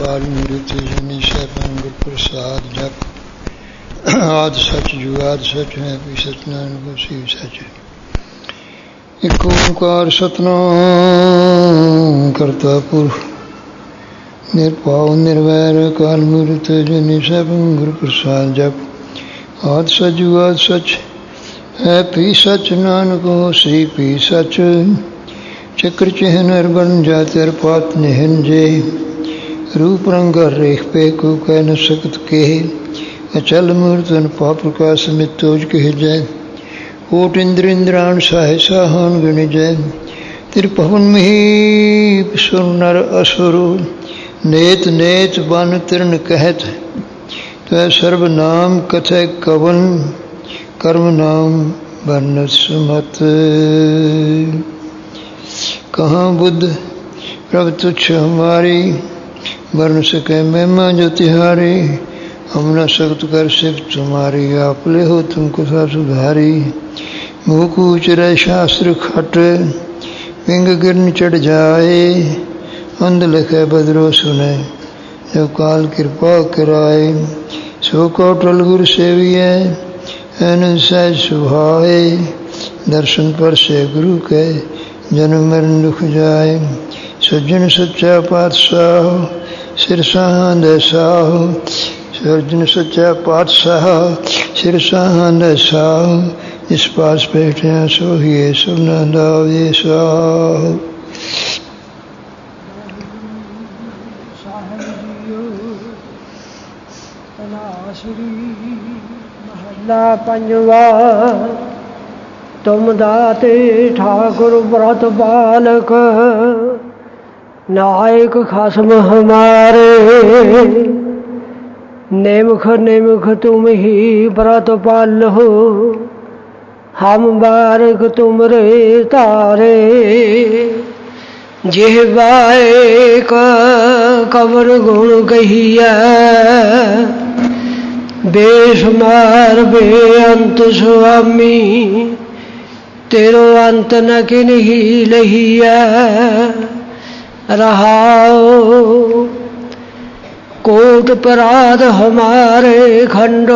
ਅਕਾਲ ਮੂਰਤਿ ਅਜੂਨੀ ਸੈਭੰ ਗੁਰ ਪ੍ਰਸਾਦ ਜਪ ਆਦਿ ਸਚ ਜੁਗਾਦ ਸਚ ਹੈ ਵੀ ਸਤਿਨਾਮ ਹੋਸੀ ਸਚ। ਇਕ ਓਂਕਾਰ ਸਤਿਨਾਮ ਕਰਤਾ ਪੁਰਖ ਨਿਰਭਉ ਨਿਰਵੈਰ ਅਕਾਲ ਮੂਰਤਿ ਅਜੂਨੀ ਸੈਭੰ ਗੁਰ ਪ੍ਰਸਾਦ ਜਪ ਆਦਿ ਸਚ ਜੁਗਾਦ ਸਚ ਹੈ ਵੀ ਸਚ ਨਾਨਕ ਹੋਸੀ ਵੀ ਸਚ। ਚੱਕਰ ਚਿਹਨ ਅਰਬਨ ਜਾਤਿ ਪਾਤ ਨਿਹਨ ਜੇ रूप रंग रेख पे को कह न सकत के अचल मूर्तन पा प्रकाश मितोज कह जय कोट इंद्र इंद्राण साहे साहन गुण जय त्रिभुवन मही सुर नर असुर नेत नेत बन तिरन कहत त्वै सर्व नाम कथय कवन कर्म नाम बन सुमत। कहाँ बुद्ध प्रभ तुच्छ हमारी वर्ण सके महिमा जो तिहारी हम न सख्त कर सिर्फ तुम्हारी आप ले हो तुमको सा सुधारी। मुँह कूच रहे शास्त्र खट विंग गिरन चढ़ जाए अंध लिखे बदरो सुने जो काल कृपा कराए। सो कौटल गुर सेविए एन सहज सुभाए दर्शन पर से गुरु के जन्म मरण दुख जाए। सज्जन सच्चा पातशाह सिर साहंद साहु सर्जन सच्चा पातशाह सिर साहंद साहु जिस पास बैठे सो ही सुना दावे साहु। महला पंजवा तुम दाते ठाकुर व्रत बालक नायक खसम हमारे नेमख नेमख तुम ही व्रत पाल हो हम बारक तुमरे तारे। जिह्वाए कवर गुण कहिया बेशुमार बेअंत स्वामी तेरो अंत न किन्ही लहिया। रहाओ कोट पराध हमारे खंडो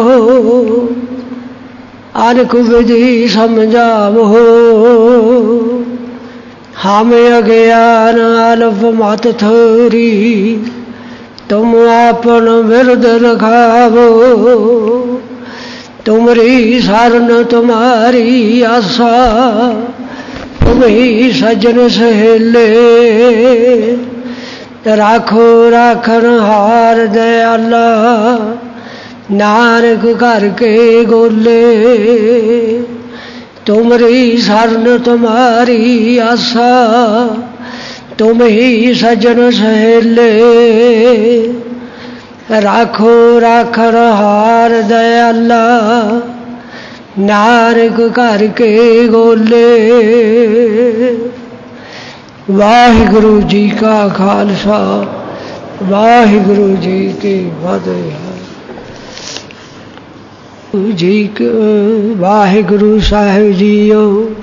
अनक विधि समझावो हम अज्ञान अल्प मत थोरी तुम आपन विरद रखावो। तुमरी शरण तुम्हारी आशा तुम ही सज्जन सहेले राखो राखन हार दयाला नानक करके गोले। तुमरी शरण तुम्हारी आशा तुम ही सज्जन सहेले राखो राखन हार दयाला नानक करके गोले। वाहिगुरु जी का खालसा वाहिगुरु जी की फतेह। जी वाहिगुरु साहिब जीओ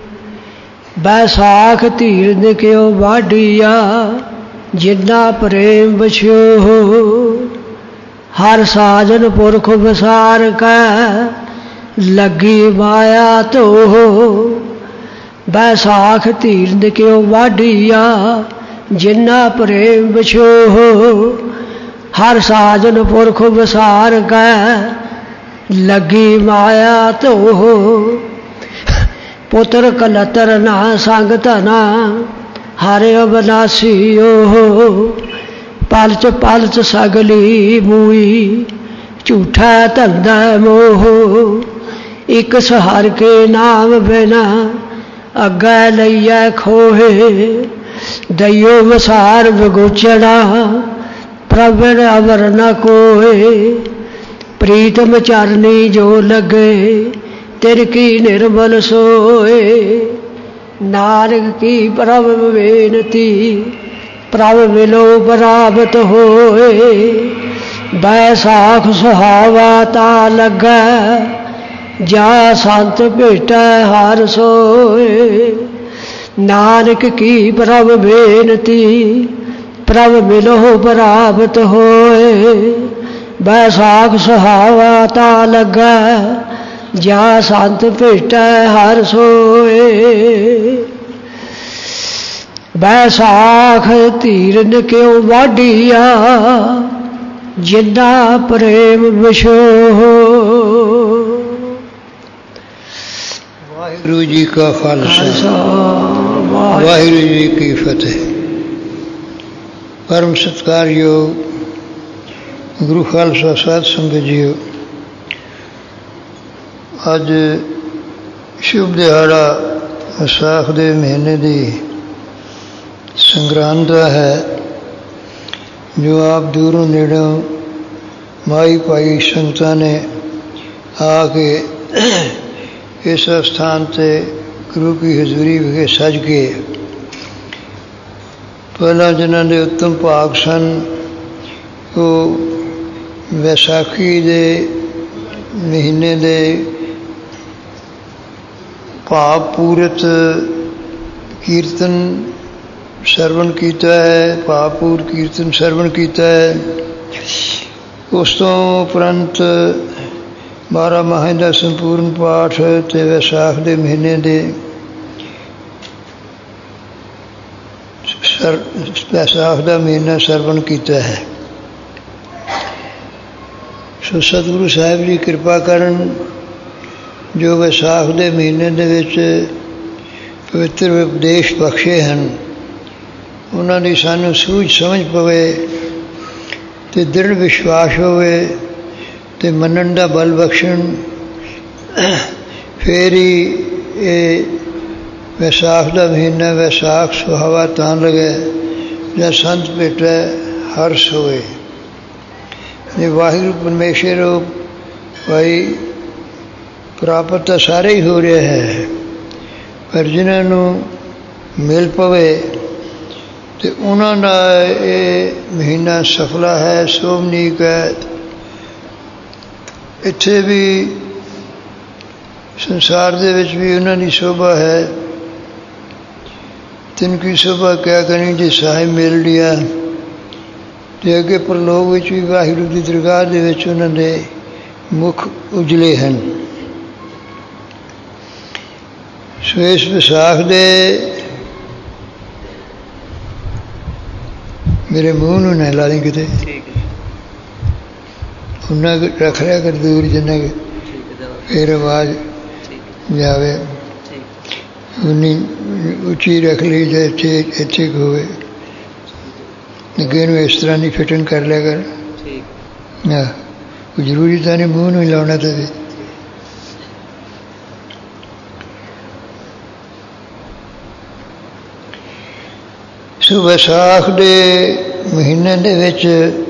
बैसाख धीरन क्यों वाडिया जिन्ना प्रेम बछियो हो हर साजन पुरख बसार का लगी माया तो हो। बैसाख धीरन क्यों वाडिया जिन्ना प्रेम बछो हो हर साजन पुरख बसार का लगी माया तो हो। पुत्र कलतर ना संग तना हरे अबनासी हो पलच पलच सगली मूई झूठा धंधा मोह। एक सहार के नाम बिना अग्गा लैया खोहे दइयो वसार बगोचना प्रभन अवर न कोए। प्रीतम चरनी जो लगे तिर की निर्मल सोए नानक की प्रभ बेनती प्रभ मिलो बराबत होए। बैसाख सुहावा ता लगा जा संत भेटा हर सोए नानक की प्रभ बेनती ਪ੍ਰਭ ਮਿਲੋ ਪ੍ਰਾਪਤ ਹੋਏ। ਬੈਸਾਖ ਸੁਹਾਵਾ ਤਾ ਲੱਗੈ, ਜਾ ਸੰਤ ਭੇਟੈ ਹਰ ਸੋਏ। ਬੈਸਾਖ ਧੀਰਨ ਕਿਉ ਵਾਢੀਆ, ਜਿੰਨਾ ਪ੍ਰੇਮ ਵਿਛੋ। ਵਾਹਿਗੁਰੂ ਜੀ ਕਾ ਖਾਲਸਾ, ਵਾਹਿਗੁਰੂ ਜੀ ਕੀ ਫਤਿਹ। ਪਰਮ ਸਤਿਕਾਰਯੋਗ ਗੁਰੂ ਖਾਲਸਾ ਸਾਧ ਸੰਗਤ ਜੀਓ, ਅੱਜ ਸ਼ੁਭ ਦਿਹਾੜਾ ਵਿਸਾਖ ਦੇ ਮਹੀਨੇ ਦੀ ਸੰਗਰਾਂਦ ਦਾ ਹੈ, ਜੋ ਆਪ ਦੂਰੋਂ ਨੇੜੋਂ ਮਾਈ ਭਾਈ ਸੰਗਤਾਂ ਨੇ ਆ ਕੇ ਇਸ ਸਥਾਨ 'ਤੇ ਗੁਰੂ ਕੀ ਹਜ਼ੂਰੀ ਵਿਖੇ ਸੱਜ ਕੇ ਪਹਿਲਾਂ ਜਿਨ੍ਹਾਂ ਦੇ ਉੱਤਮ ਭਾਗ ਸਨ, ਉਹ ਵਿਸਾਖੀ ਦੇ ਮਹੀਨੇ ਦੇ ਭਾਵ ਪੂਰਤ ਕੀਰਤਨ ਸਰਵਣ ਕੀਤਾ ਹੈ, ਭਾਵਪੂਰ ਕੀਰਤਨ ਸਰਵਣ ਕੀਤਾ ਹੈ। ਉਸ ਤੋਂ ਉਪਰੰਤ 12 ਮਾਹ ਦਾ ਸੰਪੂਰਨ ਪਾਠ ਅਤੇ ਵਿਸਾਖ ਦੇ ਮਹੀਨੇ ਦੇ ਵਿਸਾਖ ਦਾ ਮਹੀਨਾ ਸਰਵਣ ਕੀਤਾ ਹੈ। ਸੋ ਸਤਿਗੁਰੂ ਸਾਹਿਬ ਜੀ ਕਿਰਪਾ ਕਰਨ, ਜੋ ਵਿਸਾਖ ਦੇ ਮਹੀਨੇ ਦੇ ਵਿੱਚ ਪਵਿੱਤਰ ਉਪਦੇਸ਼ ਬਖਸ਼ੇ ਹਨ, ਉਹਨਾਂ ਦੀ ਸਾਨੂੰ ਸੂਝ ਸਮਝ ਪਵੇ ਅਤੇ ਦ੍ਰਿੜ ਵਿਸ਼ਵਾਸ ਹੋਵੇ ਅਤੇ ਮੰਨਣ ਦਾ ਬਲ ਬਖਸ਼ਣ। ਫਿਰ ਹੀ ਇਹ ਵਿਸਾਖ ਦਾ ਮਹੀਨਾ ਵਿਸਾਖ ਸੁਹਾਵਾ ਤਾਂ ਲਗੇ, ਜਾਂ ਸੰਤ ਭੇਟੈ ਹਰਸ ਹੋਏ। ਜੇ ਵਾਹਿਗੁਰੂ ਪਰਮੇਸ਼ਰ ਭਾਈ ਪ੍ਰਾਪਤ ਤਾਂ ਸਾਰੇ ਹੀ ਹੋ ਰਿਹਾ ਹੈ, ਪਰ ਜਿਨ੍ਹਾਂ ਨੂੰ ਮਿਲ ਪਵੇ ਅਤੇ ਉਹਨਾਂ ਦਾ ਇਹ ਮਹੀਨਾ ਸਫਲਾ ਹੈ, ਸੋਭਨੀਕ ਹੈ। ਇੱਥੇ ਵੀ ਸੰਸਾਰ ਦੇ ਵਿੱਚ ਵੀ ਉਹਨਾਂ ਦੀ ਸ਼ੋਭਾ ਹੈ। ਤਿੰਨ ਕੀ ਸ਼ੋਭਾ ਕਿਆ ਕਰਨੀ ਜੇ ਸਾਹਿਬ ਮਿਲ ਲਿਆ, ਅਤੇ ਅੱਗੇ ਪ੍ਰਲੋਕ ਵਿੱਚ ਵੀ ਵਾਹਿਗੁਰੂ ਦੀ ਦਰਗਾਹ ਦੇ ਵਿੱਚ ਉਹਨਾਂ ਦੇ ਮੁੱਖ ਉਜਲੇ ਹਨ। ਸੋ ਇਸ ਵਿਸਾਖ ਦੇ ਮੇਰੇ ਮੂੰਹ ਨੂੰ ਨਾ ਲਾ ਲਈ ਕਿਤੇ, ਉਹਨਾਂ ਰੱਖ ਲਿਆ ਕਰ ਦੂਰ ਜਿੰਨਾ ਕਿ ਫਿਰ ਆਵਾਜ਼ ਜਾਵੇ, ਉਨੀ ਉੱਚੀ ਰੱਖ ਲਈ ਜੇ ਇੱਥੇ ਹੋਵੇ। ਅੱਗੇ ਨੂੰ ਇਸ ਤਰ੍ਹਾਂ ਦੀ ਫਿਟਿੰਗ ਕਰ ਲਿਆ ਕਰ। ਹਾਂ, ਕੋਈ ਜ਼ਰੂਰੀ ਤਾਂ ਨਹੀਂ ਮੂੰਹ ਨੂੰ ਹੀ ਲਾਉਣਾ ਤੇ। ਸੋ ਵਿਸਾਖ ਦੇ ਮਹੀਨੇ ਦੇ ਵਿੱਚ,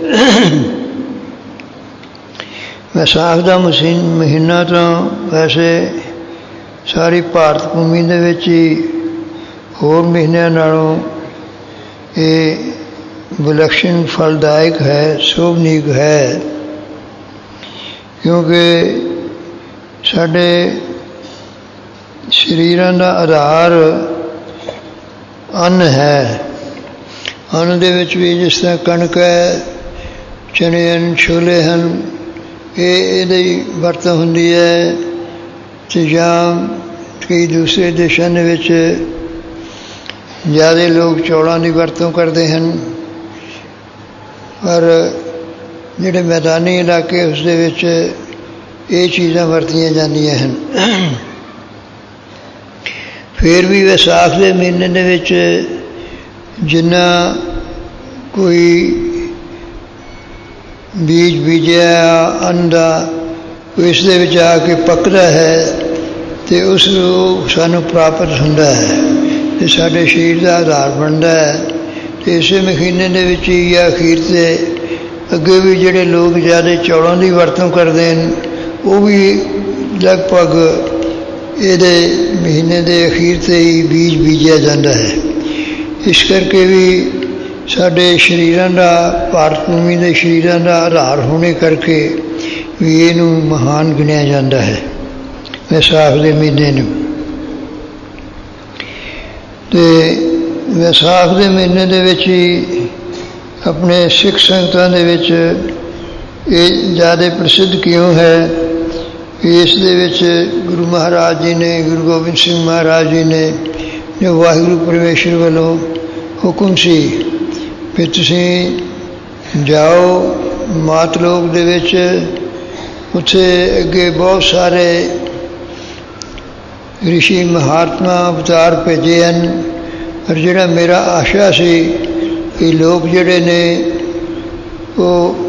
ਵਿਸਾਖ ਦਾ ਮਹੀਨਾ ਤਾਂ ਵੈਸੇ ਸਾਰੀ ਭਾਰਤ ਭੂਮੀ ਦੇ ਵਿੱਚ ਹੀ ਹੋਰ ਮਹੀਨਿਆਂ ਨਾਲੋਂ ਇਹ ਵਿਲੱਖਣ ਫਲਦਾਇਕ ਹੈ, ਸ਼ੋਭਨੀਕ ਹੈ, ਕਿਉਂਕਿ ਸਾਡੇ ਸਰੀਰਾਂ ਦਾ ਆਧਾਰ ਅੰਨ ਹੈ। ਅੰਨ ਦੇ ਵਿੱਚ ਵੀ ਜਿਸ ਤਰ੍ਹਾਂ ਕਣਕ ਹੈ, ਚਨੇ ਹਨ, ਛੋਲੇ ਹਨ, ਇਹਦੀ ਵਰਤੋਂ ਹੁੰਦੀ ਹੈ। ਅਤੇ ਜਾਂ ਕਈ ਦੂਸਰੇ ਦੇਸ਼ਾਂ ਦੇ ਵਿੱਚ ਜ਼ਿਆਦਾ ਲੋਕ ਚੌਲਾਂ ਦੀ ਵਰਤੋਂ ਕਰਦੇ ਹਨ, ਪਰ ਜਿਹੜੇ ਮੈਦਾਨੀ ਇਲਾਕੇ ਉਸ ਦੇ ਵਿੱਚ ਇਹ ਚੀਜ਼ਾਂ ਵਰਤੀਆਂ ਜਾਂਦੀਆਂ ਹਨ। ਫਿਰ ਵੀ ਵਿਸਾਖ ਦੇ ਮਹੀਨੇ ਦੇ ਵਿੱਚ ਜਿੰਨਾ ਕੋਈ ਬੀਜ ਬੀਜਿਆ ਅੰਨ ਦਾ, ਉਹ ਇਸ ਦੇ ਵਿੱਚ ਆ ਕੇ ਪੱਕਦਾ ਹੈ ਅਤੇ ਉਸ ਨੂੰ ਸਾਨੂੰ ਪ੍ਰਾਪਤ ਹੁੰਦਾ ਹੈ ਅਤੇ ਸਾਡੇ ਸਰੀਰ ਦਾ ਆਧਾਰ ਬਣਦਾ ਹੈ। ਅਤੇ ਇਸੇ ਮਹੀਨੇ ਦੇ ਵਿੱਚ ਹੀ ਜਾਂ ਅਖੀਰ 'ਤੇ ਅੱਗੇ ਵੀ ਜਿਹੜੇ ਲੋਕ ਜ਼ਿਆਦਾ ਚੌਲਾਂ ਦੀ ਵਰਤੋਂ ਕਰਦੇ ਹਨ, ਉਹ ਵੀ ਲਗਭਗ ਇਹਦੇ ਮਹੀਨੇ ਦੇ ਅਖੀਰ 'ਤੇ ਹੀ ਬੀਜ ਬੀਜਿਆ ਜਾਂਦਾ ਹੈ। ਇਸ ਕਰਕੇ ਵੀ ਸਾਡੇ ਸਰੀਰਾਂ ਦਾ, ਭਾਰਤ ਭੂਮੀ ਦੇ ਸਰੀਰਾਂ ਦਾ ਆਧਾਰ ਹੋਣੇ ਕਰਕੇ ਵੀ ਇਹਨੂੰ ਮਹਾਨ ਗਿਣਿਆ ਜਾਂਦਾ ਹੈ ਵਿਸਾਖ ਦੇ ਮਹੀਨੇ ਨੂੰ। ਅਤੇ ਵਿਸਾਖ ਦੇ ਮਹੀਨੇ ਦੇ ਵਿੱਚ ਹੀ अपने सिख संगतां दे विच ये ज़्यादा प्रसिद्ध क्यों है? इस दे विच गुरु महाराज जी ने, गुरु गोबिंद सिंह महाराज जी ने जो वाहिगुरू परमेश्वर वालों हुक्म सी भी तुसीं जाओ मातलोक दे विच, उत्थे अगे बहुत सारे ऋषि महात्मा अवतार भेजे हैं। और जिहड़ा मेरा आशा सी कि लोग जिहड़े ने वो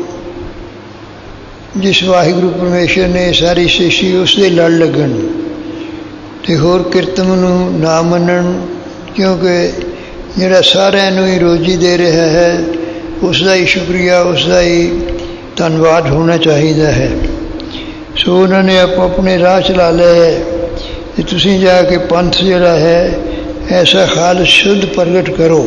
जिस वाहिगुरू परमेश्वर ने सारी सृष्टि उसदे लड़ लगन ते होर किरतम नूं ना मनन, क्योंकि जिहड़ा सारिਆਂ ਨੂੰ ही रोजी दे रहा है उसका ही शुक्रिया, उसका ही धन्यवाद होना चाहिए है। सो उन्होंने अपने राह चला लिया है कि तुसीं जाके पंथ जिहड़ा है ऐसा खालिस शुद्ध प्रगट करो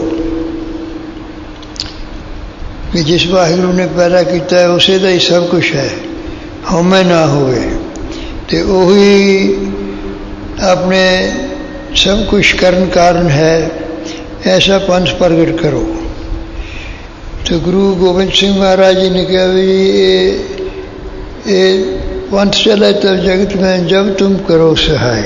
कि जिस वाहिगुरू ने पैदा किया है उसे का ही सब कुछ है, हमें ना होवे ते उही अपने सब कुछ करन कारण है, ऐसा पंथ प्रगट करो। तो गुरु गोबिंद सिंह महाराज जी ने कहा भी ये पंथ चले तब जगत में जब तुम करो सहाय।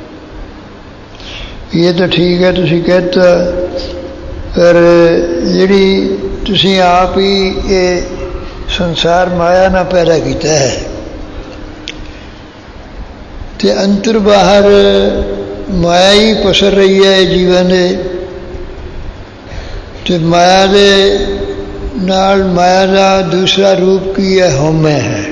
ये तो ठीक है तुसी कहता, पर जिहड़ी तुसी आप ही ये संसार माया ना पैदा किया है ते अंतर बाहर माया ही पसर रही है जीवन दे, ते माया दे नाल माया का दूसरा रूप की है हौमे है।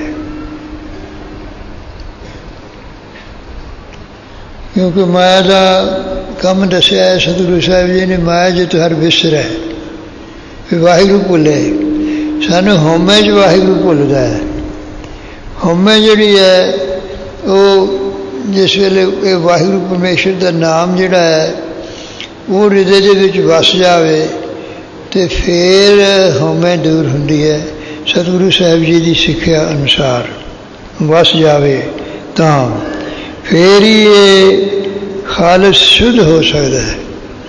क्योंकि माया का कम दसिया है सतगुरु साहिब जी ने, माया जित हर विसर है फिर वाहिगुरू भुले, सानू हौमे च वाहिगुरू भुलदा है। हौमे जिहड़ी है वो जिस वेले ये वाहिगुरू परमेश्वर का नाम जिहड़ा है वो हृदय दे विच वस जावे तो फिर हौमे दूर हुंदी है। सतगुरु साहिब जी की सिक्ख्या अनुसार वस जावे तां फिर ही ये खालिस शुद्ध हो सकता है,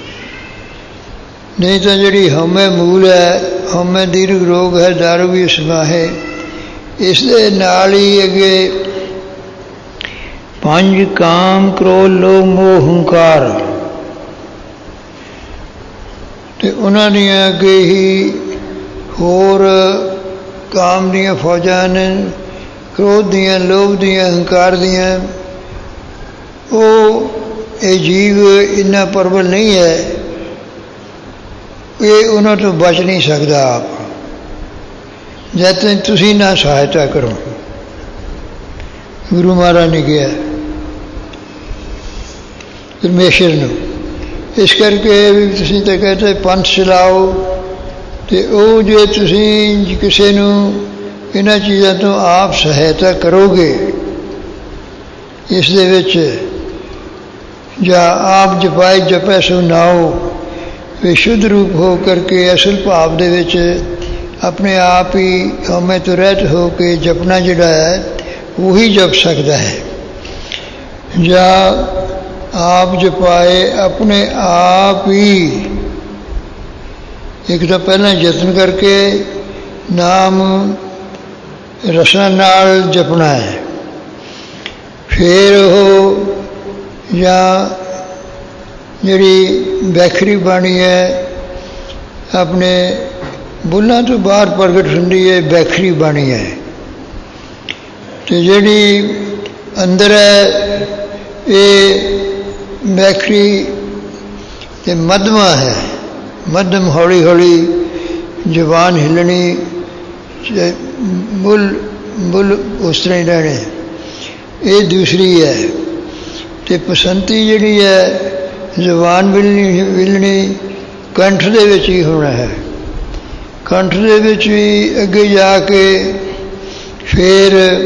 नहीं तो जी हौमे मूल है, हौमे दीर्घ रोग है, दारू भी समाहे। इस दे नाल ही अगे पंज काम क्रोध लोभ मोह हंकार ते उन्हां दियां अगे ही होर काम दियां फौजां ने, क्रोध दियां, लोभ दियां, हंकार दियां। वो ये जीव इन्ना प्रबल नहीं है, ये उन्होंने तो बच नहीं सकता आप जब तक तुसी ना सहायता करो। गुरु महाराज ने कहा परमेश्वर ने, इस करके भी तुसी तो कहते पंथ चलाओ तो वो जो तुसी किसी नूं इन्हां चीज़ों तो आप सहायता करोगे इस दे विच या आप जपाए जपै सो नाओ वे शुद्ध रूप हो करके असल भाव दे विच अपने आप ही हमें तो रहत हो के जपना जिहड़ा है वही जप सकता है। या आप जपाए अपने आप ही एक तो पहले यत्न करके नाम रसना नाल जपना है, फिर हो या जिहड़ी वैखरी बाणी है अपने बुल्लां तो बाहर प्रगट हुंदी है, वैखरी बाणी है। तो जिहड़ी अंदर है ये वैखरी ते मध्यमा है, मध्यम हौली हौली जबान हिलनी, बुल बुल उस तरह ही रहने, ये दूसरी है। तो पसंती जिहड़ी है जबान विलनी कंठ दे विच ही होना है, कंठ दे विच भी अगे जाके फिर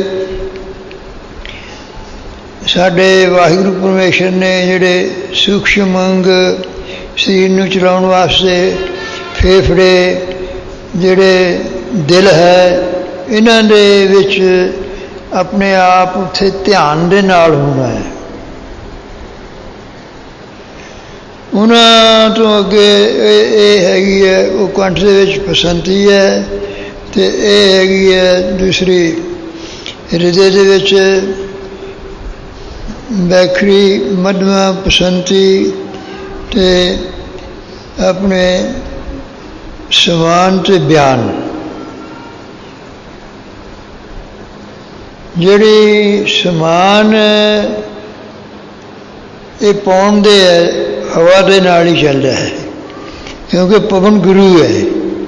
साडे वाहिगुरू परमेश्वर ने जिहड़े सूक्ष्म अंग शरीर नूं चलाउण वास्ते फेफड़े जिहड़े दिल है इन्हां दे विच अपने आप उत्थे ध्यान दे नाल होना है। ਉਹਨਾਂ ਤੋਂ ਅੱਗੇ ਇਹ ਹੈਗੀ ਹੈ, ਉਹ ਕੰਠ ਦੇ ਵਿੱਚ ਪਸੰਤੀ ਹੈ, ਅਤੇ ਇਹ ਹੈਗੀ ਹੈ ਦੂਸਰੀ ਹਿਰਦੇ ਦੇ ਵਿੱਚ ਬੈਖਰੀ ਮਧਮਾ ਪਸੰਤੀ, ਅਤੇ ਆਪਣੇ ਸਮਾਨ ਅਤੇ ਬਿਆਨ। ਜਿਹੜੀ ਸਮਾਨ ਇਹ ਪਾਉਣ ਦੇ ਹੈ, ਹਵਾ ਦੇ ਨਾਲ ਹੀ ਚੱਲਦਾ ਹੈ, ਕਿਉਂਕਿ ਪਵਨ ਗੁਰੂ ਹੈ।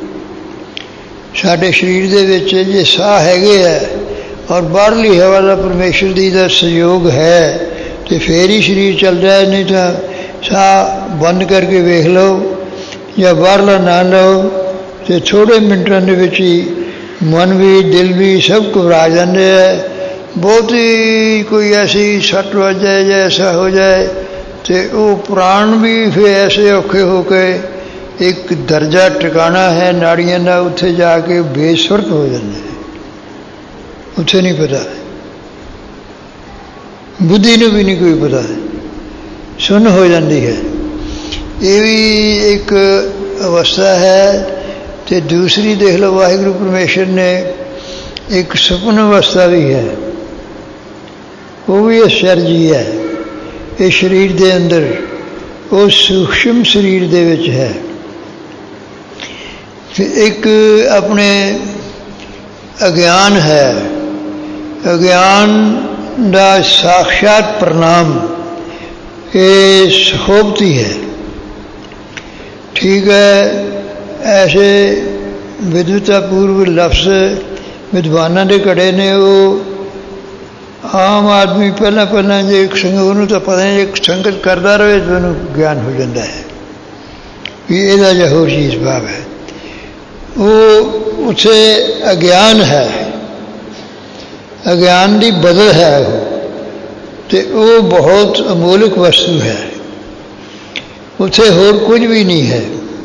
ਸਾਡੇ ਸਰੀਰ ਦੇ ਵਿੱਚ ਜੇ ਸਾਹ ਹੈਗੇ ਹੈ ਔਰ ਬਾਹਰਲੀ ਹਵਾ ਦਾ ਪਰਮੇਸ਼ਰ ਦੀ ਦਾ ਸਹਿਯੋਗ ਹੈ ਅਤੇ ਫਿਰ ਹੀ ਸਰੀਰ ਚੱਲਦਾ ਹੈ, ਨਹੀਂ ਤਾਂ ਸਾਹ ਬੰਦ ਕਰਕੇ ਵੇਖ ਲਓ ਜਾਂ ਬਾਹਰਲਾ ਨਾ ਲਓ ਅਤੇ ਥੋੜ੍ਹੇ ਮਿੰਟਾਂ ਦੇ ਵਿੱਚ ਹੀ ਮਨ ਵੀ ਦਿਲ ਵੀ ਸਭ ਘਬਰਾ ਜਾਂਦੇ ਹੈ। ਬਹੁਤੀ ਕੋਈ ਐਸੀ ਸੱਟ ਵੱਜ ਜਾਏ ਜਾਂ ਐਸਾ ਹੋ ਜਾਏ ਅਤੇ ਉਹ ਪ੍ਰਾਣ ਵੀ ਫਿਰ ਐਸੇ ਔਖੇ ਹੋ ਕੇ ਇੱਕ ਦਰਜਾ ਟਿਕਾਣਾ ਹੈ ਨਾੜੀਆਂ ਦਾ, ਉੱਥੇ ਜਾ ਕੇ ਬੇਸੁਰਤ ਹੋ ਜਾਂਦੇ, ਉੱਥੇ ਨਹੀਂ ਪਤਾ, ਬੁੱਧੀ ਨੂੰ ਵੀ ਨਹੀਂ ਕੋਈ ਪਤਾ, ਸੁੰਨ ਹੋ ਜਾਂਦੀ ਹੈ। ਇਹ ਵੀ ਇੱਕ ਅਵਸਥਾ ਹੈ। ਅਤੇ ਦੂਸਰੀ ਦੇਖ ਲਓ, ਵਾਹਿਗੁਰੂ ਪਰਮੇਸ਼ਰ ਨੇ ਇੱਕ ਸੁਪਨ ਅਵਸਥਾ ਵੀ ਹੈ, ਉਹ ਵੀ ਅਚਰਜੀ ਹੈ। ਇਹ ਸਰੀਰ ਦੇ ਅੰਦਰ, ਉਹ ਸੂਖਸ਼ਮ ਸਰੀਰ ਦੇ ਵਿੱਚ ਹੈ। ਅਤੇ ਇੱਕ ਆਪਣੇ ਅਗਿਆਨ ਹੈ, ਅਗਿਆਨ ਦਾ ਸਾਖਸ਼ਾਤ ਪ੍ਰਣਾਮ, ਇਹ ਸਖੋਬਤੀ ਹੈ। ਠੀਕ ਹੈ, ਐਸੇ ਵਿਦਵਤਾਪੂਰਵ ਲਫ਼ਜ਼ ਵਿਦਵਾਨਾਂ ਦੇ ਘੜੇ ਨੇ। ਉਹ ਆਮ ਆਦਮੀ ਪਹਿਲਾਂ ਜੇ ਇੱਕ ਉਹਨੂੰ ਤਾਂ ਪਤਾ ਨਹੀਂ, ਇੱਕ ਸੰਗਤ ਕਰਦਾ ਰਹੇ ਤਾਂ ਉਹਨੂੰ ਗਿਆਨ ਹੋ ਜਾਂਦਾ ਹੈ ਵੀ ਇਹਦਾ ਜਿਹਾ ਹੋਰ ਚੀਜ਼ ਭਾਵ ਹੈ। ਉਹ ਉੱਥੇ ਅਗਿਆਨ ਹੈ, ਅਗਿਆਨ ਦੀ ਬਦਲ ਹੈ ਉਹ, ਅਤੇ ਉਹ ਬਹੁਤ ਅਮੋਲਕ ਵਸਤੂ ਹੈ। ਉੱਥੇ ਹੋਰ ਕੁਝ ਵੀ ਨਹੀਂ ਹੈ।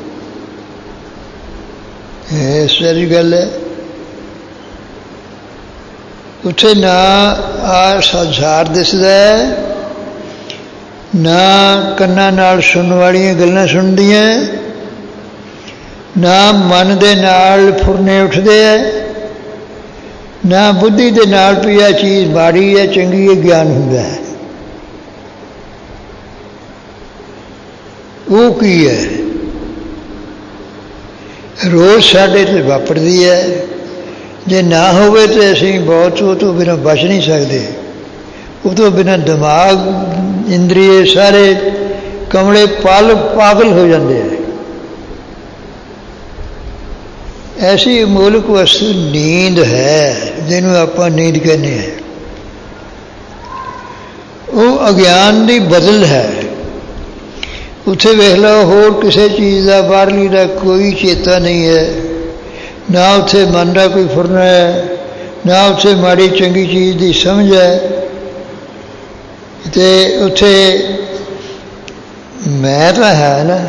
ਇਹ ਸਾਰੀ ਗੱਲ ਹੈ। ਉੱਥੇ ਨਾ ਆ ਸੰਸਾਰ ਦਿਸਦਾ ਹੈ, ਨਾ ਕੰਨਾਂ ਨਾਲ ਸੁਣਨ ਵਾਲੀਆਂ ਗੱਲਾਂ ਸੁਣਦੀਆਂ, ਨਾ ਮਨ ਦੇ ਨਾਲ ਫੁਰਨੇ ਉੱਠਦੇ ਹੈ, ਨਾ ਬੁੱਧੀ ਦੇ ਨਾਲ ਵੀ ਇਹ ਚੀਜ਼ ਮਾੜੀ ਹੈ ਚੰਗੀ ਹੈ ਗਿਆਨ ਹੁੰਦਾ ਹੈ। ਉਹ ਕੀ ਹੈ? ਰੋਜ਼ ਸਾਡੇ 'ਤੇ ਵਾਪਰਦੀ ਹੈ। ਜੇ ਨਾ ਹੋਵੇ ਤਾਂ ਅਸੀਂ ਬਹੁਤ ਉਹ ਤੋਂ ਬਿਨਾਂ ਬਚ ਨਹੀਂ ਸਕਦੇ। ਉਹ ਤੋਂ ਬਿਨਾਂ ਦਿਮਾਗ ਇੰਦਰੀਏ ਸਾਰੇ ਕਮਲੇ ਪਾਗਲ ਹੋ ਜਾਂਦੇ ਹੈ। ਐਸੀ ਮੂਲਕ ਵਸਤੂ ਨੀਂਦ ਹੈ, ਜਿਹਨੂੰ ਆਪਾਂ ਨੀਂਦ ਕਹਿੰਦੇ ਹਾਂ। ਉਹ ਅਗਿਆਨ ਦੀ ਬਦਲ ਹੈ। ਉੱਥੇ ਵੇਖ ਲਓ, ਹੋਰ ਕਿਸੇ ਚੀਜ਼ ਦਾ ਬਾਹਰਲੀ ਦਾ ਕੋਈ ਚੇਤਾ ਨਹੀਂ ਹੈ, ਨਾ ਉੱਥੇ ਮਨ ਦਾ ਕੋਈ ਫੁਰਨਾ ਹੈ, ਨਾ ਉੱਥੇ ਮਾੜੀ ਚੰਗੀ ਚੀਜ਼ ਦੀ ਸਮਝ ਹੈ। ਅਤੇ ਉੱਥੇ ਮੈਂ ਤਾਂ ਹੈ ਨਾ,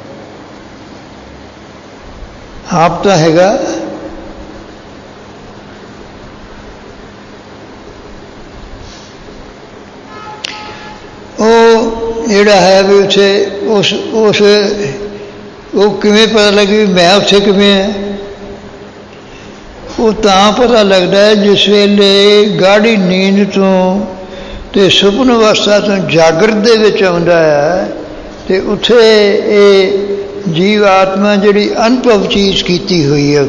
ਆਪ ਤਾਂ ਹੈਗਾ। ਉਹ ਜਿਹੜਾ ਹੈ ਵੀ ਉੱਥੇ ਉਸ ਉਹ ਕਿਵੇਂ ਪਤਾ ਲੱਗੇ ਵੀ ਮੈਂ ਉੱਥੇ ਕਿਵੇਂ ਹੈ? ਉਹ ਤਾਂ ਪਤਾ ਲੱਗਦਾ ਹੈ ਜਿਸ ਵੇਲੇ ਗਾੜੀ ਨੀਂਦ ਤੋਂ ਅਤੇ ਸੁਪਨ ਅਵਸਥਾ ਤੋਂ ਜਾਗਰਤ ਦੇ ਵਿੱਚ ਆਉਂਦਾ ਹੈ, ਅਤੇ ਉੱਥੇ ਇਹ ਜੀਵ ਆਤਮਾ ਜਿਹੜੀ ਅਨੁਭਵ ਚੀਜ਼ ਕੀਤੀ ਹੋਈ ਹੈ,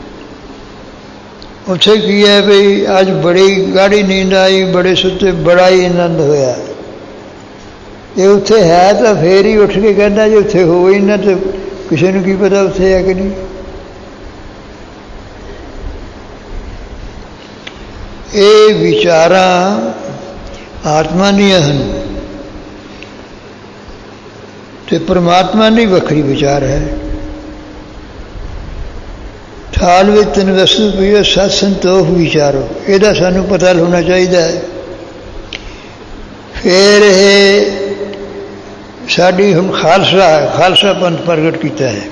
ਉੱਥੇ ਕੀ ਹੈ ਵੀ ਅੱਜ ਬੜੀ ਗਾੜੀ ਨੀਂਦ ਆਈ, ਬੜੇ ਸੁੱਤੇ, ਬੜਾ ਹੀ ਆਨੰਦ ਹੋਇਆ। ਇਹ ਉੱਥੇ ਹੈ ਤਾਂ ਫੇਰ ਹੀ ਉੱਠ ਕੇ ਕਹਿੰਦਾ, ਜੇ ਉੱਥੇ ਹੋਵੇ ਹੀ ਨਾ ਤਾਂ ਕਿਸੇ ਨੂੰ ਕੀ ਪਤਾ ਉੱਥੇ ਹੈ ਕਿ ਨਹੀਂ। ਇਹ ਵਿਚਾਰਾਂ ਆਤਮਾ ਦੀਆਂ ਹਨ ਅਤੇ ਪਰਮਾਤਮਾ ਦੀ ਵੱਖਰੀ ਵਿਚਾਰ ਹੈ। ਥਾਲ ਵਿੱਚ ਤਿੰਨ ਵਸਤੂ ਪਈਓ, ਸਤ ਸੰਤੋਖ ਵਿਚਾਰੋ, ਇਹਦਾ ਸਾਨੂੰ ਪਤਾ ਹੋਣਾ ਚਾਹੀਦਾ ਹੈ। ਫਿਰ ਇਹ ਸਾਡੀ ਹੁਣ ਖਾਲਸਾ ਪੰਥ ਪ੍ਰਗਟ ਕੀਤਾ ਹੈ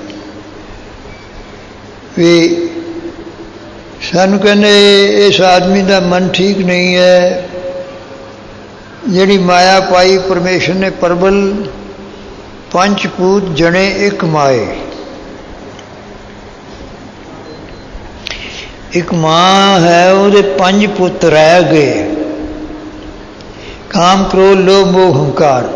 ਵੀ ਸਾਨੂੰ ਕਹਿੰਦੇ ਇਸ ਆਦਮੀ ਦਾ ਮਨ ਠੀਕ ਨਹੀਂ ਹੈ, ਜਿਹੜੀ ਮਾਇਆ ਪਾਈ ਪਰਮੇਸ਼ਰ ਨੇ ਪ੍ਰਬਲ, ਪੰਚਪੂਤ ਜਣੇ ਇੱਕ ਮਾਏ। ਇੱਕ ਮਾਂ ਹੈ, ਉਹਦੇ 5 ਪੁੱਤ ਰਹਿ ਗਏ, ਕਾਮ ਕ੍ਰੋਧ ਲੋਭ ਮੋਹ ਹੰਕਾਰ।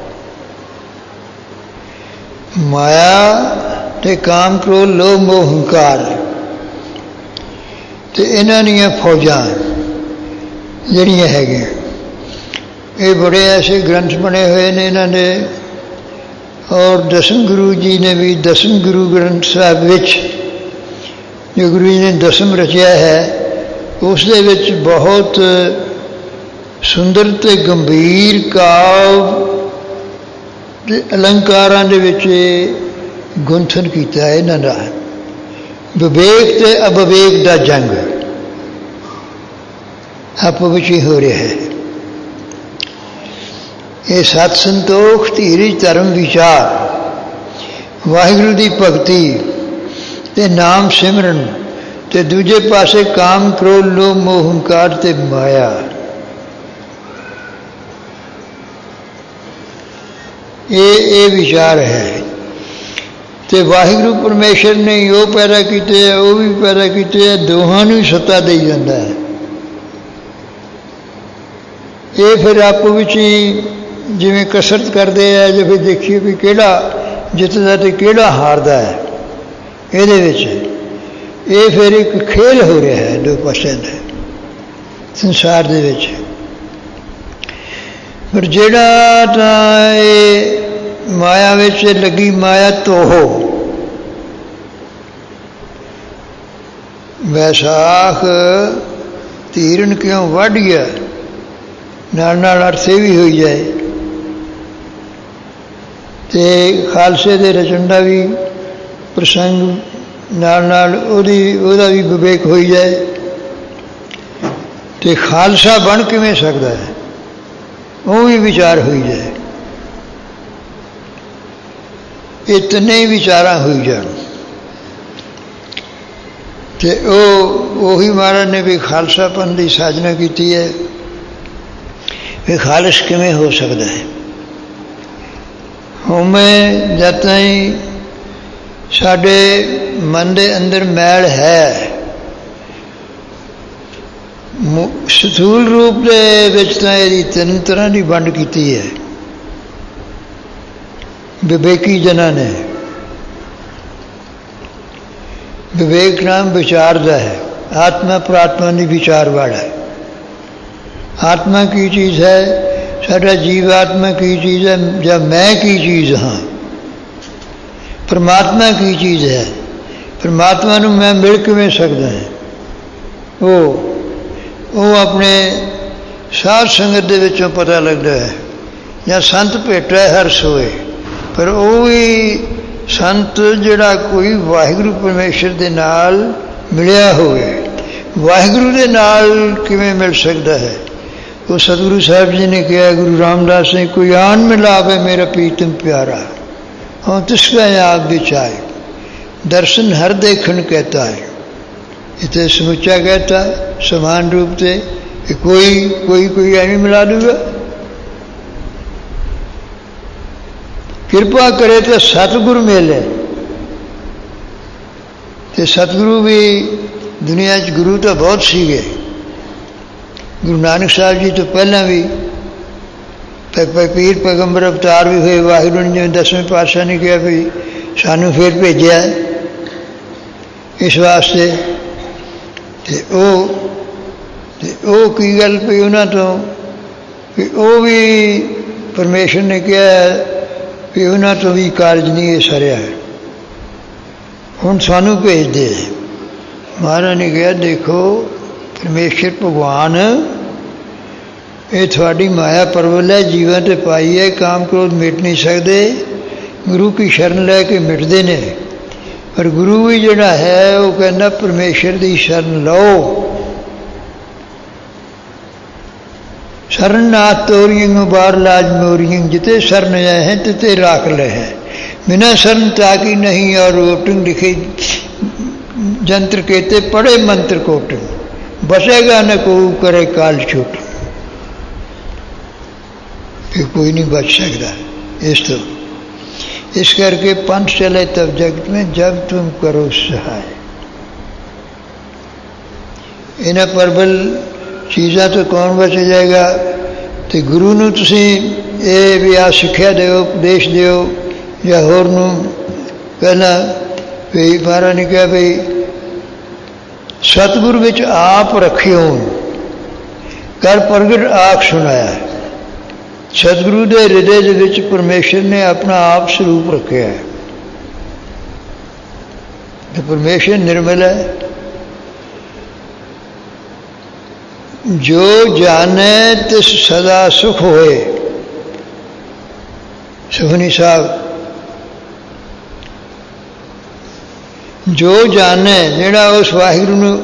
ਮਾਇਆ ਤੇ ਕਾਮ ਕ੍ਰੋਧ ਲੋਭ ਮੋਹ ਹੰਕਾਰ ਤੇ ਇਹਨਾਂ ਦੀਆਂ ਫੌਜਾਂ ਜਿਹੜੀਆਂ ਹੈਗੀਆਂ, ਇਹ ਬੜੇ ਐਸੇ ਗ੍ਰੰਥ ਬਣੇ ਹੋਏ ਨੇ ਇਹਨਾਂ ਦੇ। ਔਰ ਦਸਮ ਗੁਰੂ ਜੀ ਨੇ ਵੀ ਦਸਮ ਗੁਰੂ ਗ੍ਰੰਥ ਸਾਹਿਬ ਵਿੱਚ ਜੋ ਗੁਰੂ ਜੀ ਨੇ ਦਸਮ ਰਚਿਆ ਹੈ, ਉਸ ਦੇ ਵਿੱਚ ਬਹੁਤ ਸੁੰਦਰ ਅਤੇ ਗੰਭੀਰ ਕਾਵ ਅਤੇ ਅਲੰਕਾਰਾਂ ਦੇ ਵਿੱਚ ਗੁੰਥਨ ਕੀਤਾ ਹੈ ਇਹਨਾਂ ਦਾ। ਵਿਵੇਕ ਅਤੇ ਅਵਿਵੇਕ ਦਾ ਜੰਗ ਆਪੋ ਵਿੱਚ ਹੀ ਹੋ ਰਿਹਾ ਹੈ। ਇਹ ਸਤ ਸੰਤੋਖ, ਧੀਰਜ, ਧਰਮ, ਵਿਚਾਰ, ਵਾਹਿਗੁਰੂ ਦੀ ਭਗਤੀ ਤੇ ਨਾਮ ਸਿਮਰਨ, ਤੇ ਦੂਜੇ ਪਾਸੇ ਕਾਮ ਕ੍ਰੋਧ ਲੋਭ ਮੋਹ ਹੰਕਾਰ ਤੇ ਮਾਇਆ। ਇਹ ਵਿਚਾਰ ਹੈ। ਤੇ ਵਾਹਿਗੁਰੂ ਪਰਮੇਸ਼ਰ ਨੇ ਉਹ ਪੈਦਾ ਕੀਤੇ ਹੈ, ਉਹ ਵੀ ਪੈਦਾ ਕੀਤੇ ਹੈ, ਦੋਹਾਂ ਨੂੰ ਹੀ ਸੱਤਾ ਦੇਈ ਜਾਂਦਾ ਹੈ। ਇਹ ਫਿਰ ਆਪੋ ਵਿੱਚ ਹੀ ਜਿਵੇਂ ਕਸਰਤ ਕਰਦੇ ਆ, ਜੇ ਫਿਰ ਦੇਖੀਏ ਵੀ ਕਿਹੜਾ ਜਿੱਤਦਾ ਅਤੇ ਕਿਹੜਾ ਹਾਰਦਾ ਹੈ। ਇਹਦੇ ਵਿੱਚ ਇਹ ਫਿਰ ਇੱਕ ਖੇਲ ਹੋ ਰਿਹਾ ਹੈ ਦੋ ਪਾਸਿਆਂ ਦਾ ਸੰਸਾਰ ਦੇ ਵਿੱਚ। ਪਰ ਜਿਹੜਾ ਤਾਂ ਇਹ ਮਾਇਆ ਵਿੱਚ ਲੱਗੀ, ਮਾਇਆ ਤੋਹੋ ਵੈਸਾਖ ਧੀਰਨ ਕਿਉਂ ਵੱਢ ਗਿਆ, ਨਾਲ ਨਾਲ ਅਰਥ ਇਹ ਵੀ ਹੋਈ ਜਾਏ ਤੇ ਖਾਲਸੇ ਦੇ ਰਚਨ ਦਾ ਵੀ ਪ੍ਰਸੰਗ ਨਾਲ ਨਾਲ ਉਹਦਾ ਵੀ ਵਿਵੇਕ ਹੋਈ ਜਾਏ। ਤੇ ਖਾਲਸਾ ਬਣ ਕਿਵੇਂ ਸਕਦਾ ਹੈ, ਉਹ ਵੀ ਵਿਚਾਰ ਹੋਈ ਜਾਏ। ਇਹ ਤਿੰਨੇ ਹੀ ਵਿਚਾਰਾਂ ਹੋਈ ਜਾਣ ਤੇ ਉਹੀ ਮਹਾਰਾਜ ਨੇ ਵੀ ਖਾਲਸਾਪਨ ਦੀ ਸਾਜਨਾ ਕੀਤੀ ਹੈ। ਵੀ ਖਾਲਸ ਕਿਵੇਂ ਹੋ ਸਕਦਾ ਹੈ? ਹਉਮੈ ਜਦ ਤਾਈਂ ਸਾਡੇ ਮਨ ਦੇ ਅੰਦਰ ਮੈਲ ਹੈ, ਸਥੂਲ ਰੂਪ ਦੇ ਵਿੱਚ ਤਾਂ ਇਹਦੀ 3 ਤਰ੍ਹਾਂ ਦੀ ਵੰਡ ਕੀਤੀ ਹੈ ਵਿਵੇਕੀ ਜਨਾਂ ਨੇ। ਵਿਵੇਕ ਨਾਮ ਵਿਚਾਰ ਦਾ ਹੈ, ਆਤਮਾ ਪ੍ਰਾਤਮਾ ਦੀ ਵਿਚਾਰ ਵਾਲਾ ਹੈ। ਆਤਮਾ ਕੀ ਚੀਜ਼ ਹੈ, ਸਾਡਾ ਜੀਵ ਆਤਮਾ ਕੀ ਚੀਜ਼ ਹੈ, ਜਾਂ ਮੈਂ ਕੀ ਚੀਜ਼ ਹਾਂ। ਪਰਮਾਤਮਾ ਕੀ ਚੀਜ਼ ਹੈ, ਪਰਮਾਤਮਾ ਨੂੰ ਮੈਂ ਮਿਲ ਕਿਵੇਂ ਸਕਦਾ ਹੈ। ਉਹ ਆਪਣੇ ਸਾਧ ਸੰਗਤ ਦੇ ਵਿੱਚੋਂ ਪਤਾ ਲੱਗਦਾ ਹੈ, ਜਾਂ ਸੰਤ ਭੇਟਾ ਹਰ ਸੋਏ। ਪਰ ਉਹ ਵੀ ਸੰਤ ਜਿਹੜਾ ਕੋਈ ਵਾਹਿਗੁਰੂ ਪਰਮੇਸ਼ਰ ਦੇ ਨਾਲ ਮਿਲਿਆ ਹੋਵੇ, ਵਾਹਿਗੁਰੂ ਦੇ ਨਾਲ ਕਿਵੇਂ ਮਿਲ ਸਕਦਾ ਹੈ। ਉਹ ਸਤਿਗੁਰੂ ਸਾਹਿਬ ਜੀ ਨੇ ਕਿਹਾ, ਗੁਰੂ ਰਾਮਦਾਸ ਨੇ, ਕੋਈ ਆਨ ਮਿਲਾਵੇ ਮੇਰਾ ਪ੍ਰੀਤਮ ਪਿਆਰਾ, ਹਾਂ ਤਿਸਕਾ ਆਪ ਵਿਚਾਏ ਦਰਸ਼ਨ ਹਰ ਦੇਖਣ कहता है। इतने समूचा कहता है समान रूप से कि कोई ਐਵੇਂ ਮਿਲਾ ਦੂਗਾ। ਕਿਰਪਾ ਕਰੇ ਤਾਂ ਸਤਿਗੁਰ ਮਿਲੇ। ਤੇ ਸਤਿਗੁਰੂ ਵੀ ਦੁਨੀਆ 'ਚ ਗੁਰੂ ਤਾਂ ਬਹੁਤ ਸੀਗੇ। ਗੁਰੂ ਨਾਨਕ ਸਾਹਿਬ ਜੀ ਤੋਂ ਪਹਿਲਾਂ ਵੀ ਪੀਰ ਪੈਗੰਬਰ ਅਵਤਾਰ ਵੀ ਹੋਏ। ਵਾਹਿਗੁਰੂ ਨੇ ਜਿਵੇਂ 10ਵੇਂ ਪਾਤਸ਼ਾਹ ਨੇ ਕਿਹਾ ਵੀ ਸਾਨੂੰ ਫਿਰ ਭੇਜਿਆ ਇਸ ਵਾਸਤੇ। ਤੇ ਉਹ ਕੀ ਗੱਲ ਪਈ ਉਹਨਾਂ ਤੋਂ ਵੀ ਉਹ ਵੀ ਪਰਮੇਸ਼ਰ ਨੇ ਕਿਹਾ ਵੀ ਉਹਨਾਂ ਤੋਂ ਵੀ ਕਾਰਜ ਨਹੀਂ ਇਹ ਸਰਿਆ, ਹੁਣ ਸਾਨੂੰ ਭੇਜ ਦੇ। ਮਹਾਰਾਜ ਨੇ ਕਿਹਾ, ਦੇਖੋ ਪਰਮੇਸ਼ਰ ਭਗਵਾਨ ਇਹ ਤੁਹਾਡੀ ਮਾਇਆ ਪਰਵਲ ਹੈ, ਜੀਵਾਂ 'ਤੇ ਪਾਈ ਹੈ, ਕਾਮ ਕ੍ਰੋਧ ਮਿਟ ਨਹੀਂ ਸਕਦੇ। ਗੁਰੂ ਕੀ ਸ਼ਰਨ ਲੈ ਕੇ ਮਿਟਦੇ ਨੇ। ਪਰ ਗੁਰੂ ਵੀ ਜਿਹੜਾ ਹੈ ਉਹ ਕਹਿੰਦਾ ਪਰਮੇਸ਼ਰ ਦੀ ਸ਼ਰਨ ਲਓ। शरण नाथ तोरियंग बार लाज मोरियंग जिते शरण आए हैं तिते राख ले हैं। बिना शरण ताकि नहीं और ओटंग लिखे जंत्र कहते पड़े मंत्र कोटंग बसेगा न को करे काल छूट। फिर कोई नहीं बच सकता इस तो इस करके पंथ चले तब जगत में जब तुम करो सहाय। इन्हां प्रबल चीज़ां तो कौन बच जाएगा। तो गुरु नूं तुसीं ये भी आ सिक्ख्या दिओ, उपदेश दिओ, या होर नूं कहना भी महाराज ने कहा भी सतगुर विच आप रखियो कर प्रगट आख सुनाया। सतगुरु के हृदय दे विच परमेश्वर ने अपना आप स्वरूप रखा है। तो परमेश्वर निर्मल है। जो जाने तिस सदा सुख होए। सुखनी साहब, जो जाने जिहड़ा उस वाहिगुरू नूं,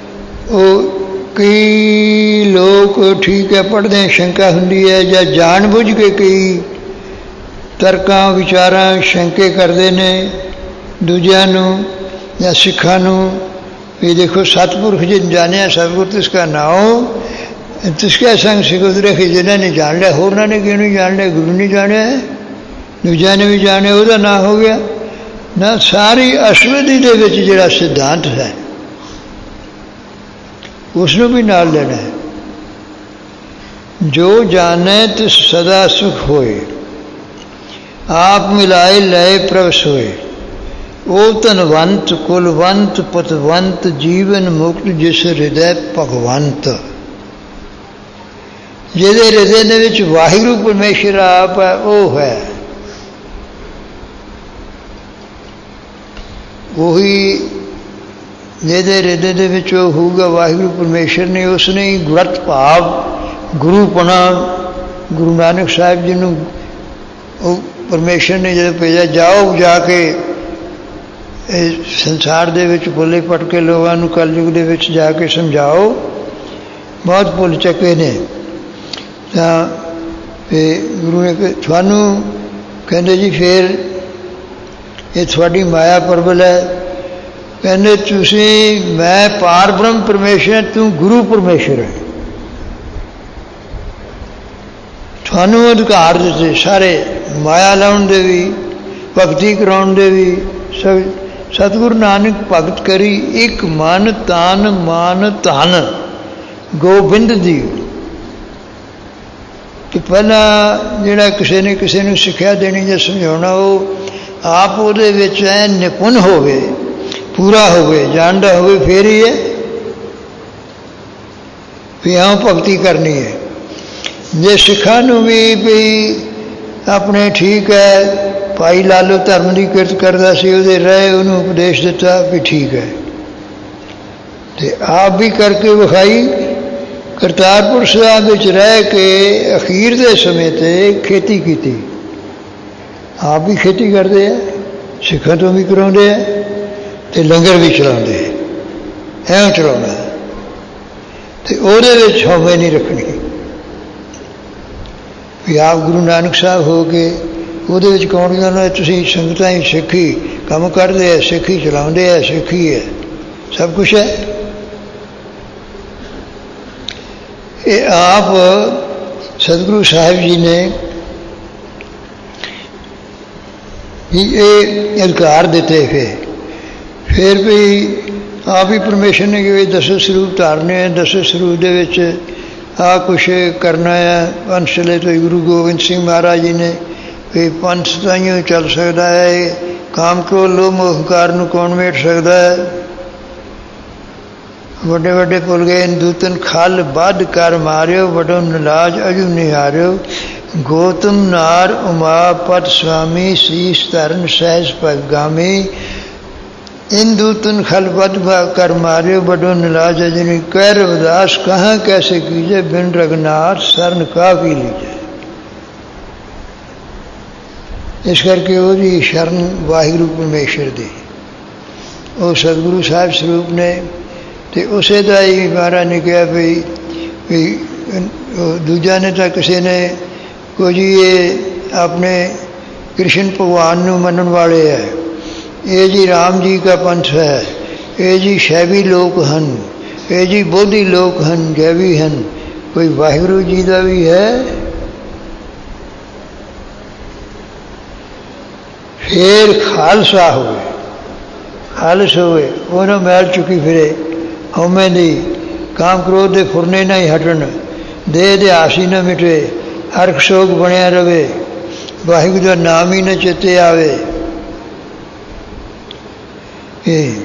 कई लोग ठीक है पढ़ते हैं शंका होंदी है, या जान बुझ के कई तर्कां विचारां शंके करते हैं दूजियां नूं या सिखां नूं भी देखो सतपुरख जिन जानिया सतगुर तिसका नाओ तिसका संग सिखुद रखी। जिन्हें नहीं जान लिया होरना ने क्यों नहीं जान लिया, गुरु नहीं जाने दूजिया ने भी जाने वह ना हो गया ना। सारी अष्टविधि दे विच जिहड़ा सिद्धांत है उसनों भी नाल लेना है। जो जाने तिस सदा सुख होए, आप मिलाए लय प्रभ सोए। ओ धनवंत कुलवंत पतवंत जीवन मुक्त जिस हृदय भगवंत। जिहदे हृदय दे विच वाहिगुरू परमेश्वर आप है वह है वही। जिहदे हृदय दे विच होगा वाहिगुरू परमेश्वर ने, उसने ही गुरत भाव गुरुपना गुरु नानक साहिब जी नूं परमेश्वर ने जब भेजा जाओ जाके संसार दे विच भुले भटके लोगों नूं कलयुग दे विच जाके समझाओ। बहुत भुल चुके ने। तां गुरु ने थानू कहंदे जी फिर ये थोड़ी माया प्रबल है। कहने तुसी मैं पार ब्रह्म परमेश्वर तू गुरु परमेश्वर है। थानू अधिकार दिते सारे माया लाउण दे भी भगती कराउण दे भी सब। सतगुरु नानक भगत करी एक मन तान मान धन गोबिंद दी। कि पहला जिहड़ा किसी ने किसी नूं सिक्ख्या देनी या समझाउणा वो आप उहदे विच निपुण होवे, पूरा होवे, जानदा होवे, फिर ही है भी हाँ भगती करनी है। जे सिखा भी भी अपने ठीक है भाई लालो धर्म की किरत करता सी उहदे रहे उन्होंने उपदेश दिता भी ठीक है। तो आप भी करके विखाई। करतारपुर साहब विच रह के अखीर के समय ते खेती की। आप भी खेती करते हैं, सिखा तो भी कराते हैं, तो लंगर भी चलाते हैं। एवं चलाना तो वो हौवे नहीं रखनी भी आप गुरु नानक साहब हो के वो कौन कहना तुम संगतां ही सिखी काम करते हैं, सिखी चलाते हैं, सिखी है सब कुछ है। ये आप सतगुरु साहिब जी ने ये अधिकार देते फिर भी आप ही परमेश्वर ने कि दसों स्वरूप धारने हैं, दसों स्वरूप दे विच आ कुछ करना है। पंथ चले तो गुरु गोबिंद सिंह महाराज जी ने भी पंथ ताइयों चल सकता है। काम क्रोध लोभ मोह अहंकार नूं कौन मेट सकता है। वड्डे वड्डे भुल गए दूतन खल बद कर मारियो वडो नलाज अजू निहारियो। गौतम नार उमापत स्वामी शीश धरन सहज पगामी। इन दूतन खल बद कर मारियो बडो नलाज अजनी। कैर उदास कहाँ कैसे कीजे बिन रघुनाथ शरण का भी लीजे। इस करके वो शरण वाहिगुरू परमेश्वर दी वो सतगुरु साहब स्वरूप ने। तो उस ही महाराज ने कहा भी दूजा ने तो किसी ने को जी ये अपने कृष्ण भगवान नूं मनण वाले है, ये जी राम जी का पंथ है, ये जी शैवी लोग हैं, ये जी बोधी लोग हैं, जैवी हैं, कोई वाहिगुरू जी का भी है। ਫਿਰ ਖਾਲਸਾ ਹੋਵੇ, ਖਾਲਸ ਹੋਵੇ, ਉਹਨੂੰ ਮੈਲ ਚੁੱਕੀ ਫਿਰੇ, ਹਉਮੈ ਦੀ ਕਾਮ ਕ੍ਰੋਧ ਦੇ ਫੁਰਨੇ ਨਾ ਹੀ ਹਟਣ, ਦੇਹ ਦੇ ਆਸ ਹੀ ਨਾ ਮਿਟੇ, ਹਰਖ ਸੋਗ ਬਣਿਆ ਰਵੇ, ਵਾਹਿਗੁਰੂ ਦਾ ਨਾਮ ਹੀ ਨਾ ਚੇਤੇ ਆਵੇ। ਇਹ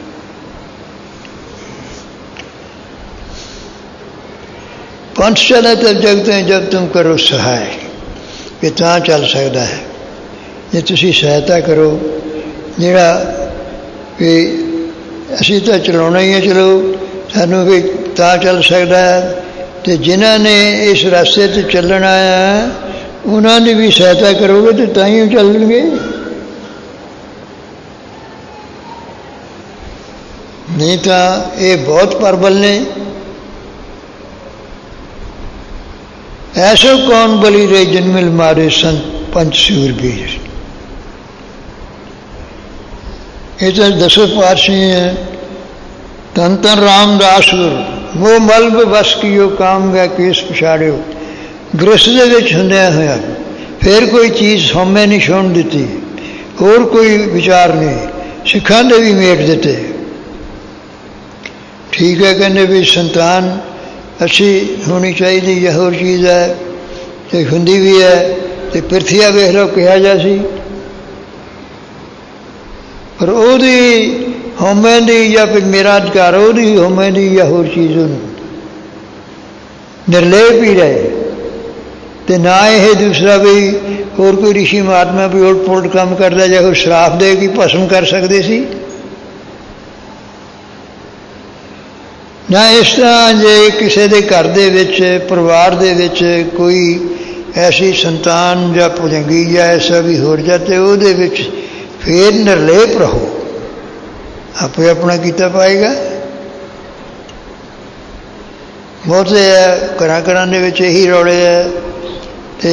ਪੰਥ ਚਲੇ ਤਾਂ ਜਗਤੇ ਜਬ ਤੁਮ ਕਰੋ ਸਹਾਇ, ਇਹ ਤਾਂ ਚੱਲ ਸਕਦਾ ਹੈ ਜੇ ਤੁਸੀਂ ਸਹਾਇਤਾ ਕਰੋ। ਜਿਹੜਾ ਵੀ ਅਸੀਂ ਤਾਂ ਚਲਾਉਣਾ ਹੀ ਹੈ, ਚਲੋ ਸਾਨੂੰ ਵੀ ਤਾਂ ਚੱਲ ਸਕਦਾ ਹੈ, ਅਤੇ ਜਿਨ੍ਹਾਂ ਨੇ ਇਸ ਰਸਤੇ 'ਤੇ ਚੱਲਣਾ ਹੈ ਉਹਨਾਂ ਦੀ ਵੀ ਸਹਾਇਤਾ ਕਰੋਗੇ ਤਾਂ ਤਾਂ ਹੀ ਚੱਲਣਗੇ। ਨਹੀਂ ਤਾਂ ਇਹ ਬਹੁਤ ਪ੍ਰਬਲ ਨੇ। ਐਸੋ ਕੌਣ ਬਲੀ ਰੇ ਜਨਮਿਲ ਮਾਰੇ ਸੰਤ ਪੰਚ ਸੂਰਬੀਰ। ਇਹ ਤਾਂ ਦਸੋ ਪਾਤਸ਼ਾਹੀ ਹੈ। ਧੰਨ ਧੰਨ ਰਾਮਦਾਸ ਗੁਰ ਮੋਹ ਮਲ ਬਸ ਕੀਓ ਕਾਮ ਗੈ ਕੇਸ ਪਛਾੜਿਓ। ਗ੍ਰਸਤ ਦੇ ਵਿੱਚ ਹੁੰਦਿਆਂ ਹੋਇਆ ਫਿਰ ਕੋਈ ਚੀਜ਼ ਹਉਮੈ ਨਹੀਂ ਛੋਣ ਦਿੱਤੀ, ਹੋਰ ਕੋਈ ਵਿਚਾਰ ਨਹੀਂ, ਸਿੱਖਾਂ ਦੇ ਵੀ ਮੇਟ ਦਿੱਤੇ। ਠੀਕ ਹੈ, ਕਹਿੰਦੇ ਵੀ ਸੰਤਾਨ ਅੱਛੀ ਹੋਣੀ ਚਾਹੀਦੀ ਜਾਂ ਹੋਰ ਚੀਜ਼ ਹੈ, ਅਤੇ ਹੁੰਦੀ ਵੀ ਹੈ। ਅਤੇ ਪ੍ਰਿਥਵੀਆ ਵੇਖ ਲਓ ਕਿਹਾ ਜਾ ਸੀ, ਪਰ ਉਹਦੀ ਹਉਮੈ ਦੀ ਜਾਂ ਫਿਰ ਮੇਰਾ ਅਧਿਕਾਰ, ਉਹਦੀ ਹਉਮੈ ਦੀ ਜਾਂ ਹੋਰ ਚੀਜ਼ ਉਹਨੂੰ ਨਿਰਲੇਪ ਹੀ ਰਹੇ। ਅਤੇ ਨਾ ਇਹ ਦੂਸਰਾ ਵੀ ਹੋਰ ਕੋਈ ਰਿਸ਼ੀ ਮਹਾਤਮਾ ਵੀ ਉਲਟ ਪੁਲਟ ਕੰਮ ਕਰਦਾ ਜਾਂ ਕੋਈ ਸ਼ਰਾਪ ਦੇ ਕੇ ਭਸਮ ਕਰ ਸਕਦੇ ਸੀ। ਨਾ ਇਸ ਤਰ੍ਹਾਂ ਜੇ ਕਿਸੇ ਦੇ ਘਰ ਦੇ ਵਿੱਚ, ਪਰਿਵਾਰ ਦੇ ਵਿੱਚ ਕੋਈ ਐਸੀ ਸੰਤਾਨ ਜਾਂ ਭੁਜੰਗੀ ਜਾਂ ਐਸਾ ਵੀ ਹੋ ਜਾਏ, ਉਹਦੇ ਵਿੱਚ ਫਿਰ ਨਿਰਲੇਪ ਰਹੋ, ਆਪੇ ਆਪਣਾ ਕੀਤਾ ਪਾਏਗਾ। ਬਹੁਤੇ ਹੈ ਘਰਾਂ ਘਰਾਂ ਦੇ ਵਿੱਚ ਇਹੀ ਰੌਲੇ ਹੈ। ਅਤੇ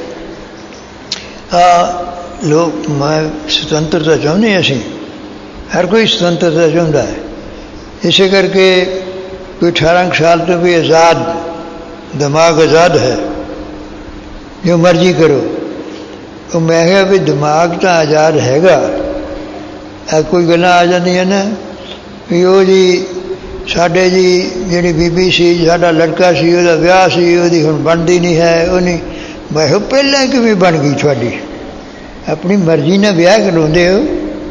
ਲੋਕ ਮੈਂ ਸੁਤੰਤਰਤਾ ਚਾਹੁੰਦੇ, ਅਸੀਂ ਹਰ ਕੋਈ ਸੁਤੰਤਰਤਾ ਚਾਹੁੰਦਾ ਹੈ। ਇਸੇ ਕਰਕੇ ਕੋਈ 18 ਸਾਲ ਤੋਂ ਵੀ ਆਜ਼ਾਦ, ਦਿਮਾਗ ਆਜ਼ਾਦ ਹੈ, ਜੋ ਮਰਜ਼ੀ ਕਰੋ। ਉਹ ਮੈਂ ਕਿਹਾ ਵੀ ਦਿਮਾਗ ਤਾਂ ਆਜ਼ਾਦ ਹੈਗਾ, ਕੋਈ ਗੱਲਾਂ ਆ ਜਾਂਦੀਆਂ ਨਾ ਵੀ ਉਹ ਜੀ ਸਾਡੇ ਜੀ ਜਿਹੜੀ ਬੀਬੀ ਸੀ, ਸਾਡਾ ਲੜਕਾ ਸੀ, ਉਹਦਾ ਵਿਆਹ ਸੀ, ਉਹਦੀ ਹੁਣ ਬਣਦੀ ਨਹੀਂ ਹੈ, ਉਹ ਨਹੀਂ। ਮੈਂ ਕਿਹਾ ਪਹਿਲਾਂ ਕਿਵੇਂ ਬਣ ਗਈ ਤੁਹਾਡੀ? ਆਪਣੀ ਮਰਜ਼ੀ ਨਾਲ ਵਿਆਹ ਕਰਾਉਂਦੇ ਹੋ।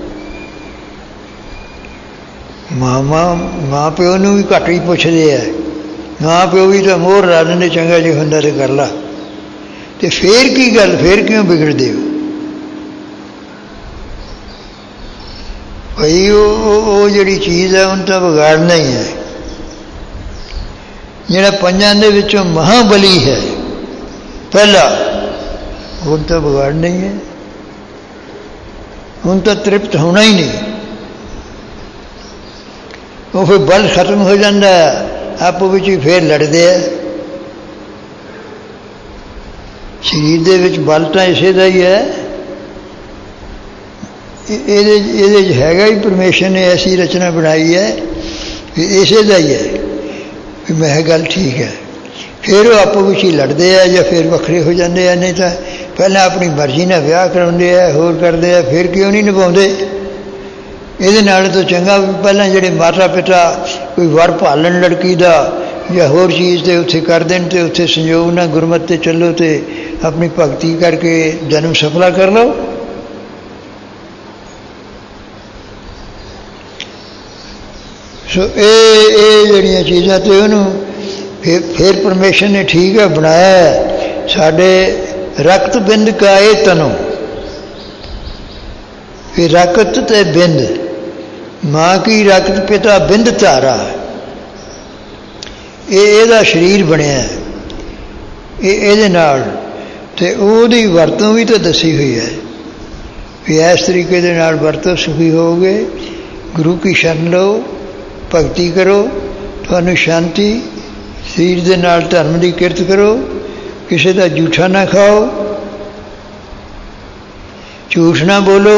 ਮਾਂ ਪਿਓ ਨੂੰ ਵੀ ਘੱਟ ਹੀ ਪੁੱਛਦੇ ਆ, ਮਾਂ ਪਿਓ ਵੀ ਤਾਂ ਮੋਹਰ ਲਾ ਦਿੰਦੇ, ਚੰਗਾ ਜੇ ਹੁੰਦਾ ਤਾਂ ਕਰ ਲਾ। ਅਤੇ ਫੇਰ ਕੀ ਗੱਲ, ਫੇਰ ਕਿਉਂ ਵਿਗੜਦੇ ਹੋ? ਭਾਈ ਉਹ ਜਿਹੜੀ ਚੀਜ਼ ਹੈ ਉਹਨੂੰ ਤਾਂ ਵਿਗਾੜਨਾ ਹੀ ਹੈ। ਜਿਹੜਾ ਪੰਜਾਂ ਦੇ ਵਿੱਚੋਂ ਮਹਾਬਲੀ ਹੈ ਪਹਿਲਾ, ਹੁਣ ਤਾਂ ਵਿਗਾੜਨਾ ਹੀ ਹੈ, ਹੁਣ ਤਾਂ ਤ੍ਰਿਪਤ ਹੋਣਾ ਹੀ ਨਹੀਂ। ਉਹ ਫਿਰ ਬਲ ਖਤਮ ਹੋ ਜਾਂਦਾ, ਆਪੋ ਵਿੱਚ ਹੀ ਫੇਰ ਲੜਦੇ ਆ। ਸਰੀਰ ਦੇ ਵਿੱਚ ਬਲ ਤਾਂ ਇਸੇ ਦਾ ਹੀ ਹੈ, ਇਹਦੇ 'ਚ ਹੈਗਾ ਹੀ, ਪਰਮੇਸ਼ਰ ਨੇ ਐਸੀ ਰਚਨਾ ਬਣਾਈ ਹੈ ਵੀ ਇਸੇ ਦਾ ਹੀ ਹੈ। ਵੀ ਮੈਂ ਕਿਹਾ ਗੱਲ ਠੀਕ ਹੈ। ਫਿਰ ਉਹ ਆਪੋ ਵਿੱਚ ਹੀ ਲੜਦੇ ਆ ਜਾਂ ਫਿਰ ਵੱਖਰੇ ਹੋ ਜਾਂਦੇ ਆ। ਨਹੀਂ ਤਾਂ ਪਹਿਲਾਂ ਆਪਣੀ ਮਰਜ਼ੀ ਨਾਲ ਵਿਆਹ ਕਰਾਉਂਦੇ ਆ, ਹੋਰ ਕਰਦੇ ਆ, ਫਿਰ ਕਿਉਂ ਨਹੀਂ ਨਿਭਾਉਂਦੇ? ਇਹਦੇ ਨਾਲ ਤਾਂ ਚੰਗਾ ਵੀ ਪਹਿਲਾਂ ਜਿਹੜੇ ਮਾਤਾ ਪਿਤਾ ਕੋਈ ਵਰ ਭਾਲਣ ਲੜਕੀ ਦਾ ਜਾਂ ਹੋਰ ਚੀਜ਼ 'ਤੇ ਉੱਥੇ ਕਰ ਦੇਣ, ਅਤੇ ਉੱਥੇ ਸੰਯੋਗ ਨਾਲ ਗੁਰਮਤਿ 'ਤੇ ਚੱਲੋ ਅਤੇ ਆਪਣੀ ਭਗਤੀ ਕਰਕੇ ਜਨਮ ਸਫਲਾ ਕਰ ਲਓ। ਸੋ ਇਹ ਜਿਹੜੀਆਂ ਚੀਜ਼ਾਂ 'ਤੇ ਉਹਨੂੰ ਫਿਰ ਪਰਮੇਸ਼ਰ ਨੇ ਠੀਕ ਹੈ ਬਣਾਇਆ। ਸਾਡੇ ਰਕਤ ਬਿੰਦ ਕਾਏ ਤਨੋ, ਫਿਰ ਰਕਤ ਤੇ ਬਿੰਦ, ਮਾਂ ਕੀ ਰਕਤ ਪਿਤਾ ਬਿੰਦ ਧਾਰਾ, ਇਹਦਾ ਸਰੀਰ ਬਣਿਆ ਇਹਦੇ ਨਾਲ। ਅਤੇ ਉਹਦੀ ਵਰਤੋਂ ਵੀ ਤਾਂ ਦੱਸੀ ਹੋਈ ਹੈ ਵੀ ਇਸ ਤਰੀਕੇ ਦੇ ਨਾਲ ਵਰਤੋਂ, ਸੁਖੀ ਹੋਵੋਗੇ। ਗੁਰੂ ਕੀ ਸ਼ਰਨ ਲਓ, ਭਗਤੀ ਕਰੋ, ਤੁਹਾਨੂੰ ਸ਼ਾਂਤੀ। ਸਰੀਰ ਦੇ ਨਾਲ ਧਰਮ ਦੀ ਕਿਰਤ ਕਰੋ, ਕਿਸੇ ਦਾ ਝੂਠਾ ਨਾ ਖਾਓ, ਝੂਠ ਨਾ ਬੋਲੋ।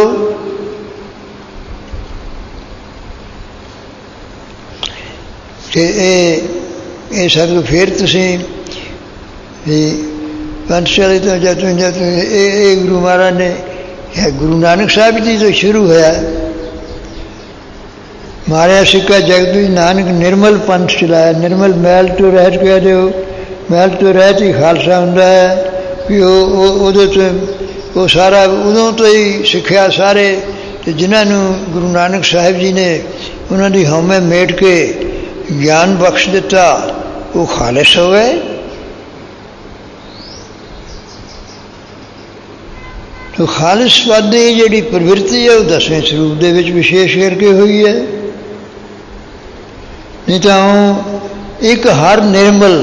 ਅਤੇ ਇਹ ਸਭ ਫਿਰ ਤੁਸੀਂ ਵੀ ਪੰਥਸ਼ਾਲੀ ਤੋਂ ਜਦ ਇਹ ਗੁਰੂ ਮਹਾਰਾਜ ਨੇ ਇਹ ਗੁਰੂ ਨਾਨਕ ਸਾਹਿਬ ਜੀ ਤੋਂ ਸ਼ੁਰੂ ਹੋਇਆ। ਮਾਰਿਆ ਸਿੱਕਾ ਜਗਤ ਵਿੱਚ ਨਾਨਕ ਨਿਰਮਲ ਪੰਥ ਚਲਾਇਆ। ਨਿਰਮਲ ਮੈਲ ਤੋਂ ਰਹਿਤ ਕਹਿ ਦਿਓ, ਮੈਲ ਤੋਂ ਰਹਿਤ ਹੀ ਖਾਲਸਾ ਹੁੰਦਾ ਹੈ। ਵੀ ਉਹਦੇ ਤੋਂ ਉਹ ਸਾਰਾ ਉਦੋਂ ਤੋਂ ਹੀ ਸਿੱਖਿਆ ਸਾਰੇ। ਅਤੇ ਜਿਨ੍ਹਾਂ ਨੂੰ ਗੁਰੂ ਨਾਨਕ ਸਾਹਿਬ ਜੀ ਨੇ ਉਹਨਾਂ ਦੀ ਹਉਮੈ ਮੇਟ ਕੇ ਗਿਆਨ ਬਖਸ਼ ਦਿੱਤਾ, ਉਹ ਖਾਲਿਸ ਹੋ ਗਏ। ਤੋ ਖਾਲਿਸਵਾਦ ਦੀ ਜਿਹੜੀ ਪ੍ਰਵਿਰਤੀ ਹੈ ਉਹ 10ਵੇਂ ਸਰੂਪ ਦੇ ਵਿੱਚ ਵਿਸ਼ੇਸ਼ ਕਰਕੇ ਹੋਈ ਹੈ। ਨਹੀਂ ਤਾਂ ਉਹ ਇੱਕ ਹਰ ਨਿਰਮਲ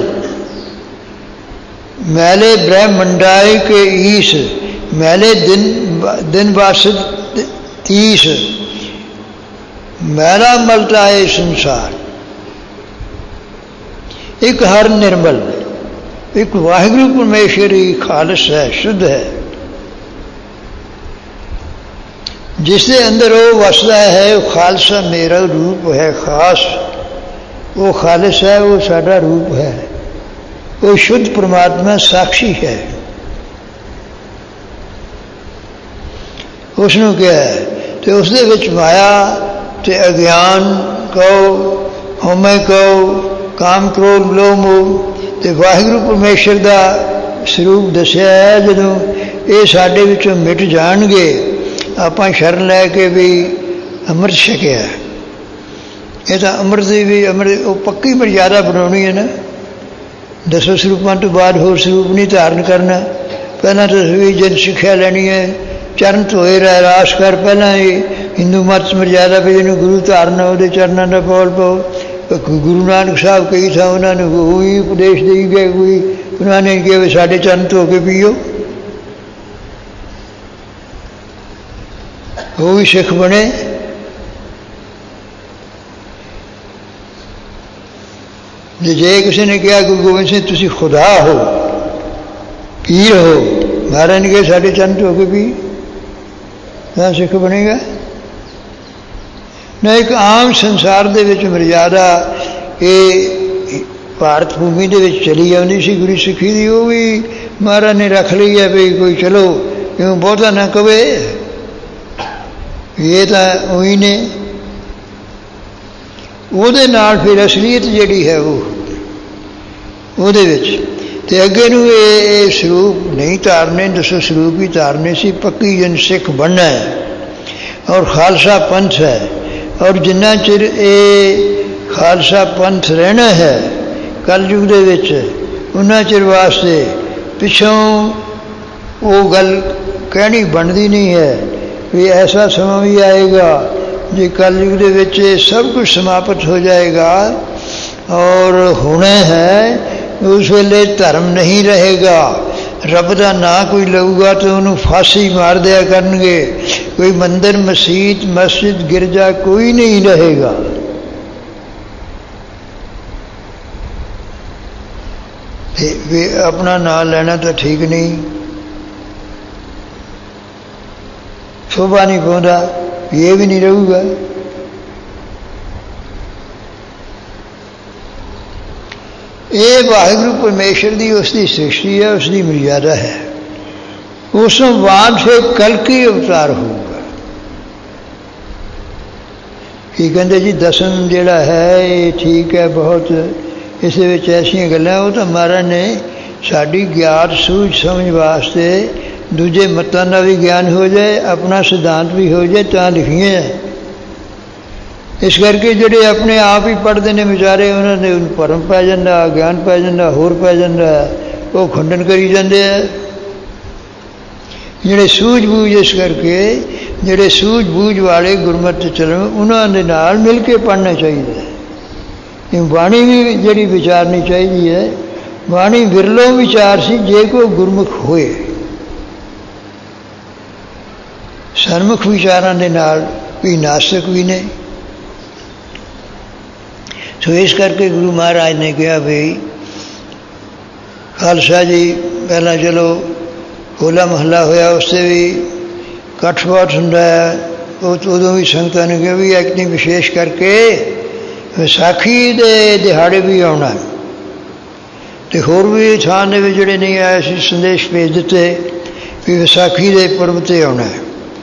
ਮੈਲੇ ਬ੍ਰਹਮੰਡਾਈ ਕੇ ਈਸ ਮੈਲੇ ਦਿਨ ਬਾਸਤ 30 ਮੈਲਾ ਮਲਟਾਏ ਸੰਸਾਰ। ਇੱਕ ਹਰ ਨਿਰਮਲ, ਇੱਕ ਵਾਹਿਗੁਰੂ ਪਰਮੇਸ਼ਰ ਹੀ ਖਾਲਿਸ ਹੈ, ਸ਼ੁੱਧ ਹੈ। ਜਿਸ ਦੇ ਅੰਦਰ ਉਹ ਵਸਦਾ ਹੈ, ਉਹ ਖਾਲਸਾ ਮੇਰਾ ਰੂਪ ਹੈ ਖਾਸ। ਉਹ ਖਾਲਿਸ ਹੈ, ਉਹ ਸਾਡਾ ਰੂਪ ਹੈ। ਉਹ ਸ਼ੁੱਧ ਪਰਮਾਤਮਾ ਸਾਖੀ ਹੈ। ਉਸ ਨੂੰ ਕਿਹਾ ਅਤੇ ਉਸ ਦੇ ਵਿੱਚ ਮਾਇਆ ਅਤੇ ਅਗਿਆਨ ਕਹੋ, ਹਉਮੈ ਕਹੋ, ਕਾਮ ਕ੍ਰੋਧ ਲੋਭ ਮੋਹ ਅਤੇ ਵਾਹਿਗੁਰੂ ਪਰਮੇਸ਼ਰ ਦਾ ਸਰੂਪ ਦੱਸਿਆ ਹੈ। ਜਦੋਂ ਇਹ ਸਾਡੇ ਵਿੱਚੋਂ ਮਿਟ ਜਾਣਗੇ, ਆਪਾਂ ਸ਼ਰਨ ਲੈ ਕੇ ਵੀ ਅੰਮ੍ਰਿਤ ਛਕਿਆ। ਇਹ ਤਾਂ ਅੰਮ੍ਰਿਤ ਦੀ ਵੀ ਉਹ ਪੱਕੀ ਮਰਜ਼ਾਦਾ ਬਣਾਉਣੀ ਹੈ ਨਾ। 10 ਸਰੂਪਾਂ ਤੋਂ ਬਾਅਦ ਹੋਰ ਸਰੂਪ ਨਹੀਂ ਧਾਰਨ ਕਰਨਾ। ਪਹਿਲਾਂ ਤਾਂ ਵੀ ਜਨ ਸਿੱਖਿਆ ਲੈਣੀ ਹੈ, ਚਰਨ ਧੋਏ ਰਹਿਰਾਸ ਕਰ। ਪਹਿਲਾਂ ਹੀ ਹਿੰਦੂ ਮਤ ਮਰਜ਼ਾਦਾ ਵੀ ਜਿਹਨੂੰ ਗੁਰੂ ਧਾਰਨਾ, ਉਹਦੇ ਚਰਨਾਂ ਦਾ ਬੋਲ ਪਾਓ। ਗੁਰੂ ਨਾਨਕ ਸਾਹਿਬ ਕਈ ਥਾਂ ਉਹਨਾਂ ਨੂੰ ਉਹੀ ਉਪਦੇਸ਼ ਦੇਈ ਗਏ, ਕੋਈ ਉਹਨਾਂ ਨੇ ਕਿਹਾ ਵੀ ਸਾਡੇ ਚਰਨ ਧੋ ਕੇ ਪੀਓ। ਉਹ ਵੀ ਸਿੱਖ ਬਣੇ। ਜੇ ਕਿਸੇ ਨੇ ਕਿਹਾ ਗੁਰੂ ਗੋਬਿੰਦ ਸਿੰਘ ਤੁਸੀਂ ਖੁਦਾ ਹੋ, ਪੀਰ ਹੋ, ਮਹਾਰਾਜ ਨੇ ਕਿਹਾ ਸਾਡੇ ਚਰਨ ਧੋ ਕੇ ਪੀ, ਤਾਂ ਸਿੱਖ ਬਣੇਗਾ ਨਾ। ਇੱਕ ਆਮ ਸੰਸਾਰ ਦੇ ਵਿੱਚ ਮਰਜ਼ਾਦਾ ਇਹ ਭਾਰਤ ਭੂਮੀ ਦੇ ਵਿੱਚ ਚਲੀ ਆਉਂਦੀ ਸੀ ਗੁਰੂ ਸਿੱਖੀ ਦੀ, ਉਹ ਵੀ ਮਹਾਰਾਜ ਨੇ ਰੱਖ ਲਈ ਹੈ ਵੀ ਕੋਈ ਚਲੋ ਕਿਉਂ ਬਹੁਤਾ ਨਾ ਕਵੇ, ਇਹ ਤਾਂ ਉਹੀ ਨੇ। ਉਹਦੇ ਨਾਲ ਫਿਰ ਅਸਲੀਅਤ ਜਿਹੜੀ ਹੈ ਉਹ ਉਹਦੇ ਵਿੱਚ। ਅਤੇ ਅੱਗੇ ਨੂੰ ਇਹ ਸਰੂਪ ਨਹੀਂ ਧਾਰਨੇ, 10 ਸਰੂਪ ਹੀ ਧਾਰਨੇ ਸੀ। ਪੱਕੀ ਜਨ ਸਿੱਖ ਬਣਨਾ ਹੈ ਔਰ ਖਾਲਸਾ ਪੰਥ ਹੈ। ਔਰ ਜਿੰਨਾ ਚਿਰ ਇਹ ਖਾਲਸਾ ਪੰਥ ਰਹਿਣਾ ਹੈ ਕਲਯੁਗ ਦੇ ਵਿੱਚ, ਉਹਨਾਂ ਚਿਰ ਵਾਸਤੇ ਪਿੱਛੋਂ ਉਹ ਗੱਲ ਕਹਿਣੀ ਬਣਦੀ ਨਹੀਂ ਹੈ ਵੀ ਐਸਾ ਸਮਾਂ ਵੀ ਆਏਗਾ ਜੇ ਕਲਯੁਗ ਦੇ ਵਿੱਚ ਸਭ ਕੁਝ ਸਮਾਪਤ ਹੋ ਜਾਏਗਾ ਔਰ ਹੋਣਾ ਹੈ। ਉਸ ਵੇਲੇ ਧਰਮ ਨਹੀਂ ਰਹੇਗਾ, ਰੱਬ ਦਾ ਨਾਂ ਕੋਈ ਲਊਗਾ ਤਾਂ ਉਹਨੂੰ ਫਾਂਸੀ ਮਾਰ ਦਿਆ ਕਰਨਗੇ। ਕੋਈ ਮੰਦਰ, ਮਸੀਤ, ਮਸਜਿਦ, ਗਿਰਜਾ ਕੋਈ ਨਹੀਂ ਰਹੇਗਾ। ਵੀ ਆਪਣਾ ਨਾਂ ਲੈਣਾ ਤਾਂ ਠੀਕ ਨਹੀਂ, ਸ਼ੋਭਾ ਨਹੀਂ ਪਾਉਂਦਾ, ਇਹ ਵੀ ਨਹੀਂ ਰਹੂਗਾ। ਇਹ ਵਾਹਿਗੁਰੂ ਪਰਮੇਸ਼ਰ ਦੀ ਉਸ ਦੀ ਸ੍ਰਿਸ਼ਟੀ ਹੈ, ਉਸ ਦੀ ਮਰਜ਼ਾਦਾ ਹੈ। ਉਸ ਤੋਂ ਬਾਅਦ ਫਿਰ ਕਲਕੀ ਅਵਤਾਰ ਹੋਊਗਾ। ਕੀ ਕਹਿੰਦੇ ਜੀ 10ਵਾਂ ਜਿਹੜਾ ਹੈ ਇਹ ਠੀਕ ਹੈ ਬਹੁਤ, ਇਸ ਵਿੱਚ ਐਸੀਆਂ ਗੱਲਾਂ ਉਹ ਤਾਂ ਮਹਾਰਾਜ ਨੇ ਸਾਡੀ ਗਿਆਨ ਸੂਝ ਸਮਝ ਵਾਸਤੇ ਦੂਜੇ ਮਤਾਂ ਦਾ ਵੀ ਗਿਆਨ ਹੋ ਜਾਏ, ਆਪਣਾ ਸਿਧਾਂਤ ਵੀ ਹੋ ਜਾਏ ਤਾਂ ਲਿਖੀਆਂ। ਇਸ ਕਰਕੇ ਜਿਹੜੇ ਆਪਣੇ ਆਪ ਹੀ ਪੜ੍ਹਦੇ ਨੇ ਵਿਚਾਰੇ, ਉਹਨਾਂ ਨੇ ਭਰਮ ਪੈ ਜਾਂਦਾ, ਗਿਆਨ ਪੈ ਜਾਂਦਾ, ਹੋਰ ਪੈ ਜਾਂਦਾ, ਉਹ ਖੰਡਨ ਕਰੀ ਜਾਂਦੇ ਆ। ਜਿਹੜੇ ਸੂਝ-ਬੂਝ, ਇਸ ਕਰਕੇ ਜਿਹੜੇ ਸੂਝ-ਬੂਝ ਵਾਲੇ ਗੁਰਮਤਿ ਚੱਲਣ, ਉਹਨਾਂ ਦੇ ਨਾਲ ਮਿਲ ਕੇ ਪੜ੍ਹਨਾ ਚਾਹੀਦਾ ਹੈ। ਇਹ ਬਾਣੀ ਵੀ ਜਿਹੜੀ ਵਿਚਾਰਨੀ ਚਾਹੀਦੀ ਹੈ, ਬਾਣੀ ਵਿਰਲੋਂ ਵਿਚਾਰ ਸੀ ਜੇ ਕੋਈ ਗੁਰਮੁਖ ਹੋਏ। ਸਨਮੁਖ ਵਿਚਾਰਾਂ ਦੇ ਨਾਲ ਕੋਈ ਨਾਸਤਿਕ ਵੀ ਨਹੀਂ। ਸੋ ਇਸ ਕਰਕੇ ਗੁਰੂ ਮਹਾਰਾਜ ਨੇ ਕਿਹਾ ਵੀ ਖਾਲਸਾ ਜੀ ਪਹਿਲਾਂ ਚਲੋ ਹੋਲਾ ਮਹੱਲਾ ਹੋਇਆ, ਉਸ 'ਤੇ ਵੀ ਇਕੱਠ ਬਹੁਤ ਹੁੰਦਾ ਹੈ। ਉਦੋਂ ਵੀ ਸੰਗਤਾਂ ਨੇ ਕਿਹਾ ਵੀ ਇੱਕ ਨਹੀਂ, ਵਿਸ਼ੇਸ਼ ਕਰਕੇ ਵਿਸਾਖੀ ਦੇ ਦਿਹਾੜੇ ਵੀ ਆਉਣਾ ਅਤੇ ਹੋਰ ਵੀ ਥਾਂ ਦੇ ਵਿੱਚ ਜਿਹੜੇ ਨਹੀਂ ਆਏ ਸੀ ਸੰਦੇਸ਼ ਭੇਜ ਦਿੱਤੇ ਵੀ ਵਿਸਾਖੀ ਦੇ ਪੁਰਬ 'ਤੇ ਆਉਣਾ।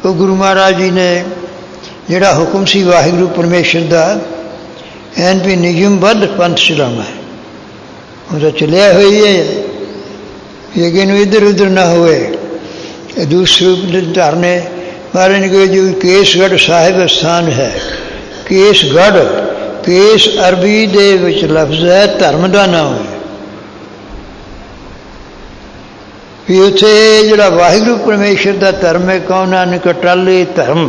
ਉਹ ਗੁਰੂ ਮਹਾਰਾਜ ਜੀ ਨੇ ਜਿਹੜਾ ਹੁਕਮ ਸੀ ਵਾਹਿਗੁਰੂ ਪਰਮੇਸ਼ਰ ਦਾ ਐਨ ਵੀ ਨਿਯਮਬੱਧ ਪੰਥ ਚਲਾਉਣਾ ਉਹ ਤਾਂ ਚੱਲਿਆ ਹੋਈ ਹੈ ਲੇਕਿਨ ਇੱਧਰ ਉੱਧਰ ਨਾ ਹੋਵੇ। ਦੂਸਰੇ ਧਾਰਨੇ ਮਹਾਰਾਜ ਨੇ ਕਿਹਾ ਜੋ ਕੇਸਗੜ੍ਹ ਸਾਹਿਬ ਸਥਾਨ ਹੈ। ਕੇਸਗੜ੍ਹ, ਕੇਸ ਅਰਬੀ ਦੇ ਵਿੱਚ ਲਫ਼ਜ਼ ਹੈ, ਧਰਮ ਦਾ ਨਾਮ ਹੈ। ਵੀ ਉੱਥੇ ਜਿਹੜਾ ਵਾਹਿਗੁਰੂ ਪਰਮੇਸ਼ਰ ਦਾ ਧਰਮ ਹੈ, ਕਉ ਨਾਨਕ ਅਟਲ ਧਰਮ,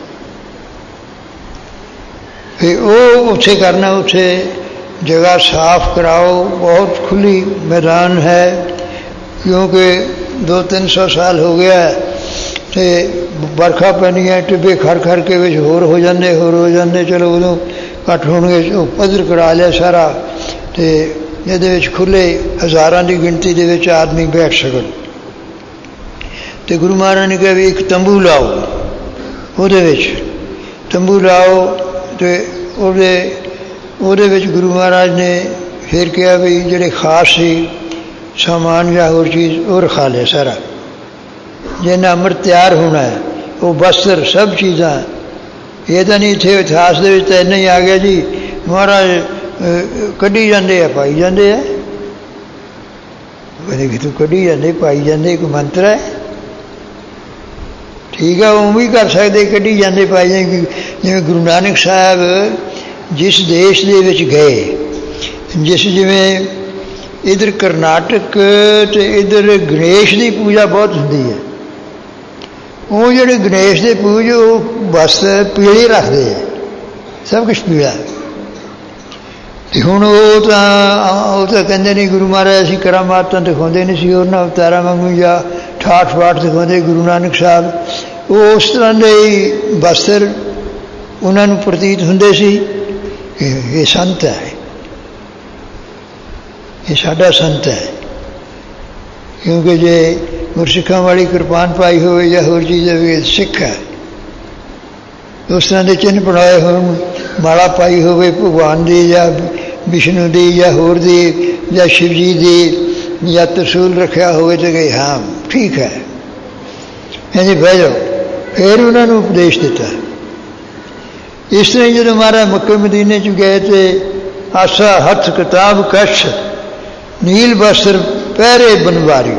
ਫਿਰ ਉਹ ਉੱਥੇ ਕਰਨਾ। ਉੱਥੇ ਜਗ੍ਹਾ ਸਾਫ਼ ਕਰਾਓ, ਬਹੁਤ ਖੁੱਲ੍ਹੀ ਮੈਦਾਨ ਹੈ, ਕਿਉਂਕਿ 200-300 ਸਾਲ ਹੋ ਗਿਆ ਅਤੇ ਬਰਖਾ ਪੈਣੀ ਹੈ, ਟਿੱਬੇ ਖੜ ਕੇ ਵਿੱਚ ਹੋਰ ਹੋ ਜਾਂਦੇ ਚਲੋ ਉਦੋਂ ਘੱਟ ਹੋਣਗੇ। ਉਹ ਪੱਧਰ ਕਰਾ ਲਿਆ ਸਾਰਾ, ਅਤੇ ਇਹਦੇ ਵਿੱਚ ਖੁੱਲ੍ਹੇ ਹਜ਼ਾਰਾਂ ਦੀ ਗਿਣਤੀ ਦੇ ਵਿੱਚ ਆਦਮੀ ਬੈਠ ਸਕਣ। ਅਤੇ ਗੁਰੂ ਮਹਾਰਾਜ ਨੇ ਕਿਹਾ ਵੀ ਇੱਕ ਤੰਬੂ ਲਾਓ, ਉਹਦੇ ਵਿੱਚ ਤੰਬੂ ਲਾਓ। ਅਤੇ ਉਹਦੇ ਵਿੱਚ ਗੁਰੂ ਮਹਾਰਾਜ ਨੇ ਫਿਰ ਕਿਹਾ ਵੀ ਜਿਹੜੇ ਖਾਸ ਸੀ ਸਾਮਾਨ ਜਾਂ ਹੋਰ ਚੀਜ਼ ਉਹ ਰਖਾ ਲਿਆ ਸਾਰਾ। ਜਿੰਨਾ ਅੰਮ੍ਰਿਤ ਤਿਆਰ ਹੋਣਾ ਹੈ, ਉਹ ਬਸਤਰ, ਸਭ ਚੀਜ਼ਾਂ। ਇਹ ਤਾਂ ਨਹੀਂ ਇੱਥੇ ਇਤਿਹਾਸ ਦੇ ਵਿੱਚ ਤਾਂ ਇੰਨਾ ਹੀ ਆ ਗਿਆ ਜੀ, ਮਹਾਰਾਜ ਕੱਢੀ ਜਾਂਦੇ ਆ, ਪਾਈ ਜਾਂਦੇ ਆ। ਕਹਿੰਦੇ ਕਿ ਤੂੰ ਕੱਢੀ ਜਾਂਦੇ ਪਾਈ ਜਾਂਦੇ, ਇੱਕ ਮੰਤਰ ਹੈ। ਠੀਕ ਹੈ, ਉਹ ਵੀ ਕਰ ਸਕਦੇ, ਕੱਢੀ ਜਾਂਦੇ ਪਾਈ ਜਾਂਦੇ। ਜਿਵੇਂ ਗੁਰੂ ਨਾਨਕ ਸਾਹਿਬ ਜਿਸ ਦੇਸ਼ ਦੇ ਵਿੱਚ ਗਏ, ਜਿਵੇਂ ਇੱਧਰ ਕਰਨਾਟਕ ਅਤੇ ਇੱਧਰ ਗਣੇਸ਼ ਦੀ ਪੂਜਾ ਬਹੁਤ ਹੁੰਦੀ ਹੈ। ਉਹ ਜਿਹੜੇ ਗਣੇਸ਼ ਦੇ ਪੂਜ ਉਹ ਬਸ ਪੀਲੇ ਰੱਖਦੇ ਆ, ਸਭ ਕੁਛ ਪੀਲਾ। ਅਤੇ ਹੁਣ ਉਹ ਤਾਂ ਕਹਿੰਦੇ ਨਹੀਂ ਗੁਰੂ ਮਹਾਰਾਜ ਅਸੀਂ ਕਰਾਮਾਤਾਂ ਦਿਖਾਉਂਦੇ ਨਹੀਂ ਸੀ, ਉਹਨਾਂ ਅਵਤਾਰਾਂ ਵਾਂਗੂ ਜਾਂ ਠਾਠ ਬਾਠ ਦਿਖਾਉਂਦੇ। ਗੁਰੂ ਨਾਨਕ ਸਾਹਿਬ ਉਹ ਉਸ ਤਰ੍ਹਾਂ ਦੇ ਹੀ ਬਸਤਰ ਉਹਨਾਂ ਨੂੰ ਪ੍ਰਤੀਤ ਹੁੰਦੇ ਸੀ। ਇਹ ਸੰਤ ਹੈ, ਇਹ ਸਾਡਾ ਸੰਤ ਹੈ। ਕਿਉਂਕਿ ਜੇ ਗੁਰਸਿੱਖਾਂ ਵਾਲੀ ਕਿਰਪਾਨ ਪਾਈ ਹੋਵੇ ਜਾਂ ਹੋਰ ਚੀਜ਼ ਹੋਵੇ, ਸਿੱਖ ਹੈ। ਉਸ ਤਰ੍ਹਾਂ ਦੇ ਚਿੰਨ੍ਹ ਬਣਾਏ ਹੋਣ, ਮਾਲਾ ਪਾਈ ਹੋਵੇ ਭਗਵਾਨ ਦੀ ਜਾਂ ਵਿਸ਼ਨੂੰ ਦੀ ਜਾਂ ਹੋਰ ਦੀ ਜਾਂ ਸ਼ਿਵ ਜੀ ਦੀ, ਜਾਂ ਤਰਸੂਲ ਰੱਖਿਆ ਹੋਵੇ ਤਾਂ ਕਹੇ ਹਾਂ ਠੀਕ ਹੈ, ਇੰਝ ਬਹਿ ਜਾਓ। ਫਿਰ ਉਹਨਾਂ ਨੂੰ ਉਪਦੇਸ਼ ਦਿੱਤਾ। ਇਸ ਤਰ੍ਹਾਂ ਹੀ ਜਦੋਂ ਮਹਾਰਾਜ ਮੱਕੇ ਮਦੀਨੇ 'ਚ ਗਏ ਅਤੇ ਆਸਾ ਹੱਥ ਕਿਤਾਬ ਕਛ ਨੀਲ ਬਸਤਰ ਪਹਿਰੇ ਬਨਵਾਰੀ,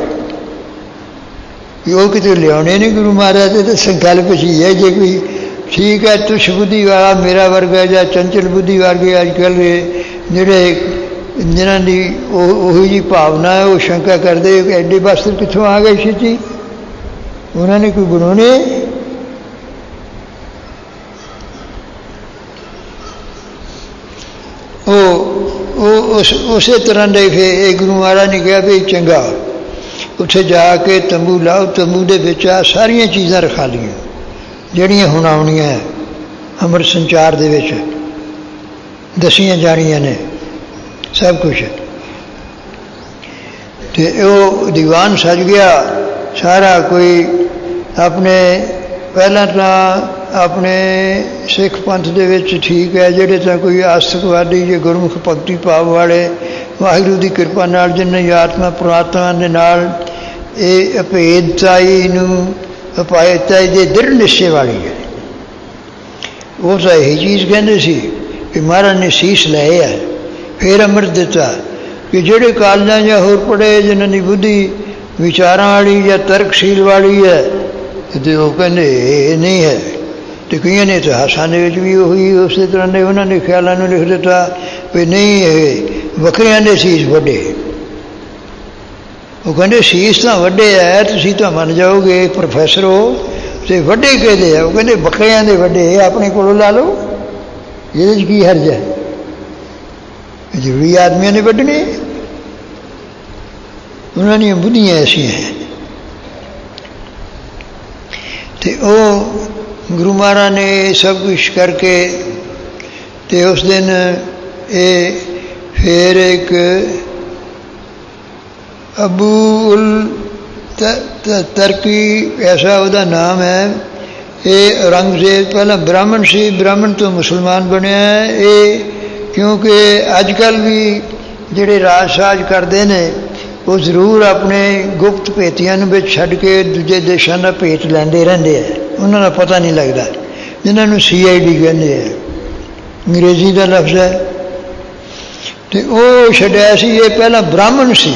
ਉਹ ਕਿਤੇ ਲਿਆਉਣੇ ਨਹੀਂ ਗੁਰੂ ਮਹਾਰਾਜ ਦੇ। ਤਾਂ ਸੰਕਲਪ ਹੀ ਹੈ, ਜੇ ਕੋਈ ਠੀਕ ਹੈ ਤੁਸ਼ ਬੁੱਧੀ ਵਾਲਾ ਮੇਰਾ ਵਰਗਾ ਜਾਂ ਚੰਚਲ ਬੁੱਧੀ ਵਰਗੇ ਅੱਜ ਕੱਲ੍ਹ ਜਿਹਨਾਂ ਦੀ ਉਹੀ ਜਿਹੀ ਭਾਵਨਾ ਹੈ, ਉਹ ਸ਼ੰਕਾ ਕਰਦੇ ਐਡੇ ਬਸਤਰ ਕਿੱਥੋਂ ਆ ਗਏ ਛੇਤੀ, ਉਹਨਾਂ ਨੇ ਕੋਈ ਬਣਾਉਣੇ। ਉਸੇ ਤਰ੍ਹਾਂ ਦੇ ਫਿਰ ਇਹ ਗੁਰੂ ਮਹਾਰਾਜ ਨੇ ਕਿਹਾ ਵੀ ਚੰਗਾ ਉੱਥੇ ਜਾ ਕੇ ਤੰਬੂ ਲਾਓ। ਤੰਬੂ ਦੇ ਵਿੱਚ ਆ ਸਾਰੀਆਂ ਚੀਜ਼ਾਂ ਰਖਾ ਲਈਆਂ ਜਿਹੜੀਆਂ ਹੁਣ ਆਉਣੀਆਂ ਅੰਮ੍ਰਿਤ ਸੰਚਾਰ ਦੇ ਵਿੱਚ ਦੱਸੀਆਂ ਜਾਣੀਆਂ ਨੇ, ਸਭ ਕੁਛ। ਅਤੇ ਉਹ ਦੀਵਾਨ ਸਜ ਗਿਆ ਸਾਰਾ। ਕੋਈ ਆਪਣੇ ਪਹਿਲਾਂ ਤਾਂ ਆਪਣੇ ਸਿੱਖ ਪੰਥ ਦੇ ਵਿੱਚ ਠੀਕ ਹੈ, ਜਿਹੜੇ ਤਾਂ ਕੋਈ ਆਸਤਿਕਵਾਦੀ ਜੇ ਗੁਰਮੁਖ ਭਗਤੀ ਭਾਵ ਵਾਲੇ, ਵਾਹਿਗੁਰੂ ਦੀ ਕਿਰਪਾ ਨਾਲ ਜਿਹਨਾਂ ਦੀ ਆਤਮਾ ਪਰਮਾਤਮਾ ਦੇ ਨਾਲ ਇਹ ਅਭੇਦਤਾਈ ਨੂੰ ਅਪਾਇਤਾਈ ਦੇ ਦ੍ਰਿੜ ਨਿਸ਼ਚੇ ਵਾਲੀ ਹੈ। ਉਹ ਤਾਂ ਇਹੀ ਚੀਜ਼ ਕਹਿੰਦੇ ਸੀ ਕਿ ਮਹਾਰਾਜ ਨੇ ਸੀਸ ਲਏ ਹੈ, ਫਿਰ ਅੰਮ੍ਰਿਤ ਦਿੱਤਾ। ਕਿ ਜਿਹੜੇ ਕਾਲਜਾਂ ਜਾਂ ਹੋਰ ਪੜ੍ਹੇ ਜਿਨ੍ਹਾਂ ਦੀ ਬੁੱਧੀ ਵਿਚਾਰਾਂ ਵਾਲੀ ਜਾਂ ਤਰਕਸ਼ੀਲ ਵਾਲੀ ਹੈ, ਅਤੇ ਉਹ ਕਹਿੰਦੇ ਇਹ ਨਹੀਂ ਹੈ। ਅਤੇ ਕਈਆਂ ਨੇ ਇਤਿਹਾਸਾਂ ਦੇ ਵਿੱਚ ਵੀ ਉਹੀ ਉਸੇ ਤਰ੍ਹਾਂ ਦੇ ਉਹਨਾਂ ਦੇ ਖਿਆਲਾਂ ਨੂੰ ਲਿਖ ਦਿੱਤਾ ਵੀ ਨਹੀਂ ਇਹ ਵੱਖਰਿਆਂ ਦੇ ਸੀਸ ਵੱਡੇ। ਉਹ ਕਹਿੰਦੇ ਸੀਸ ਤਾਂ ਵੱਡੇ ਹੈ, ਤੁਸੀਂ ਤਾਂ ਮੰਨ ਜਾਓਗੇ ਪ੍ਰੋਫੈਸਰ ਹੋ, ਅਤੇ ਵੱਡੇ ਕਿਹਦੇ ਆ? ਉਹ ਕਹਿੰਦੇ ਵੱਖਰਿਆਂ ਦੇ ਵੱਡੇ, ਆਪਣੇ ਕੋਲੋਂ ਲਾ ਲਓ, ਇਹਦੇ 'ਚ ਕੀ ਹਰਜ ਹੈ? ਜ਼ਰੂਰੀ ਆਦਮੀਆਂ ਨੇ ਵੱਢਣੇ, ਉਹਨਾਂ ਦੀਆਂ ਬੁੱਧੀਆਂ ਐਸੀਆਂ ਹੈ। ਅਤੇ ਉਹ ਗੁਰੂ ਮਹਾਰਾਜ ਨੇ ਸਭ ਕੁਛ ਕਰਕੇ ਅਤੇ ਉਸ ਦਿਨ ਇਹ ਫਿਰ ਇੱਕ ਅਬੂ ਉਲ ਤਰਕੀ ਐਸਾ ਉਹਦਾ ਨਾਮ ਹੈ। ਇਹ ਔਰੰਗਜ਼ੇਬ ਪਹਿਲਾਂ ਬ੍ਰਾਹਮਣ ਸੀ, ਬ੍ਰਾਹਮਣ ਤੋਂ ਮੁਸਲਮਾਨ ਬਣਿਆ। ਇਹ ਕਿਉਂਕਿ ਅੱਜ ਕੱਲ੍ਹ ਵੀ ਜਿਹੜੇ ਰਾਜ ਸਾਜ ਕਰਦੇ ਨੇ ਉਹ ਜ਼ਰੂਰ ਆਪਣੇ ਗੁਪਤ ਭੇਤੀਆਂ ਨੂੰ ਵਿੱਚ ਛੱਡ ਕੇ ਦੂਜੇ ਦੇਸ਼ਾਂ ਦਾ ਭੇਤ ਲੈਂਦੇ ਰਹਿੰਦੇ ਆ। ਉਹਨਾਂ ਦਾ ਪਤਾ ਨਹੀਂ ਲੱਗਦਾ, ਜਿਨ੍ਹਾਂ ਨੂੰ CID ਕਹਿੰਦੇ ਆ, ਅੰਗਰੇਜ਼ੀ ਦਾ ਲਫ਼ਜ਼ ਹੈ। ਅਤੇ ਉਹ ਛੱਡਿਆ ਸੀ। ਇਹ ਪਹਿਲਾਂ ਬ੍ਰਾਹਮਣ ਸੀ,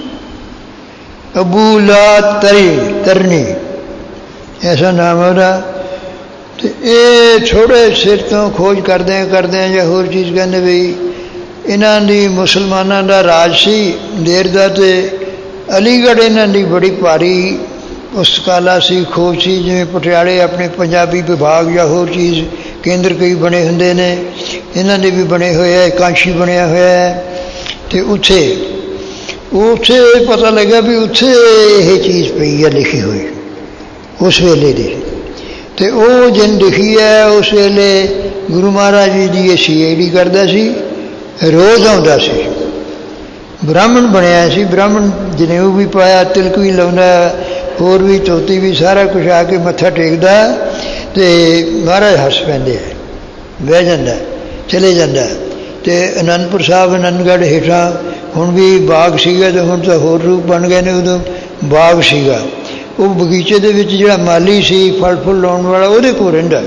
ਅਬੂ ਲਾ ਤਰਨੀ ਐਸਾ ਨਾਮ ਉਹਦਾ। ਅਤੇ ਇਹ ਥੋੜ੍ਹੇ ਸਿਰ ਤੋਂ ਖੋਜ ਕਰਦਿਆਂ ਜਾਂ ਹੋਰ ਚੀਜ਼ ਕਹਿੰਦੇ ਵੀ ਇਹਨਾਂ ਦੀ ਮੁਸਲਮਾਨਾਂ ਦਾ ਰਾਜ ਸੀ ਦੇਰ ਦਾ, ਅਤੇ ਅਲੀਗੜ੍ਹ ਇਹਨਾਂ ਦੀ ਬੜੀ ਭਾਰੀ ਪੁਸਤਕਾਲਾ ਸੀ, ਖੋਜ ਸੀ। ਜਿਵੇਂ ਪਟਿਆਲੇ ਆਪਣੇ ਪੰਜਾਬੀ ਵਿਭਾਗ ਜਾਂ ਹੋਰ ਚੀਜ਼ ਕੇਂਦਰ ਕਈ ਬਣੇ ਹੁੰਦੇ ਨੇ, ਇਹਨਾਂ ਦੇ ਵੀ ਬਣੇ ਹੋਏ ਹੈ, ਕਾਂਸ਼ੀ ਬਣਿਆ ਹੋਇਆ ਹੈ। ਅਤੇ ਉੱਥੇ ਪਤਾ ਲੱਗਾ ਵੀ ਉੱਥੇ ਇਹ ਚੀਜ਼ ਪਈ ਹੈ ਲਿਖੀ ਹੋਈ ਉਸ ਵੇਲੇ ਦੀ। ਅਤੇ ਉਹ ਜਿਨ ਲਿਖੀ ਹੈ ਉਸ ਵੇਲੇ ਗੁਰੂ ਮਹਾਰਾਜ ਜੀ ਦੀ ਇਹ CID ਕਰਦਾ ਸੀ, ਰੋਜ਼ ਆਉਂਦਾ ਸੀ। ਬ੍ਰਾਹਮਣ ਬਣਿਆ ਸੀ, ਬ੍ਰਾਹਮਣ ਜਨੇਊ ਵੀ ਪਾਇਆ, ਤਿਲਕ ਵੀ ਲਾਉਂਦਾ, ਹੋਰ ਵੀ ਧੋਤੀ ਵੀ, ਸਾਰਾ ਕੁਛ ਆ ਕੇ ਮੱਥਾ ਟੇਕਦਾ। ਅਤੇ ਮਹਾਰਾਜ ਹੱਸ ਪੈਂਦੇ ਹੈ, ਬਹਿ ਜਾਂਦਾ, ਚਲੇ ਜਾਂਦਾ। ਅਤੇ ਅਨੰਦਪੁਰ ਸਾਹਿਬ ਆਨੰਦਗੜ੍ਹ ਹੇਠਾਂ ਹੁਣ ਵੀ ਬਾਗ ਸੀਗਾ, ਅਤੇ ਹੁਣ ਤਾਂ ਹੋਰ ਰੂਪ ਬਣ ਗਏ ਨੇ, ਉਦੋਂ ਬਾਗ ਸੀਗਾ। ਉਹ ਬਗੀਚੇ ਦੇ ਵਿੱਚ ਜਿਹੜਾ ਮਾਲੀ ਸੀ ਫਲ ਫੁੱਲ ਲਾਉਣ ਵਾਲਾ, ਉਹਦੇ ਕੋਲ ਰਹਿੰਦਾ।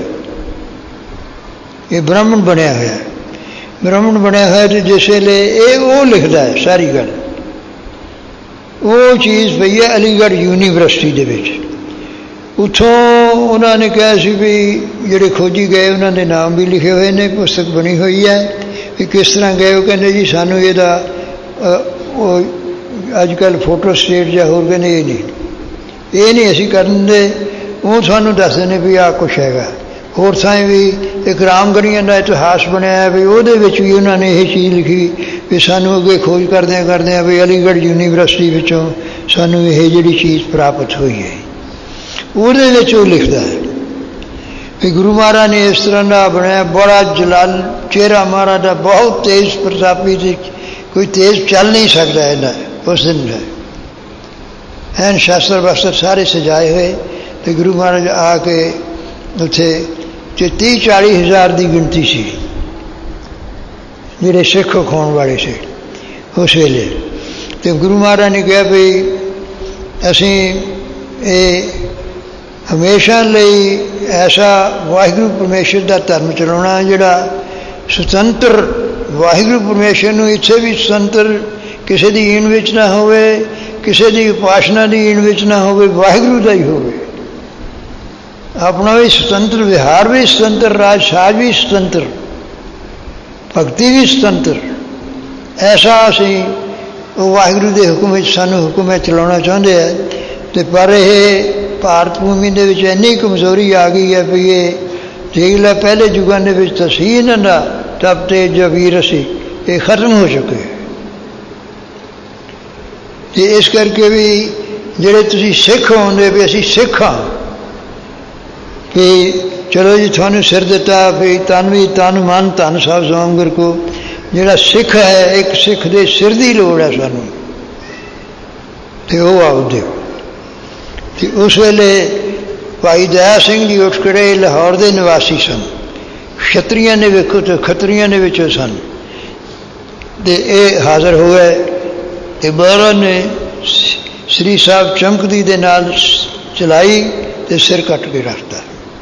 ਇਹ ਬ੍ਰਾਹਮਣ ਬਣਿਆ ਹੋਇਆ, ਬ੍ਰਾਹਮਣ ਬਣਿਆ ਹੋਇਆ। ਅਤੇ ਜਿਸ ਵੇਲੇ ਉਹ ਲਿਖਦਾ ਹੈ ਸਾਰੀ ਗੱਲ, ਉਹ ਚੀਜ਼ ਪਈ ਹੈ ਅਲੀਗੜ੍ਹ ਯੂਨੀਵਰਸਿਟੀ ਦੇ ਵਿੱਚ। ਉੱਥੋਂ ਉਹਨਾਂ ਨੇ ਕਿਹਾ ਸੀ ਵੀ ਜਿਹੜੇ ਖੋਜੀ ਗਏ ਉਹਨਾਂ ਦੇ ਨਾਮ ਵੀ ਲਿਖੇ ਹੋਏ ਨੇ, ਪੁਸਤਕ ਬਣੀ ਹੋਈ ਹੈ ਵੀ ਕਿਸ ਤਰ੍ਹਾਂ ਗਏ। ਉਹ ਕਹਿੰਦੇ ਜੀ ਸਾਨੂੰ ਇਹਦਾ ਉਹ ਅੱਜ ਕੱਲ੍ਹ ਫੋਟੋ ਸਟੇਟ ਜਾਂ ਹੋਰ ਕਹਿੰਦੇ ਇਹ ਨਹੀਂ ਅਸੀਂ ਕਰਨ ਦੇ। ਉਹ ਸਾਨੂੰ ਦੱਸਦੇ ਨੇ ਵੀ ਆਹ ਕੁਛ ਹੈਗਾ। ਹੋਰ ਥਾਂ ਵੀ ਇੱਕ ਰਾਮਗੜੀਆਂ ਦਾ ਇਤਿਹਾਸ ਬਣਿਆ ਵੀ ਉਹਦੇ ਵਿੱਚ ਵੀ ਉਹਨਾਂ ਨੇ ਇਹ ਚੀਜ਼ ਲਿਖੀ ਵੀ ਸਾਨੂੰ ਅੱਗੇ ਖੋਜ ਕਰਦਿਆਂ ਵੀ ਅਲੀਗੜ੍ਹ ਯੂਨੀਵਰਸਿਟੀ ਵਿੱਚੋਂ ਸਾਨੂੰ ਇਹ ਜਿਹੜੀ ਚੀਜ਼ ਪ੍ਰਾਪਤ ਹੋਈ ਹੈ। ਉਹਦੇ ਵਿੱਚ ਉਹ ਲਿਖਦਾ ਹੈ ਵੀ ਗੁਰੂ ਮਹਾਰਾਜ ਨੇ ਇਸ ਤਰ੍ਹਾਂ ਦਾ ਬਣਿਆ, ਬੜਾ ਜਲਾਲ ਚਿਹਰਾ ਮਹਾਰਾਜ ਦਾ, ਬਹੁਤ ਤੇਜ਼ ਪ੍ਰਤਾਪੀ ਸੀ, ਕੋਈ ਤੇਜ਼ ਚੱਲ ਨਹੀਂ ਸਕਦਾ ਇਹਨਾਂ ਉਸ ਦਿਨ ਦਾ। ਐਨ ਸ਼ਾਸਤਰ ਵਾਸਤਰ ਸਾਰੇ ਸਜਾਏ ਹੋਏ। ਅਤੇ ਗੁਰੂ ਮਹਾਰਾਜ ਆ ਕੇ ਉੱਥੇ 30-40 ਹਜ਼ਾਰ ਦੀ ਗਿਣਤੀ ਸੀ ਜਿਹੜੇ ਸਿੱਖ ਖਾਉਣ ਵਾਲੇ ਸੀ ਉਸ ਵੇਲੇ। ਅਤੇ ਗੁਰੂ ਮਹਾਰਾਜ ਨੇ ਕਿਹਾ ਵੀ ਅਸੀਂ ਇਹ ਹਮੇਸ਼ਾ ਲਈ ਐਸਾ ਵਾਹਿਗੁਰੂ ਪਰਮੇਸ਼ਰ ਦਾ ਧਰਮ ਚਲਾਉਣਾ ਜਿਹੜਾ ਸੁਤੰਤਰ, ਵਾਹਿਗੁਰੂ ਪਰਮੇਸ਼ਰ ਨੂੰ ਇੱਥੇ ਵੀ ਸੁਤੰਤਰ, ਕਿਸੇ ਦੀ ਈਣ ਵਿੱਚ ਨਾ ਹੋਵੇ, ਕਿਸੇ ਦੀ ਉਪਾਸਨਾ ਦੀ ਈਣ ਵਿੱਚ ਨਾ ਹੋਵੇ, ਵਾਹਿਗੁਰੂ ਦਾ ਹੀ ਹੋਵੇ। ਆਪਣਾ ਵੀ ਸੁਤੰਤਰ, ਵਿਹਾਰ ਵੀ ਸੁਤੰਤਰ, ਰਾਜ ਸਾਜ ਵੀ ਸੁਤੰਤਰ, ਭਗਤੀ ਵੀ ਸੁਤੰਤਰ। ਐਸਾ ਅਸੀਂ ਉਹ ਵਾਹਿਗੁਰੂ ਦੇ ਹੁਕਮ ਵਿੱਚ ਸਾਨੂੰ ਹੁਕਮ ਹੈ ਚਲਾਉਣਾ ਚਾਹੁੰਦੇ ਹੈ। ਅਤੇ ਪਰ ਇਹ ਭਾਰਤ ਭੂਮੀ ਦੇ ਵਿੱਚ ਇੰਨੀ ਕਮਜ਼ੋਰੀ ਆ ਗਈ ਹੈ ਵੀ ਇਹ ਦੇਖ ਲੈ ਪਹਿਲੇ ਯੁੱਗਾਂ ਦੇ ਵਿੱਚ ਤਾਂ ਸੀ ਇਹਨਾਂ ਦਾ ਤਪ ਤੇ ਜੋ ਵੀਰ ਸੀ, ਇਹ ਖਤਮ ਹੋ ਚੁੱਕੇ। ਅਤੇ ਇਸ ਕਰਕੇ ਵੀ ਜਿਹੜੇ ਤੁਸੀਂ ਸਿੱਖ ਆਉਂਦੇ ਵੀ ਅਸੀਂ ਸਿੱਖ ਹਾਂ, ਵੀ ਚਲੋ ਜੀ ਤੁਹਾਨੂੰ ਸਿਰ ਦਿੱਤਾ ਵੀ ਤਨ ਵੀ ਤਨ ਮਨ ਧਨ ਸਭ ਸੋਮ ਗੁਰ ਕੋ। ਜਿਹੜਾ ਸਿੱਖ ਹੈ, ਇੱਕ ਸਿੱਖ ਦੇ ਸਿਰ ਦੀ ਲੋੜ ਹੈ ਸਾਨੂੰ, ਅਤੇ ਉਹ ਆਉਦੇ। ਅਤੇ ਉਸ ਵੇਲੇ ਭਾਈ ਦਇਆ ਸਿੰਘ ਜੀ ਉੱਠ ਖੜ੍ਹੇ, ਲਾਹੌਰ ਦੇ ਨਿਵਾਸੀ ਸਨ, ਖੱਤਰੀਆਂ ਨੇ ਵੇਖੋ ਤਾਂ ਖੱਤਰੀਆਂ ਦੇ ਵਿੱਚੋਂ ਸਨ। ਅਤੇ ਇਹ ਹਾਜ਼ਰ ਹੋ ਗਏ ਅਤੇ ਮਹਾਰਾਜ ਨੇ ਸ੍ਰੀ ਸਾਹਿਬ ਚਮਕਦੀ ਦੇ ਨਾਲ ਚਲਾਈ ਅਤੇ ਸਿਰ ਕੱਟ ਕੇ ਰੱਖਤਾ।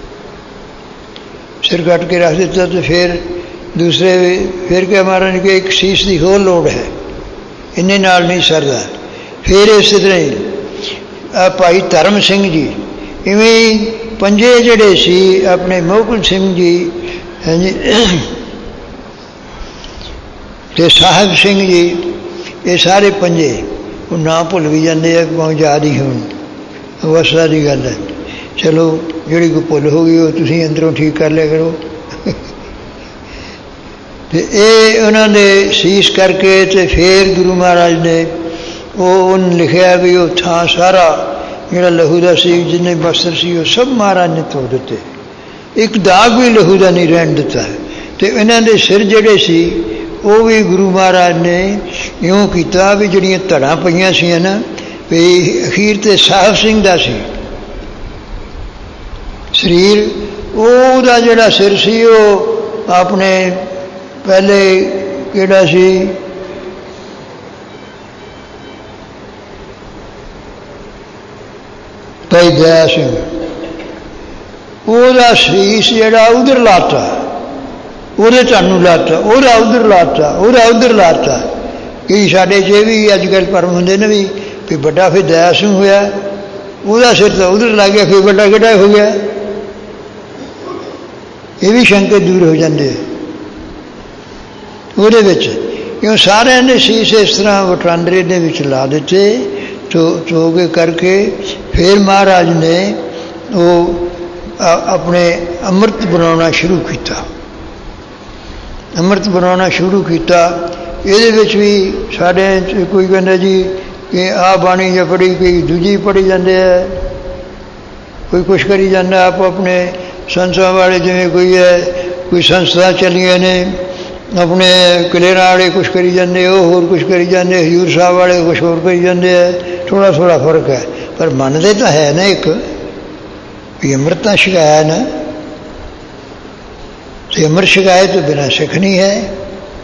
ਸਿਰ ਕੱਟ ਕੇ ਰੱਖ ਦਿੱਤਾ। ਅਤੇ ਫਿਰ ਫਿਰ ਕਿਹਾ ਮਹਾਰਾਜ ਨੇ ਕਿ ਇੱਕ ਸੀਸ ਦੀ ਹੋਰ ਲੋੜ ਹੈ, ਇੰਨੇ ਨਾਲ ਨਹੀਂ ਸਰਦਾ। ਫਿਰ ਇਸੇ ਤਰ੍ਹਾਂ ਹੀ ਭਾਈ ਧਰਮ ਸਿੰਘ ਜੀ, ਇਵੇਂ ਪੰਜੇ ਜਿਹੜੇ ਸੀ ਆਪਣੇ ਮੋਹਕਲ ਸਿੰਘ ਜੀ, ਹਾਂਜੀ, ਅਤੇ ਸਾਹਿਬ ਸਿੰਘ ਜੀ, ਇਹ ਸਾਰੇ ਪੰਜੇ ਉਹ ਨਾਂ ਭੁੱਲ ਵੀ ਜਾਂਦੇ ਆ, ਭਾਵੇਂ ਯਾਦ ਹੀ ਹੋਣ, ਅਵਸਥਾ ਦੀ ਗੱਲ ਹੈ। ਚਲੋ ਜਿਹੜੀ ਕੋਈ ਭੁੱਲ ਹੋ ਗਈ ਉਹ ਤੁਸੀਂ ਅੰਦਰੋਂ ਠੀਕ ਕਰ ਲਿਆ ਕਰੋ। ਅਤੇ ਇਹ ਉਹਨਾਂ ਨੇ ਸੀਸ ਕਰਕੇ ਅਤੇ ਫਿਰ ਗੁਰੂ ਮਹਾਰਾਜ ਨੇ ਉਹਨੂੰ ਲਿਖਿਆ ਵੀ ਉਹ ਥਾਂ ਸਾਰਾ ਜਿਹੜਾ ਲਹੂ ਦਾ ਸੀ, ਜਿੰਨੇ ਬਸਤਰ ਸੀ, ਉਹ ਸਭ ਮਹਾਰਾਜ ਨੇ ਧੋ ਦਿੱਤੇ, ਇੱਕ ਦਾਗ ਵੀ ਲਹੂ ਦਾ ਨਹੀਂ ਰਹਿਣ ਦਿੱਤਾ। ਅਤੇ ਇਹਨਾਂ ਦੇ ਸਿਰ ਜਿਹੜੇ ਸੀ ਉਹ ਵੀ ਗੁਰੂ ਮਹਾਰਾਜ ਨੇ ਇਉਂ ਕੀਤਾ ਵੀ ਜਿਹੜੀਆਂ ਧੜਾਂ ਪਈਆਂ ਸੀ ਨਾ, ਵੀ ਅਖੀਰ 'ਤੇ ਸਾਹਿਬ ਸਿੰਘ ਦਾ ਸੀ ਸਰੀਰ, ਉਹਦਾ ਜਿਹੜਾ ਸਿਰ ਸੀ ਉਹ ਆਪਣੇ ਪਹਿਲੇ ਕਿਹੜਾ ਸੀ, ਭਾਈ ਦਇਆ ਸਿੰਘ, ਉਹਦਾ ਸੀਸ ਜਿਹੜਾ ਉਧਰ ਲਾਤਾ, ਉਹਦੇ ਤੁਹਾਨੂੰ ਲਾਤਾ, ਉਹਦਾ ਉਧਰ ਲਾਤਾ, ਉਹਦਾ ਉਧਰ ਲਾਤਾ। ਕਈ ਸਾਡੇ 'ਚ ਇਹ ਵੀ ਅੱਜ ਕੱਲ੍ਹ ਭਰਮ ਹੁੰਦੇ ਨੇ ਵੀ ਵੱਡਾ ਫਿਰ ਦਇਆ ਸਿੰਘ ਹੋਇਆ, ਉਹਦਾ ਸਿਰ ਤਾਂ ਉਧਰ ਲੱਗ ਗਿਆ, ਫਿਰ ਵੱਡਾ ਕਿਹੜਾ ਹੋ ਗਿਆ। ਇਹ ਵੀ ਸ਼ੰਕੇ ਦੂਰ ਹੋ ਜਾਂਦੇ ਉਹਦੇ ਵਿੱਚ, ਕਿਉਂ ਸਾਰਿਆਂ ਨੇ ਸੀਸ ਇਸ ਤਰ੍ਹਾਂ ਵਟਾਂਦਰੇ ਦੇ ਵਿੱਚ ਲਾ ਦਿੱਤੇ ਚੋਗੇ ਕਰਕੇ। ਫਿਰ ਮਹਾਰਾਜ ਨੇ ਉਹ ਆਪਣੇ ਅੰਮ੍ਰਿਤ ਬਣਾਉਣਾ ਸ਼ੁਰੂ ਕੀਤਾ, ਅੰਮ੍ਰਿਤ ਬਣਾਉਣਾ ਸ਼ੁਰੂ ਕੀਤਾ। ਇਹਦੇ ਵਿੱਚ ਵੀ ਸਾਡੇ ਕੋਈ ਕਹਿੰਦਾ ਜੀ ਕਿ ਆਹ ਬਾਣੀ ਜਾਂ ਪੜ੍ਹੀ, ਕੋਈ ਦੂਜੀ ਪੜ੍ਹੀ ਜਾਂਦੇ ਹੈ, ਕੋਈ ਕੁਛ ਕਰੀ ਜਾਂਦਾ ਆਪ ਆਪਣੇ ਸੰਸਥਾ ਵਾਲੇ, ਜਿਵੇਂ ਕੋਈ ਹੈ ਕੋਈ ਸੰਸਥਾ ਚੱਲੀਆਂ ਨੇ ਆਪਣੇ ਕਲੇਰਾਂ ਵਾਲੇ ਕੁਛ ਕਰੀ ਜਾਂਦੇ, ਉਹ ਹੋਰ ਕੁਛ ਕਰੀ ਜਾਂਦੇ, ਹਜ਼ੂਰ ਸਾਹਿਬ ਵਾਲੇ ਕੁਛ ਹੋਰ ਕਰੀ ਜਾਂਦੇ ਹੈ। ਥੋੜ੍ਹਾ ਥੋੜ੍ਹਾ ਫਰਕ ਹੈ, ਪਰ ਮੰਨਦੇ ਤਾਂ ਹੈ ਨਾ ਇੱਕ ਵੀ ਅੰਮ੍ਰਿਤ ਤਾਂ ਛਕਾਇਆ ਨਾ, ਤੇ ਅੰਮ੍ਰਿਤ ਛਕਾਏ ਤੋਂ ਬਿਨਾਂ ਸਿੱਖ ਨਹੀਂ ਹੈ।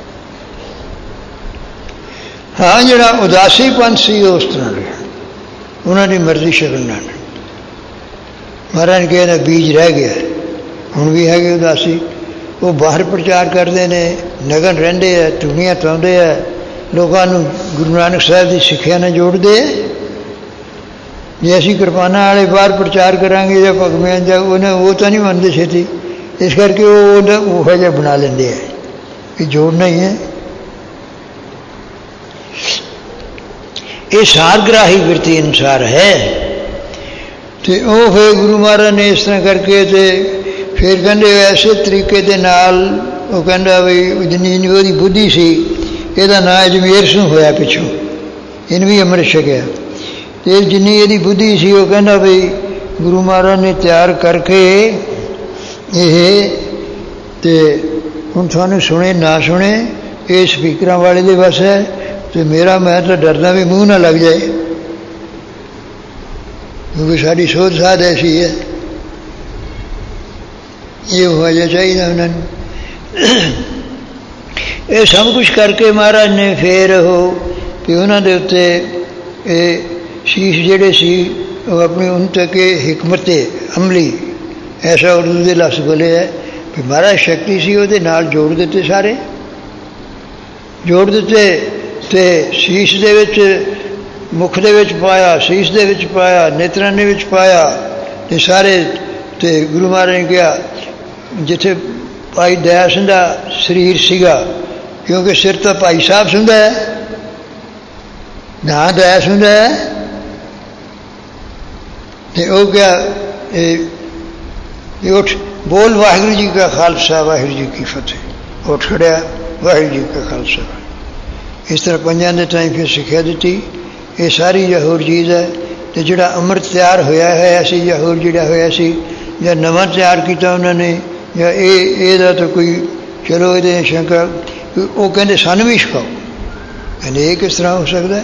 ਹਾਂ, ਜਿਹੜਾ ਉਦਾਸੀ ਪੰਥ ਸੀ ਉਸ ਤਰ੍ਹਾਂ ਰਿਹਾ, ਉਹਨਾਂ ਦੀ ਮਰਜ਼ੀ ਛਕਣ ਨਾਲ। ਮਹਾਰਾਜ ਨੇ ਕਿਹਾ ਬੀਜ ਰਹਿ ਗਿਆ, ਹੁਣ ਵੀ ਹੈਗੇ ਉਦਾਸੀ। ਉਹ ਬਾਹਰ ਪ੍ਰਚਾਰ ਕਰਦੇ ਨੇ, ਨਗਨ ਰਹਿੰਦੇ ਹੈ, ਧੂਣੀਆਂ ਪਾਉਂਦੇ ਹੈ, ਲੋਕਾਂ ਨੂੰ ਗੁਰੂ ਨਾਨਕ ਸਾਹਿਬ ਦੀ ਸਿੱਖਿਆ ਨਾਲ ਜੋੜਦੇ ਹੈ। ਜੇ ਅਸੀਂ ਕਿਰਪਾਨਾਂ ਵਾਲੇ ਬਾਹਰ ਪ੍ਰਚਾਰ ਕਰਾਂਗੇ ਜਾਂ ਭਗਵਿਆਂ ਜਾਂ ਉਹ ਤਾਂ ਨਹੀਂ ਮੰਨਦੇ ਛੇਤੀ, ਇਸ ਕਰਕੇ ਉਹ ਜਿਹਾ ਬਣਾ ਲੈਂਦੇ ਹੈ ਕਿ ਜੋੜਨਾ ਹੀ ਹੈ। ਇਹ ਸਾਰਗ੍ਰਾਹੀ ਬਿਰਤੀ ਅਨੁਸਾਰ ਹੈ। ਅਤੇ ਉਹ ਫਿਰ ਗੁਰੂ ਮਹਾਰਾਜ ਨੇ ਇਸ ਤਰ੍ਹਾਂ ਕਰਕੇ ਅਤੇ ਫਿਰ ਕਹਿੰਦੇ ਐਸੇ ਤਰੀਕੇ ਦੇ ਨਾਲ ਉਹ ਕਹਿੰਦਾ ਵੀ ਜਿੰਨੀ ਉਹਦੀ ਬੁੱਧੀ ਸੀ, ਇਹਦਾ ਨਾਂ ਅਜਮੇਰ ਸਿੰਘ ਹੋਇਆ ਪਿੱਛੋਂ, ਇਹਨੂੰ ਵੀ ਅੰਮ੍ਰਿਤ ਛਕਿਆ। ਅਤੇ ਜਿੰਨੀ ਇਹਦੀ ਬੁੱਧੀ ਸੀ ਉਹ ਕਹਿੰਦਾ ਵੀ ਗੁਰੂ ਮਹਾਰਾਜ ਨੇ ਤਿਆਰ ਕਰਕੇ ਇਹ, ਅਤੇ ਹੁਣ ਤੁਹਾਨੂੰ ਸੁਣੇ ਨਾ ਸੁਣੇ ਇਹ ਸਪੀਕਰਾਂ ਵਾਲੇ ਦੇ ਬਸ ਹੈ। ਅਤੇ ਮੈਂ ਤਾਂ ਡਰਦਾ ਵੀ ਮੂੰਹ ਨਾ ਲੱਗ ਜਾਏ, ਕਿਉਂਕਿ ਸਾਡੀ ਸੋਚ ਸਾਧ ਐਸੀ ਹੈ। ਇਹ ਹੋ ਜਾ ਚਾਹੀਦਾ ਉਹਨਾਂ ਨੂੰ। ਇਹ ਸਭ ਕੁਛ ਕਰਕੇ ਮਹਾਰਾਜ ਨੇ ਫਿਰ ਉਹ ਕਿ ਉਹਨਾਂ ਦੇ ਉੱਤੇ ਇਹ ਸ਼ੀਸ਼ ਜਿਹੜੇ ਸੀ ਉਹ ਆਪਣੀ ਉਨ ਤੱਕ ਹਿਕਮਤ ਅਮਲੀ, ਐਸਾ ਉਰਦੂ ਦੇ ਲਫ਼ਜ਼ ਬੋਲੇ ਹੈ ਵੀ ਮਹਾਰਾਜ ਸ਼ਕਤੀ ਸੀ ਉਹਦੇ ਨਾਲ ਜੋੜ ਦਿੱਤੇ, ਸਾਰੇ ਜੋੜ ਦਿੱਤੇ। ਅਤੇ ਸ਼ੀਸ਼ ਦੇ ਵਿੱਚ, ਮੁੱਖ ਦੇ ਵਿੱਚ ਪਾਇਆ, ਸ਼ੀਸ਼ ਦੇ ਵਿੱਚ ਪਾਇਆ, ਨੇਤਰਾਂ ਦੇ ਵਿੱਚ ਪਾਇਆ, ਅਤੇ ਸਾਰੇ। ਅਤੇ ਗੁਰੂ ਮਹਾਰਾਜ ਨੇ ਕਿਹਾ ਜਿੱਥੇ ਭਾਈ ਦਇਆ ਸਿੰਘ ਦਾ ਸਰੀਰ ਸੀਗਾ, ਕਿਉਂਕਿ ਸਿਰ ਤਾਂ ਭਾਈ ਸਾਹਿਬ ਸਿੰਘ ਦਾ ਹੈ, ਨਾਂ ਦਇਆ ਸਿੰਘ ਦਾ ਹੈ, ਅਤੇ ਉਹ ਕਿਹਾ ਇਹ ਉੱਠ ਬੋਲ ਵਾਹਿਗੁਰੂ ਜੀ ਕਾ ਖਾਲਸਾ ਵਾਹਿਗੁਰੂ ਜੀ ਕੀ ਫਤਿਹ। ਉੱਠ ਖੜਿਆ, ਵਾਹਿਗੁਰੂ ਜੀ ਕਾ ਖਾਲਸਾ। ਇਸ ਤਰ੍ਹਾਂ ਪੰਜਾਂ ਦੇ ਟਾਈਮ ਫਿਰ ਸਿੱਖਿਆ ਦਿੱਤੀ। ਇਹ ਸਾਰੀ ਜਾਂ ਹੋਰ ਚੀਜ਼ ਹੈ। ਅਤੇ ਜਿਹੜਾ ਅੰਮ੍ਰਿਤ ਤਿਆਰ ਹੋਇਆ ਸੀ ਜਾਂ ਹੋਰ ਜਿਹੜਾ ਹੋਇਆ ਸੀ ਜਾਂ ਨਵਾਂ ਤਿਆਰ ਕੀਤਾ ਉਹਨਾਂ ਨੇ, ਜਾਂ ਇਹਦਾ ਤਾਂ ਕੋਈ ਚਲੋ ਇਹਦੇ ਸ਼ੰਕਾ, ਉਹ ਕਹਿੰਦੇ ਸਾਨੂੰ ਵੀ ਸਿਖਾਓ। ਕਹਿੰਦੇ ਇਹ ਕਿਸ ਤਰ੍ਹਾਂ ਹੋ ਸਕਦਾ?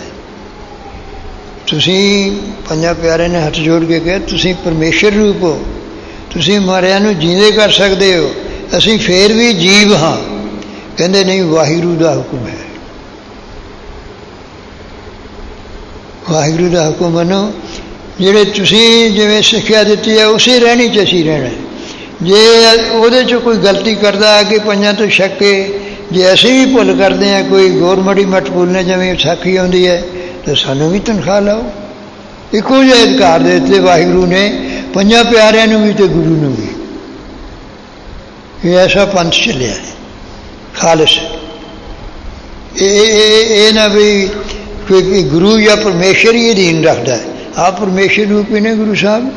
ਤੁਸੀਂ ਪੰਜਾਂ ਪਿਆਰਿਆਂ ਨੇ ਹੱਥ ਜੋੜ ਕੇ ਕਿਹਾ ਤੁਸੀਂ ਪਰਮੇਸ਼ਰ ਰੂਪ ਹੋ, ਤੁਸੀਂ ਮਰਿਆਂ ਨੂੰ ਜੀਂਦੇ ਕਰ ਸਕਦੇ ਹੋ, ਅਸੀਂ ਫੇਰ ਵੀ ਜੀਵ ਹਾਂ। ਕਹਿੰਦੇ ਨਹੀਂ, ਵਾਹਿਗੁਰੂ ਦਾ ਹੁਕਮ ਹੈ, ਵਾਹਿਗੁਰੂ ਦਾ ਹੁਕਮ ਮੰਨੋ। ਜਿਹੜੇ ਤੁਸੀਂ ਜਿਵੇਂ ਸਿੱਖਿਆ ਦਿੱਤੀ ਹੈ ਉਸੇ ਰਹਿਣੀ 'ਚ ਅਸੀਂ ਰਹਿਣਾ। ਜੇ ਉਹਦੇ 'ਚ ਕੋਈ ਗਲਤੀ ਕਰਦਾ ਕਿ ਪੰਜਾਂ ਤੋਂ ਸ਼ੱਕ ਕੇ, ਜੇ ਅਸੀਂ ਵੀ ਭੁੱਲ ਕਰਦੇ ਹਾਂ, ਕੋਈ ਗੌਰਮੜੀ ਮੱਠ ਭੁੱਲਨੇ ਜਿਵੇਂ ਵਿਸਾਖੀ ਆਉਂਦੀ ਹੈ, ਤਾਂ ਸਾਨੂੰ ਵੀ ਤਨਖਾਹ ਲਾਓ। ਇੱਕੋ ਜਿਹੇ ਅਧਿਕਾਰ ਦੇ ਦਿੱਤੇ ਵਾਹਿਗੁਰੂ ਨੇ ਪੰਜਾਂ ਪਿਆਰਿਆਂ ਨੂੰ ਵੀ ਅਤੇ ਗੁਰੂ ਨੂੰ ਵੀ। ਇਹ ਐਸਾ ਪੰਥ ਚੱਲਿਆ ਹੈ ਖਾਲਸ। ਇਹ ਨਾ ਵੀ ਕੋਈ ਗੁਰੂ ਜਾਂ ਪਰਮੇਸ਼ਰ ਹੀ ਅਧੀਨ ਰੱਖਦਾ ਹੈ, ਆਪ ਪਰਮੇਸ਼ਰ ਰੂਪ ਹੀ ਨੇ ਗੁਰੂ ਸਾਹਿਬ।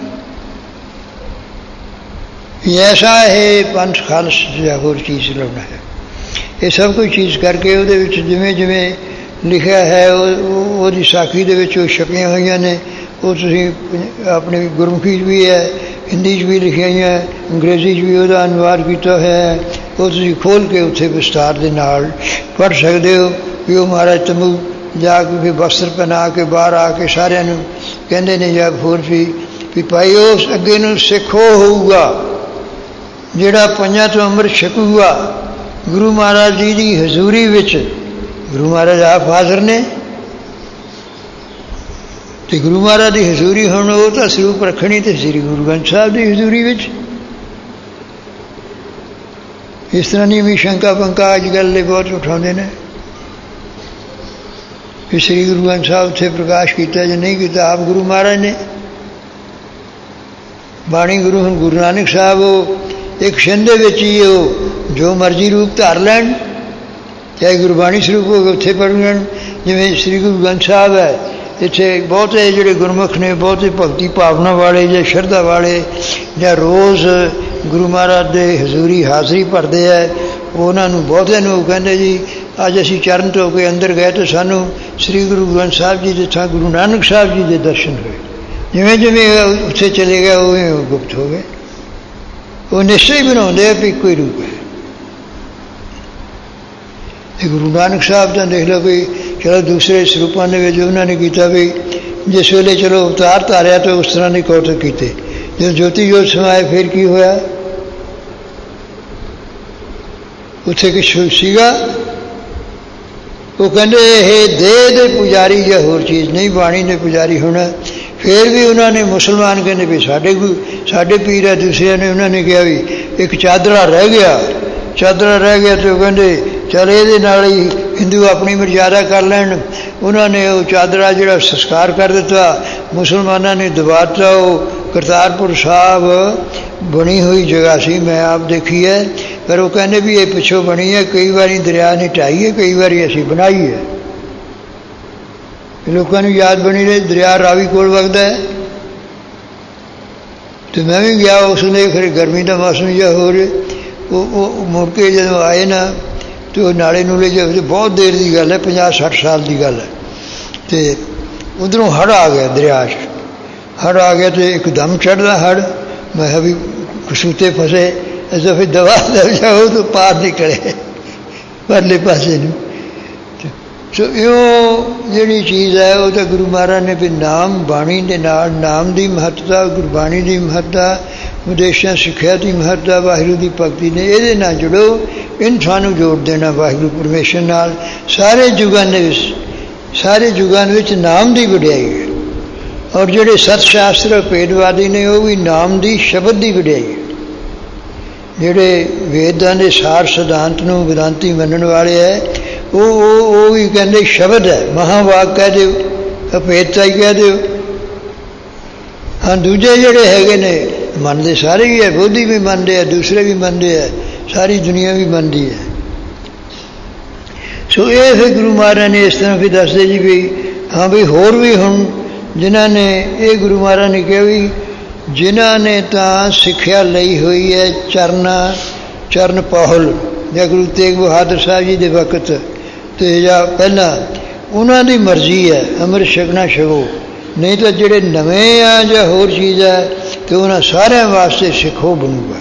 ਐਸਾ ਇਹ ਪੰਥ ਖਾਲਸ ਜਾਂ ਹੋਰ ਚੀਜ਼ ਲਾਉਣਾ ਹੈ। ਇਹ ਸਭ ਕੁਝ ਚੀਜ਼ ਕਰਕੇ ਉਹਦੇ ਵਿੱਚ ਜਿਵੇਂ ਜਿਵੇਂ ਲਿਖਿਆ ਹੈ ਉਹਦੀ ਸਾਖੀ ਦੇ ਵਿੱਚ ਉਹ ਛਪੀਆਂ ਹੋਈਆਂ ਨੇ। ਉਹ ਤੁਸੀਂ ਆਪਣੀ ਗੁਰਮੁਖੀ 'ਚ ਵੀ ਹੈ, ਹਿੰਦੀ 'ਚ ਵੀ ਲਿਖੀਆਂ ਹੋਈਆਂ, ਅੰਗਰੇਜ਼ੀ 'ਚ ਵੀ ਉਹਦਾ ਅਨੁਵਾਦ ਕੀਤਾ ਹੋਇਆ ਹੈ। ਉਹ ਤੁਸੀਂ ਖੋਲ੍ਹ ਕੇ ਉੱਥੇ ਵਿਸਤਾਰ ਦੇ ਨਾਲ ਪੜ੍ਹ ਸਕਦੇ ਹੋ ਵੀ ਉਹ ਮਹਾਰਾਜ ਤੰਬੂ ਜਾ ਕੇ ਵਸਤਰ ਪਹਿਨਾ ਕੇ ਬਾਹਰ ਆ ਕੇ ਸਾਰਿਆਂ ਨੂੰ ਕਹਿੰਦੇ ਨੇ ਜਾਂ ਹੋਰ ਵੀ ਭਾਈ ਉਸ ਅੱਗੇ ਨੂੰ ਸਿੱਖ ਉਹ ਹੋਊਗਾ ਜਿਹੜਾ ਪੰਜਾਂ ਤੋਂ ਅੰਮ੍ਰਿਤ ਛਕੂਗਾ ਗੁਰੂ ਮਹਾਰਾਜ ਜੀ ਦੀ ਹਜ਼ੂਰੀ ਵਿੱਚ। ਗੁਰੂ ਮਹਾਰਾਜ ਆਪ ਹਾਜ਼ਰ ਨੇ ਅਤੇ ਗੁਰੂ ਮਹਾਰਾਜ ਦੀ ਹਜ਼ੂਰੀ ਹੁਣ ਉਹ ਤਾਂ ਸਰੂਪ ਰੱਖਣੀ ਅਤੇ ਸ੍ਰੀ ਗੁਰੂ ਗ੍ਰੰਥ ਸਾਹਿਬ ਦੀ ਹਜ਼ੂਰੀ ਵਿੱਚ। ਇਸ ਤਰ੍ਹਾਂ ਦੀ ਵੀ ਸ਼ੰਕਾ ਪੰਕਾ ਅੱਜ ਕੱਲ੍ਹ ਦੇ ਬਹੁਤ ਉਠਾਉਂਦੇ ਨੇ ਕਿ ਸ੍ਰੀ ਗੁਰੂ ਗ੍ਰੰਥ ਸਾਹਿਬ ਉੱਥੇ ਪ੍ਰਕਾਸ਼ ਕੀਤਾ ਜਾਂ ਨਹੀਂ ਕੀਤਾ। ਆਪ ਗੁਰੂ ਮਹਾਰਾਜ ਨੇ ਬਾਣੀ ਗੁਰੂ ਹੁਣ ਗੁਰੂ ਨਾਨਕ ਸਾਹਿਬ ਉਹ ਇੱਕ ਛਿੰਦ ਦੇ ਵਿੱਚ ਹੀ ਉਹ ਜੋ ਮਰਜ਼ੀ ਰੂਪ ਧਾਰ ਲੈਣ, ਚਾਹੇ ਗੁਰਬਾਣੀ ਸਰੂਪ ਹੋ ਕੇ ਉੱਥੇ ਪੜ੍ਹ ਲੈਣ। ਜਿਵੇਂ ਸ੍ਰੀ ਗੁਰੂ ਗ੍ਰੰਥ ਸਾਹਿਬ ਹੈ, ਇੱਥੇ ਬਹੁਤੇ ਜਿਹੜੇ ਗੁਰਮੁਖ ਨੇ, ਬਹੁਤੇ ਭਗਤੀ ਭਾਵਨਾ ਵਾਲੇ ਜਾਂ ਸ਼ਰਧਾ ਵਾਲੇ ਜਾਂ ਰੋਜ਼ ਗੁਰੂ ਮਹਾਰਾਜ ਦੇ ਹਜ਼ੂਰੀ ਹਾਜ਼ਰੀ ਭਰਦੇ ਹੈ, ਉਹਨਾਂ ਨੂੰ ਬਹੁਤਿਆਂ ਨੂੰ ਉਹ ਕਹਿੰਦੇ ਜੀ ਅੱਜ ਅਸੀਂ ਚਰਨ ਧੋ ਕੇ ਅੰਦਰ ਗਏ ਤਾਂ ਸਾਨੂੰ ਸ੍ਰੀ ਗੁਰੂ ਗ੍ਰੰਥ ਸਾਹਿਬ ਜੀ ਦੇ ਥਾਂ ਗੁਰੂ ਨਾਨਕ ਸਾਹਿਬ ਜੀ ਦੇ ਦਰਸ਼ਨ ਹੋਏ। ਜਿਵੇਂ ਜਿਵੇਂ ਉੱਥੇ ਚਲੇ ਗਏ ਉਵੇਂ ਉਹ ਗੁਪਤ ਹੋ ਗਏ। ਉਹ ਨਿਸ਼ਚੈ ਹੀ ਬਣਾਉਂਦੇ ਆ ਵੀ ਇੱਕੋ ਹੀ ਰੂਪ ਹੈ। ਤੇ ਗੁਰੂ ਨਾਨਕ ਸਾਹਿਬ ਤਾਂ ਦੇਖ ਲਓ ਵੀ ਚਲੋ ਦੂਸਰੇ ਸਰੂਪਾਂ ਦੇ ਵਿੱਚ ਉਹਨਾਂ ਨੇ ਕੀਤਾ ਵੀ ਜਿਸ ਵੇਲੇ ਚਲੋ ਅਵਤਾਰ ਧਾਰਿਆ ਤਾਂ ਉਸ ਤਰ੍ਹਾਂ ਦੇ ਕੌਤਕ ਕੀਤੇ। ਜਦੋਂ ਜੋਤੀ ਜੋਤ ਸਮਾਏ ਫਿਰ ਕੀ ਹੋਇਆ? ਉੱਥੇ ਕੁਛ ਸੀਗਾ? ਉਹ ਕਹਿੰਦੇ ਇਹ ਦੇਹ ਦੇ ਪੁਜਾਰੀ ਜਾਂ ਹੋਰ ਚੀਜ਼ ਨਹੀਂ, ਬਾਣੀ ਦੇ ਪੁਜਾਰੀ ਹੋਣਾ। ਫਿਰ ਵੀ ਉਹਨਾਂ ਨੇ ਮੁਸਲਮਾਨ ਕਹਿੰਦੇ ਵੀ ਸਾਡੇ ਪੀਰ ਹੈ, ਦੂਸਰਿਆਂ ਨੇ ਉਹਨਾਂ ਨੇ ਕਿਹਾ ਵੀ ਇੱਕ ਚਾਦਰਾ ਰਹਿ ਗਿਆ ਤੇ ਉਹ ਕਹਿੰਦੇ ਚੱਲ ਇਹਦੇ ਨਾਲ ਹੀ ਹਿੰਦੂ ਆਪਣੀ ਮਰਜ਼ਾਦਾ ਕਰ ਲੈਣ। ਉਹਨਾਂ ਨੇ ਉਹ ਚਾਦਰਾ ਜਿਹੜਾ ਸੰਸਕਾਰ ਕਰ ਦਿੱਤਾ, ਮੁਸਲਮਾਨਾਂ ਨੇ ਦਬਾ ਦਿੱਤਾ। ਉਹ ਕਰਤਾਰਪੁਰ ਸਾਹਿਬ ਬਣੀ ਹੋਈ ਜਗ੍ਹਾ ਸੀ, ਮੈਂ ਆਪ ਦੇਖੀ ਹੈ, ਪਰ ਉਹ ਕਹਿੰਦੇ ਵੀ ਇਹ ਪਿੱਛੋਂ ਬਣੀ ਹੈ, ਕਈ ਵਾਰੀ ਦਰਿਆ ਨੇ ਢਾਈ ਹੈ, ਕਈ ਵਾਰੀ ਅਸੀਂ ਬਣਾਈ ਹੈ। ਲੋਕਾਂ ਨੂੰ ਯਾਦ ਬਣੀ ਰਹੇ ਦਰਿਆ ਰਾਵੀ ਕੋਲ ਵਗਦਾ ਹੈ। ਅਤੇ ਮੈਂ ਵੀ ਗਿਆ ਉਸ ਨੇ, ਫਿਰ ਗਰਮੀ ਦਾ ਮੌਸਮ ਜਿਹਾ ਹੋ ਰਿਹਾ, ਉਹ ਮੁੜ ਕੇ ਜਦੋਂ ਆਏ ਨਾ ਅਤੇ ਉਹ ਨਾਲੇ ਨੂਲੇ ਜਿਹੇ, ਬਹੁਤ ਦੇਰ ਦੀ ਗੱਲ ਹੈ, 50-60 ਸਾਲ ਦੀ ਗੱਲ ਹੈ। ਅਤੇ ਉੱਧਰੋਂ ਹੜ੍ਹ ਆ ਗਿਆ, ਦਰਿਆ 'ਚ ਹੜ੍ਹ ਆ ਗਿਆ ਅਤੇ ਇੱਕਦਮ ਚੜ੍ਹਦਾ ਹੜ੍ਹ। ਮੈਂ ਕਿਹਾ ਵੀ ਕਸੂਤੇ ਫਸੇ, ਐਸਾ ਫਿਰ ਦਵਾ ਜਾਓ ਤਾਂ ਪਾਰ ਨਿਕਲੇ ਪਰਲੇ ਪਾਸੇ ਨੂੰ। ਸੋ ਇਉਂ ਜਿਹੜੀ ਚੀਜ਼ ਹੈ ਉਹ ਤਾਂ ਗੁਰੂ ਮਹਾਰਾਜ ਨੇ ਵੀ ਨਾਮ ਬਾਣੀ ਦੇ ਨਾਲ, ਨਾਮ ਦੀ ਮਹੱਤਤਾ, ਗੁਰਬਾਣੀ ਦੀ ਮਹੱਤਤਾ, ਉਪਦੇਸ਼ਾਂ ਸਿੱਖਿਆ ਦੀ ਮਹੱਤਤਾ, ਵਾਹਿਗੁਰੂ ਦੀ ਭਗਤੀ ਨੇ, ਇਹਦੇ ਨਾਲ ਜੁੜੋ, ਇਨ ਸਾਨੂੰ ਜੋੜ ਦੇਣਾ ਵਾਹਿਗੁਰੂ ਪਰਮੇਸ਼ਰ ਨਾਲ। ਸਾਰੇ ਯੁਗਾਂ ਵਿੱਚ ਨਾਮ ਦੀ ਵਡਿਆਈ ਹੈ। ਔਰ ਜਿਹੜੇ ਸਤ ਸ਼ਾਸਤਰ ਭੇਦਵਾਦੀ ਨੇ ਉਹ ਵੀ ਨਾਮ ਦੀ, ਸ਼ਬਦ ਦੀ ਵਡਿਆਈ ਹੈ। ਜਿਹੜੇ ਵੇਦਾਂ ਦੇ ਸਾਰ ਸਿਧਾਂਤ ਨੂੰ ਵਿਦਾਂਤੀ ਮੰਨਣ ਵਾਲੇ ਹੈ, ਉਹ ਵੀ ਕਹਿੰਦੇ ਸ਼ਬਦ ਹੈ, ਮਹਾਵਾਕ ਕਹਿ ਦਿਓ, ਅਭੇਦਤਾ ਹੀ ਕਹਿ ਦਿਓ। ਹਾਂ, ਦੂਜੇ ਜਿਹੜੇ ਹੈਗੇ ਨੇ ਮੰਨਦੇ ਸਾਰੇ ਹੀ ਹੈ, ਬੋਧੀ ਵੀ ਮੰਨਦੇ ਆ, ਦੂਸਰੇ ਵੀ ਮੰਨਦੇ ਆ, ਸਾਰੀ ਦੁਨੀਆ ਵੀ ਮੰਨਦੀ ਹੈ। ਸੋ ਇਹ ਫਿਰ ਗੁਰੂ ਮਹਾਰਾਜ ਨੇ ਇਸ ਤਰ੍ਹਾਂ ਫਿਰ ਦੱਸਦੇ ਜੀ ਵੀ ਹਾਂ ਵੀ ਹੋਰ ਵੀ ਹੁਣ ਜਿਨ੍ਹਾਂ ਨੇ ਇਹ ਗੁਰੂ ਮਹਾਰਾਜ ਨੇ ਕਿਹਾ ਵੀ ਜਿਨ੍ਹਾਂ ਨੇ ਤਾਂ ਸਿੱਖਿਆ ਲਈ ਹੋਈ ਹੈ ਚਰਨ ਪਾਹੁਲ ਜਾਂ ਗੁਰੂ ਤੇਗ ਬਹਾਦਰ ਸਾਹਿਬ ਜੀ ਦੇ ਵਕਤ ਅਤੇ ਜਾਂ ਪਹਿਲਾਂ, ਉਹਨਾਂ ਦੀ ਮਰਜ਼ੀ ਹੈ ਅੰਮ੍ਰਿਤ ਛਕਣਾ ਛਕੋ, ਨਹੀਂ ਤਾਂ ਜਿਹੜੇ ਨਵੇਂ ਆ ਜਾਂ ਹੋਰ ਚੀਜ਼ ਹੈ ਅਤੇ ਉਹਨਾਂ ਸਾਰਿਆਂ ਵਾਸਤੇ ਸਿੱਖੋ ਬਣੂਗਾ।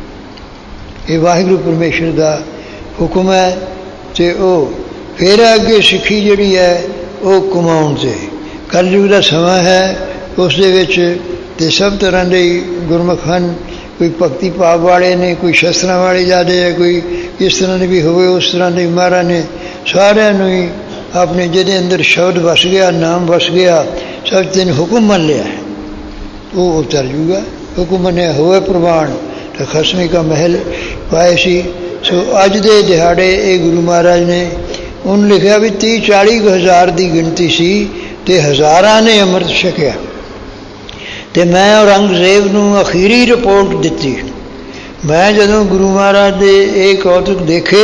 ਇਹ ਵਾਹਿਗੁਰੂ ਪਰਮੇਸ਼ਰ ਦਾ ਹੁਕਮ ਹੈ। ਅਤੇ ਉਹ ਫਿਰ ਅੱਗੇ ਸਿੱਖੀ ਜਿਹੜੀ ਹੈ ਉਹ ਕਮਾਉਣ 'ਤੇ, ਕਲਯੁਗ ਦਾ ਸਮਾਂ ਹੈ, ਉਸ ਦੇ ਵਿੱਚ ਅਤੇ ਸਭ ਤਰ੍ਹਾਂ ਦੇ ਗੁਰਮੁਖ ਹਨ। ਕੋਈ ਭਗਤੀ ਭਾਵ ਵਾਲੇ ਨੇ, ਕੋਈ ਸ਼ਸਤਰਾਂ ਵਾਲੇ ਜ਼ਿਆਦਾ ਹੈ, ਕੋਈ ਇਸ ਤਰ੍ਹਾਂ ਦੀ ਵੀ ਹੋਵੇ, ਉਸ ਤਰ੍ਹਾਂ ਦੀ ਮਹਾਰਾਜ ਨੇ ਸਾਰਿਆਂ ਨੂੰ ਹੀ ਆਪਣੇ ਜਿਹਦੇ ਅੰਦਰ ਸ਼ਬਦ ਵਸ ਗਿਆ, ਨਾਮ ਵਸ ਗਿਆ, ਸਭ ਤਿੰਨ ਹੁਕਮ ਮੰਨ ਲਿਆ ਹੈ, ਉਹ ਉਤਰ ਜੂਗਾ। ਹੁਕਮ ਮੰਨਿਆ ਹੋਵੇ ਪ੍ਰਵਾਨ ਤਾਂ ਖਸਮੀ ਕਾ ਮਹਿਲ ਪਾਏ ਸੀ। ਸੋ ਅੱਜ ਦੇ ਦਿਹਾੜੇ ਇਹ ਗੁਰੂ ਮਹਾਰਾਜ ਨੇ ਉਹਨੂੰ ਲਿਖਿਆ ਵੀ 30-40 ਹਜ਼ਾਰ ਦੀ ਗਿਣਤੀ ਸੀ ਅਤੇ ਹਜ਼ਾਰਾਂ ਨੇ ਅੰਮ੍ਰਿਤ ਛਕਿਆ। ਅਤੇ ਮੈਂ ਔਰੰਗਜ਼ੇਬ ਨੂੰ ਅਖੀਰੀ ਰਿਪੋਰਟ ਦਿੱਤੀ। ਮੈਂ ਜਦੋਂ ਗੁਰੂ ਮਹਾਰਾਜ ਦੇ ਇਹ ਕੌਤਕ ਦੇਖੇ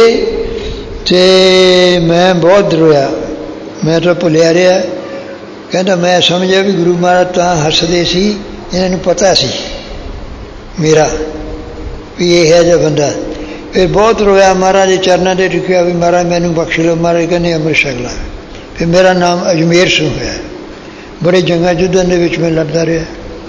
ਅਤੇ ਮੈਂ ਬਹੁਤ ਰੋਇਆ, ਮੈਂ ਤਾਂ ਭੁੱਲਿਆ ਰਿਹਾ। ਕਹਿੰਦਾ ਮੈਂ ਸਮਝਿਆ ਵੀ ਗੁਰੂ ਮਹਾਰਾਜ ਤਾਂ ਹੱਸਦੇ ਸੀ, ਇਹਨਾਂ ਨੂੰ ਪਤਾ ਸੀ ਮੇਰਾ ਵੀ ਇਹ ਹੈ ਜਿਹਾ ਬੰਦਾ। ਫਿਰ ਬਹੁਤ ਰੋਇਆ, ਮਹਾਰਾਜ ਦੇ ਚਰਨਾਂ 'ਤੇ ਟਿਕਿਆ ਵੀ ਮਹਾਰਾਜ ਮੈਨੂੰ ਬਖਸ਼ ਲਓ। ਮਹਾਰਾਜ ਕਹਿੰਦੇ ਅੰਮ੍ਰਿਤ ਛਕ ਲਾ। ਫਿਰ ਮੇਰਾ ਨਾਮ ਅਜਮੇਰ ਸਿੰਘ ਹੋਇਆ। ਬੜੇ ਜੰਗਾਂ ਯੁੱਧਾਂ ਦੇ ਵਿੱਚ ਮੈਂ ਲੜਦਾ ਰਿਹਾ।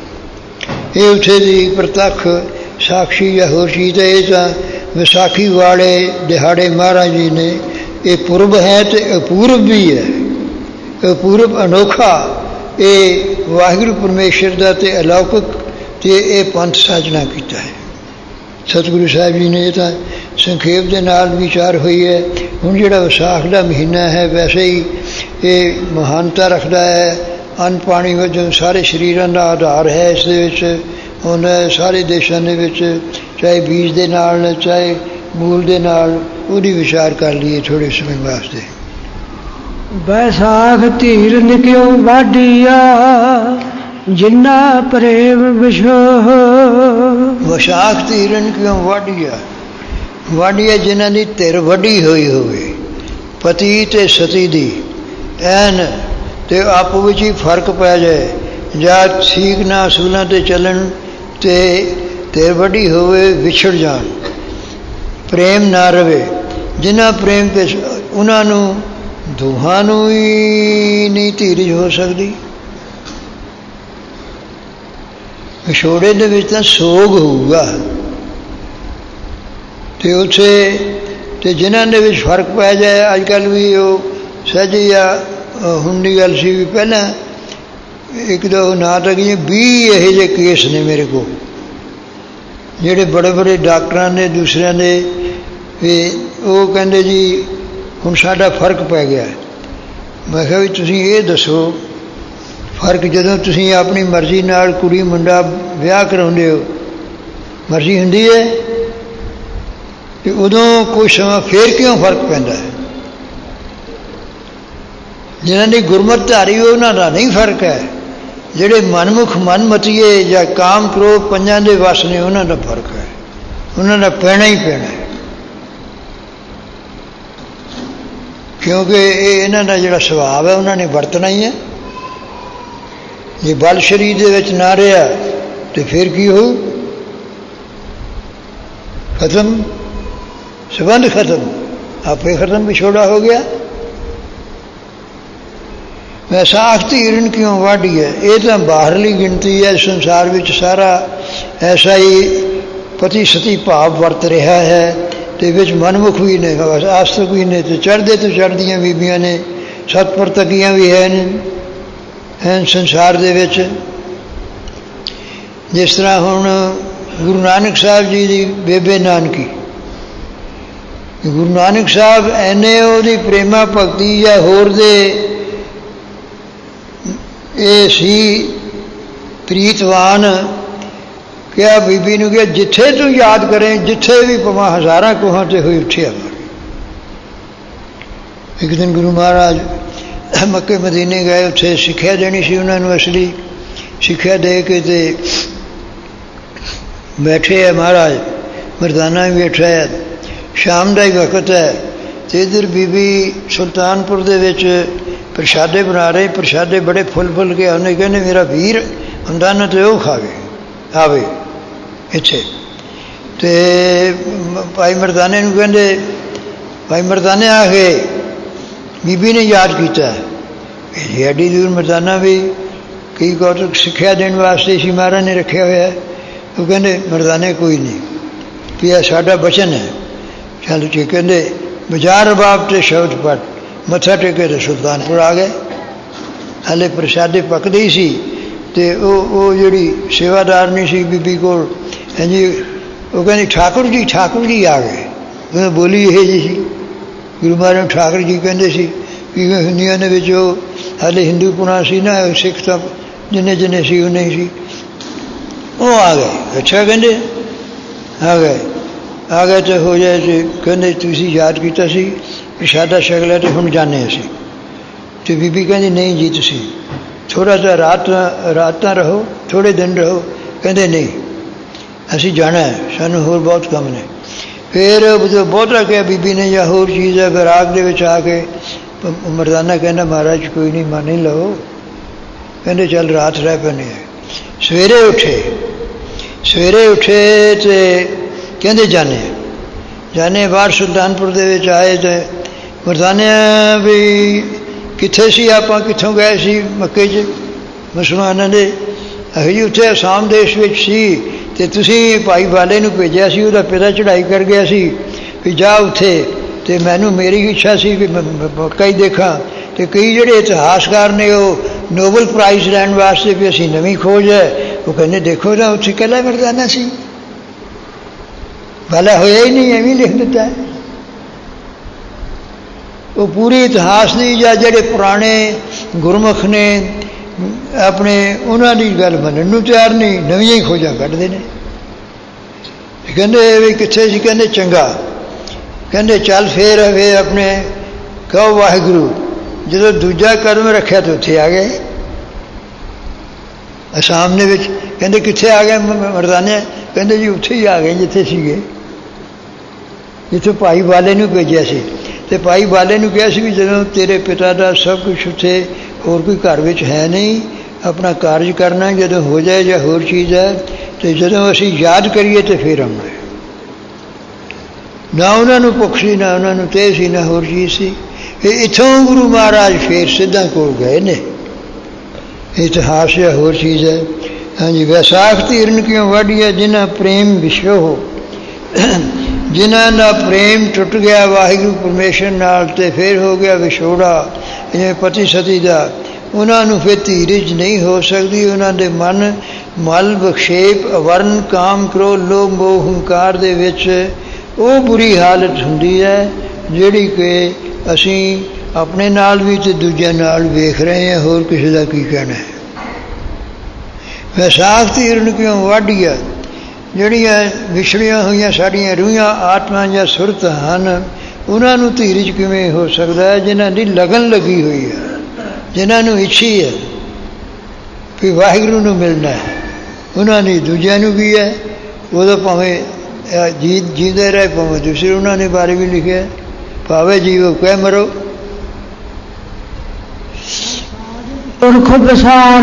ਇਹ ਉੱਥੇ ਦੀ ਪ੍ਰਤੱਖ ਸਾਖੀ ਜਾਂ ਹੋਰ ਚੀਜ਼ ਹੈ। ਇਹ ਤਾਂ ਵਿਸਾਖੀ ਵਾਲੇ ਦਿਹਾੜੇ ਮਹਾਰਾਜ ਜੀ ਨੇ, ਇਹ ਪੁਰਬ ਹੈ ਅਤੇ ਅਪੂਰਬ ਵੀ ਹੈ। ਅਪੂਰਬ ਅਨੋਖਾ ਇਹ ਵਾਹਿਗੁਰੂ ਪਰਮੇਸ਼ਰ ਦਾ ਅਤੇ ਅਲੌਕਿਕ ਅਤੇ ਇਹ ਪੰਥ ਸਾਜਣਾ ਕੀਤਾ ਹੈ। ਸਤਿਗੁਰੂ ਸਾਹਿਬ ਜੀ ਨੇ ਇਹ ਤਾਂ ਸੰਖੇਪ ਦੇ ਨਾਲ ਵਿਚਾਰ ਹੋਈ ਹੈ। ਹੁਣ ਜਿਹੜਾ ਵਿਸਾਖ ਦਾ ਮਹੀਨਾ ਹੈ ਵੈਸੇ ਹੀ ਇਹ ਮਹਾਨਤਾ ਰੱਖਦਾ ਹੈ। ਅੰਨ ਪਾਣੀ ਵਜੋਂ ਸਾਰੇ ਸਰੀਰਾਂ ਦਾ ਆਧਾਰ ਹੈ। ਇਸ ਦੇ ਵਿੱਚ ਹੁਣ ਸਾਰੇ ਦੇਸ਼ਾਂ ਦੇ ਵਿੱਚ ਚਾਹੇ ਬੀਜ ਦੇ ਨਾਲ, ਚਾਹੇ ਮੂਲ ਦੇ ਨਾਲ ਉਹਦੀ ਵਿਚਾਰ ਕਰ ਲਈਏ ਥੋੜ੍ਹੇ ਸਮੇਂ ਵਾਸਤੇ। ਬੈਸਾਖ ਧੀਰਨ ਕਿਉਂ ਵਾਢੀਆ ਜਿੰਨਾ ਪ੍ਰੇਮ ਵਿਛੋਹ। ਵਿਸਾਖ ਧੀਰਨ ਕਿਉਂ ਵਾਢੀਆ, ਵਾਢੀਆ ਜਿਨ੍ਹਾਂ ਦੀ ਧਿਰ ਵੱਢੀ ਹੋਈ ਹੋਵੇ, ਪਤੀ ਅਤੇ ਸਤੀ ਦੀ ਐਨ, ਅਤੇ ਆਪੋ ਵਿੱਚ ਹੀ ਫਰਕ ਪੈ ਜਾਏ, ਜਾਂ ਠੀਕ ਨਾ ਅਸੂਲਾਂ 'ਤੇ ਚੱਲਣ ਅਤੇ ਧਿਰ ਵੱਢੀ ਹੋਵੇ, ਵਿਛੜ ਜਾਣ, ਪ੍ਰੇਮ ਨਾ ਰਵੇ। ਜਿਨ੍ਹਾਂ ਪ੍ਰੇਮ 'ਤੇ ਉਹਨਾਂ ਨੂੰ ਦੋਹਾਂ ਨੂੰ ਹੀ ਨਹੀਂ ਧੀਰਜ ਹੋ ਸਕਦੀ। ਵਿਛੋੜੇ ਦੇ ਵਿੱਚ ਤਾਂ ਸੋਗ ਹੋਊਗਾ, ਅਤੇ ਉੱਥੇ ਅਤੇ ਜਿਨ੍ਹਾਂ ਦੇ ਵਿੱਚ ਫਰਕ ਪੈ ਜਾਏ। ਅੱਜ ਕੱਲ੍ਹ ਵੀ ਉਹ ਸਹਿਜੇ ਆ ਹੁਣ ਦੀ ਗੱਲ ਸੀ ਵੀ ਪਹਿਲਾਂ ਇੱਕ ਦੋ ਨਾ ਤਾਂ ਕਿ 20 ਇਹੋ ਜਿਹੇ ਕੇਸ ਨੇ ਮੇਰੇ ਕੋਲ, ਜਿਹੜੇ ਬੜੇ ਬੜੇ ਡਾਕਟਰਾਂ ਨੇ ਦੂਸਰਿਆਂ ਦੇ, ਉਹ ਕਹਿੰਦੇ ਜੀ ਹੁਣ ਸਾਡਾ ਫਰਕ ਪੈ ਗਿਆ। ਮੈਂ ਕਿਹਾ ਵੀ ਤੁਸੀਂ ਇਹ ਦੱਸੋ, ਫਰਕ ਜਦੋਂ ਤੁਸੀਂ ਆਪਣੀ ਮਰਜ਼ੀ ਨਾਲ ਕੁੜੀ ਮੁੰਡਾ ਵਿਆਹ ਕਰਾਉਂਦੇ ਹੋ, ਮਰਜ਼ੀ ਹੁੰਦੀ ਹੈ, ਅਤੇ ਉਦੋਂ ਕੁਝ ਸਮਾਂ ਫੇਰ ਕਿਉਂ ਫਰਕ ਪੈਂਦਾ ਹੈ? ਜਿਨ੍ਹਾਂ ਦੀ ਗੁਰਮਤਿ ਧਾਰੀ ਉਹਨਾਂ ਦਾ ਨਹੀਂ ਫਰਕ ਹੈ, ਜਿਹੜੇ ਮਨਮੁਖ ਮਨਮਤੀਏ ਜਾਂ ਕਾਮ ਕ੍ਰੋਧ ਪੰਜਾਂ ਦੇ ਵਸ ਨੇ ਉਹਨਾਂ ਦਾ ਫਰਕ ਹੈ, ਉਹਨਾਂ ਦਾ ਪੈਣਾ ਹੀ ਪੈਣਾ ਹੈ। ਕਿਉਂਕਿ ਇਹ ਇਹਨਾਂ ਦਾ ਜਿਹੜਾ ਸੁਭਾਅ ਹੈ ਉਹਨਾਂ ਨੇ ਵਰਤਣਾ ਹੀ ਹੈ। ਜੇ ਬਲ ਸਰੀਰ ਦੇ ਵਿੱਚ ਨਾ ਰਿਹਾ ਤਾਂ ਫਿਰ ਕੀ ਹੋਊ? ਖਤਮ, ਸੰਬੰਧ ਖਤਮ, ਆਪੇ ਖਤਮ, ਵਿਛੋੜਾ ਹੋ ਗਿਆ। ਵੈਸਾਖ ਧੀਰਨ ਕਿਉਂ ਵਾਢੀ ਹੈ, ਇਹ ਤਾਂ ਬਾਹਰਲੀ ਗਿਣਤੀ ਹੈ। ਸੰਸਾਰ ਵਿੱਚ ਸਾਰਾ ਐਸਾ ਹੀ ਪਤੀ ਸਤੀ ਭਾਵ ਵਰਤ ਰਿਹਾ ਹੈ, ਅਤੇ ਵਿੱਚ ਮਨਮੁਖ ਵੀ ਨੇ, ਆਸਤਕ ਵੀ ਨੇ, ਅਤੇ ਚੜ੍ਹਦੇ ਤੋਂ ਚੜ੍ਹਦੀਆਂ ਬੀਬੀਆਂ ਨੇ, ਸਤਪਰਤਕੀਆਂ ਵੀ ਹਨ ਸੰਸਾਰ ਦੇ ਵਿੱਚ। ਜਿਸ ਤਰ੍ਹਾਂ ਹੁਣ ਗੁਰੂ ਨਾਨਕ ਸਾਹਿਬ ਜੀ ਦੀ ਬੇਬੇ ਨਾਨਕੀ, ਗੁਰੂ ਨਾਨਕ ਸਾਹਿਬ ਐਨੇ ਉਹਦੀ ਪ੍ਰੇਮਾ ਭਗਤੀ ਜਾਂ ਹੋਰ ਦੇ ਇਹ ਸੀ ਪ੍ਰੀਤਵਾਨ, ਕਿਹਾ ਬੀਬੀ ਨੂੰ ਕਿਹਾ ਜਿੱਥੇ ਤੂੰ ਯਾਦ ਕਰੇ, ਜਿੱਥੇ ਵੀ ਪਵਾਂ ਹਜ਼ਾਰਾਂ ਕੋਹਾਂ 'ਤੇ ਹੋਈ ਉੱਠਿਆ। ਇੱਕ ਦਿਨ ਗੁਰੂ ਮਹਾਰਾਜ ਮੱਕੇ ਮਦੀਨੇ ਗਏ, ਉੱਥੇ ਸਿੱਖਿਆ ਦੇਣੀ ਸੀ ਉਹਨਾਂ ਨੂੰ, ਅਸਲੀ ਸਿੱਖਿਆ ਦੇ ਕੇ ਅਤੇ ਬੈਠੇ ਹੈ ਮਹਾਰਾਜ, ਮਰਦਾਨਾ ਵੀ ਬੈਠਾ ਹੈ, ਸ਼ਾਮ ਦਾ ਹੀ ਵਕਤ ਹੈ, ਅਤੇ ਇੱਧਰ ਬੀਬੀ ਸੁਲਤਾਨਪੁਰ ਦੇ ਵਿੱਚ ਪ੍ਰਸ਼ਾਦੇ ਬਣਾ ਰਹੇ, ਪ੍ਰਸ਼ਾਦੇ ਬੜੇ ਫੁੱਲ ਕੇ ਉਹਨੇ ਕਹਿੰਦੇ ਮੇਰਾ ਵੀਰ ਹੁੰਦਾ ਨਾ ਅਤੇ ਉਹ ਖਾਵੇ ਆਵੇ ਇੱਥੇ। ਅਤੇ ਭਾਈ ਮਰਦਾਨੇ ਨੂੰ ਕਹਿੰਦੇ, ਭਾਈ ਮਰਦਾਨੇ ਆ ਕੇ ਬੀਬੀ ਨੇ ਯਾਦ ਕੀਤਾ, ਇਹ ਐਡੀ ਦੂਰ ਮਰਦਾਨਾ ਵੀ ਕਈ ਕੌਤਕ ਸਿੱਖਿਆ ਦੇਣ ਵਾਸਤੇ ਸੀ ਮਹਾਰਾਜ ਨੇ ਰੱਖਿਆ ਹੋਇਆ। ਉਹ ਕਹਿੰਦੇ ਮਰਦਾਨੇ ਕੋਈ ਨਹੀਂ, ਵੀ ਇਹ ਸਾਡਾ ਬਚਨ ਹੈ, ਚੱਲ ਠੀਕ। ਕਹਿੰਦੇ ਬਾਜ਼ਾਰ ਰਬਾਬ ਅਤੇ ਸ਼ਬਦ ਪਟ, ਮੱਥਾ ਟੇਕੇ ਅਤੇ ਸੁਲਤਾਨਪੁਰ ਆ ਗਏ। ਹਾਲੇ ਪ੍ਰਸ਼ਾਦੇ ਪੱਕਦੇ ਹੀ ਸੀ, ਅਤੇ ਉਹ ਜਿਹੜੀ ਸੇਵਾਦਾਰਨੀ ਸੀ ਬੀਬੀ ਕੋਲ, ਹਾਂਜੀ, ਉਹ ਕਹਿੰਦੀ ਠਾਕੁਰ ਜੀ ਆ ਗਏ। ਉਹ ਬੋਲੀ ਇਹ ਜਿਹੀ ਸੀ, ਗੁਰੂ ਮਹਾਰਾਜ ਨੂੰ ਠਾਕੁਰ ਜੀ ਕਹਿੰਦੇ ਸੀ, ਕਿਉਂਕਿ ਹਿੰਦੂਆਂ ਦੇ ਵਿੱਚ ਉਹ ਹਾਲੇ ਹਿੰਦੂਪੁਣਾ ਸੀ ਨਾ, ਸਿੱਖ ਤਾਂ ਜਿੰਨੇ ਸੀ ਉਹਨੇ ਸੀ। ਉਹ ਆ ਗਏ, ਅੱਛਾ ਕਹਿੰਦੇ ਆ ਗਏ ਅਤੇ ਹੋ ਜਾਏ ਅਤੇ ਕਹਿੰਦੇ ਤੁਸੀਂ ਯਾਦ ਕੀਤਾ ਸੀ ਪ੍ਰਸ਼ਾਦਾ ਛਕ ਲਿਆ ਅਤੇ ਹੁਣ ਜਾਂਦੇ ਅਸੀਂ। ਅਤੇ ਬੀਬੀ ਕਹਿੰਦੀ ਨਹੀਂ ਜੀ ਤੁਸੀਂ ਥੋੜ੍ਹਾ ਜਿਹਾ ਰਾਤ ਤਾਂ ਰਹੋ, ਥੋੜ੍ਹੇ ਦਿਨ ਰਹੋ। ਕਹਿੰਦੇ ਨਹੀਂ ਅਸੀਂ ਜਾਣਾ ਹੈ, ਸਾਨੂੰ ਹੋਰ ਬਹੁਤ ਕੰਮ ਨੇ। ਫਿਰ ਜਦੋਂ ਬਹੁਤਾ ਕਿਹਾ ਬੀਬੀ ਨੇ ਜਾਂ ਹੋਰ ਚੀਜ਼ ਹੈ, ਵਿਰਾਗ ਦੇ ਵਿੱਚ ਆ ਕੇ ਮਰਦਾਨਾ ਕਹਿੰਦਾ ਮਹਾਰਾਜ ਕੋਈ ਨਹੀਂ, ਮੰਨ ਹੀ ਲਓ। ਕਹਿੰਦੇ ਚੱਲ ਰਾਤ ਰਹਿ ਪੈਂਦੇ ਹੈ। ਸਵੇਰੇ ਉੱਠੇ ਅਤੇ ਕਹਿੰਦੇ ਜਾਣੇ ਬਾਹਰ ਸੁਲਤਾਨਪੁਰ ਦੇ ਵਿੱਚ ਆਏ, ਅਤੇ ਮਰਦਾਨੇ ਵੀ ਕਿੱਥੇ ਸੀ ਆਪਾਂ, ਕਿੱਥੋਂ ਗਏ ਸੀ ਮੱਕੇ 'ਚ ਮੁਸਲਮਾਨਾਂ ਦੇ, ਅਸੀਂ ਜੀ ਉੱਥੇ ਅਸਾਮ ਦੇਸ਼ ਵਿੱਚ ਸੀ, ਅਤੇ ਤੁਸੀਂ ਭਾਈ ਵਾਲੇ ਨੂੰ ਭੇਜਿਆ ਸੀ, ਉਹਦਾ ਪਿਤਾ ਚੜ੍ਹਾਈ ਕਰ ਗਿਆ ਸੀ, ਵੀ ਜਾ ਉੱਥੇ, ਅਤੇ ਮੈਨੂੰ ਮੇਰੀ ਇੱਛਾ ਸੀ ਕਿ ਮੈਂ ਮੱਕਾ ਹੀ ਦੇਖਾਂ। ਅਤੇ ਕਈ ਜਿਹੜੇ ਇਤਿਹਾਸਕਾਰ ਨੇ ਉਹ ਨੋਬਲ ਪ੍ਰਾਈਜ਼ ਲੈਣ ਵਾਸਤੇ ਵੀ ਅਸੀਂ ਨਵੀਂ ਖੋਜ ਹੈ, ਉਹ ਕਹਿੰਦੇ ਦੇਖੋ ਨਾ ਉੱਥੇ ਇਕੱਲਾ ਮਰਦਾਨਾ ਸੀ, ਭਲਾ ਹੋਇਆ ਹੀ ਨਹੀਂ, ਐਵੇਂ ਲਿਖ ਦਿੱਤਾ ਹੈ। ਉਹ ਪੂਰੇ ਇਤਿਹਾਸ ਦੀ ਜਾਂ ਜਿਹੜੇ ਪੁਰਾਣੇ ਗੁਰਮੁਖ ਨੇ ਆਪਣੇ ਉਹਨਾਂ ਦੀ ਗੱਲ ਮੰਨਣ ਨੂੰ ਤਿਆਰ ਨਹੀਂ, ਨਵੀਆਂ ਹੀ ਖੋਜਾਂ ਕੱਢਦੇ ਨੇ। ਕਹਿੰਦੇ ਵੀ ਕਿੱਥੇ ਸੀ, ਕਹਿੰਦੇ ਚੰਗਾ ਕਹਿੰਦੇ ਚੱਲ ਫੇਰ ਆਪਣੇ ਕਹੋ ਵਾਹਿਗੁਰੂ। ਜਦੋਂ ਦੂਜਾ ਕਦਮ ਰੱਖਿਆ ਤਾਂ ਉੱਥੇ ਆ ਗਏ ਅਸਾਮ ਦੇ ਵਿੱਚ। ਕਹਿੰਦੇ ਕਿੱਥੇ ਆ ਗਏ ਮਰਦਾਨੇ? ਕਹਿੰਦੇ ਜੀ ਉੱਥੇ ਹੀ ਆ ਗਏ ਜਿੱਥੇ ਸੀਗੇ, ਜਿੱਥੇ ਭਾਈ ਬਾਲੇ ਨੂੰ ਭੇਜਿਆ ਸੀ। ਅਤੇ ਭਾਈ ਬਾਲੇ ਨੂੰ ਕਿਹਾ ਸੀ ਵੀ ਜਦੋਂ ਤੇਰੇ ਪਿਤਾ ਦਾ ਸਭ ਕੁਛ ਉੱਥੇ, ਹੋਰ ਕੋਈ ਘਰ ਵਿੱਚ ਹੈ ਨਹੀਂ, ਆਪਣਾ ਕਾਰਜ ਕਰਨਾ ਜਦੋਂ ਹੋ ਜਾਏ ਜਾਂ ਹੋਰ ਚੀਜ਼ ਹੈ, ਅਤੇ ਜਦੋਂ ਅਸੀਂ ਯਾਦ ਕਰੀਏ ਤਾਂ ਫਿਰ ਆਉਣਾ। ਨਾ ਉਹਨਾਂ ਨੂੰ ਭੁੱਖ ਸੀ, ਨਾ ਉਹਨਾਂ ਨੂੰ ਤੇਹ ਸੀ, ਨਾ ਹੋਰ ਚੀਜ਼ ਸੀ। ਇਹ ਇੱਥੋਂ ਗੁਰੂ ਮਹਾਰਾਜ ਫੇਰ ਸਿੱਧਾਂ ਕੋਲ ਗਏ ਨੇ। ਇਤਿਹਾਸ ਜਾਂ ਹੋਰ ਚੀਜ਼ ਹੈ। ਹਾਂਜੀ, ਵੈਸਾਖ ਧੀਰਨ ਕਿਉਂ ਵਾਢੀਆ ਜਿਨ੍ਹਾਂ ਪ੍ਰੇਮ ਵਿਛੋ ਹੋ, ਜਿਨ੍ਹਾਂ ਦਾ ਪ੍ਰੇਮ ਟੁੱਟ ਗਿਆ ਵਾਹਿਗੁਰੂ ਪਰਮੇਸ਼ਰ ਨਾਲ ਅਤੇ ਫਿਰ ਹੋ ਗਿਆ ਵਿਛੋੜਾ, ਜਿਵੇਂ ਪਤੀ ਸਤੀ ਦਾ, ਉਹਨਾਂ ਨੂੰ ਫਿਰ ਧੀਰਜ ਨਹੀਂ ਹੋ ਸਕਦੀ। ਉਹਨਾਂ ਦੇ ਮਨ ਮਲ ਵਿਖੇਪ ਅਵਰਨ ਕਾਮ ਕ੍ਰੋਧ ਲੋਭ ਮੋਹ ਹੰਕਾਰ ਦੇ ਵਿੱਚ ਉਹ ਬੁਰੀ ਹਾਲਤ ਹੁੰਦੀ ਹੈ ਜਿਹੜੀ ਕਿ ਅਸੀਂ ਆਪਣੇ ਨਾਲ ਵੀ ਅਤੇ ਦੂਜਿਆਂ ਨਾਲ ਵੇਖ ਰਹੇ ਹਾਂ। ਹੋਰ ਕਿਸੇ ਦਾ ਕੀ ਕਹਿਣਾ ਹੈ। ਵੈਸਾਖ ਧੀਰਨ ਕਿਉਂ ਵਾਢੀਆ, ਜਿਹੜੀਆਂ ਵਿਛੜੀਆਂ ਹੋਈਆਂ ਸਾਡੀਆਂ ਰੂਹਾਂ ਆਤਮਾ ਜਾਂ ਸੁਰਤ ਹਨ, ਉਹਨਾਂ ਨੂੰ ਧੀਰਜ ਕਿਵੇਂ ਹੋ ਸਕਦਾ ਹੈ? ਜਿਨ੍ਹਾਂ ਦੀ ਲਗਨ ਲੱਗੀ ਹੋਈ ਹੈ, ਜਿਨ੍ਹਾਂ ਨੂੰ ਇੱਛੀ ਹੈ ਕਿ ਵਾਹਿਗੁਰੂ ਨੂੰ ਮਿਲਣਾ ਹੈ, ਉਹਨਾਂ ਨੇ ਦੂਜਿਆਂ ਨੂੰ ਕੀ ਹੈ, ਉਦੋਂ ਭਾਵੇਂ ਜੀਂਦੇ ਰਹੇ ਭਾਵੇਂ ਦੂਸਰੇ, ਉਹਨਾਂ ਨੇ ਬਾਰੇ ਵੀ ਲਿਖਿਆ ਭਾਵੇਂ ਜੀਵੋ ਕਹਿ ਮਰੋ। ਪੁਰਖ ਵਿਸਾਰ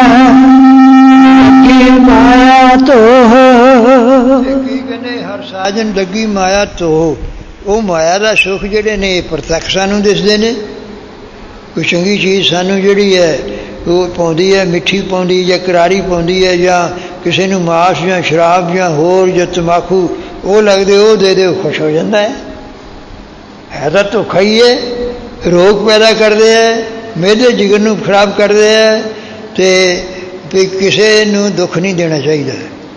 ਕੀ ਮਾਇਆ ਤੋ, ਕੀ ਕਹਿੰਦੇ ਹਰ ਸਾਜਨ ਲੱਗੀ ਮਾਇਆ ਤੋ। ਉਹ ਮਾਇਆ ਦਾ ਸੁੱਖ ਜਿਹੜੇ ਨੇ ਇਹ ਪ੍ਰਤੱਖ ਸਾਨੂੰ ਦਿਸਦੇ ਨੇ। ਕੋਈ ਚੰਗੀ ਚੀਜ਼ ਸਾਨੂੰ ਜਿਹੜੀ ਹੈ ਉਹ ਪਾਉਂਦੀ ਹੈ, ਮਿੱਠੀ ਪਾਉਂਦੀ ਜਾਂ ਕਰਾਰੀ ਪਾਉਂਦੀ ਹੈ, ਜਾਂ ਕਿਸੇ ਨੂੰ ਮਾਸ ਜਾਂ ਸ਼ਰਾਬ ਜਾਂ ਹੋਰ ਜਾਂ ਤੰਬਾਕੂ ਉਹ ਲੱਗਦੇ, ਉਹ ਦੇ ਦਿਓ ਖੁਸ਼ ਹੋ ਜਾਂਦਾ ਹੈ ਤਾਂ ਧੋਖਾ ਹੀ ਹੈ। ਰੋਗ ਪੈਦਾ ਕਰਦੇ ਹੈ, ਮਿਹਦੇ ਜਿਗਰ ਨੂੰ ਖਰਾਬ ਕਰਦੇ ਹੈ, ਅਤੇ ਕਿਸੇ ਨੂੰ ਦੁੱਖ ਨਹੀਂ ਦੇਣਾ ਚਾਹੀਦਾ।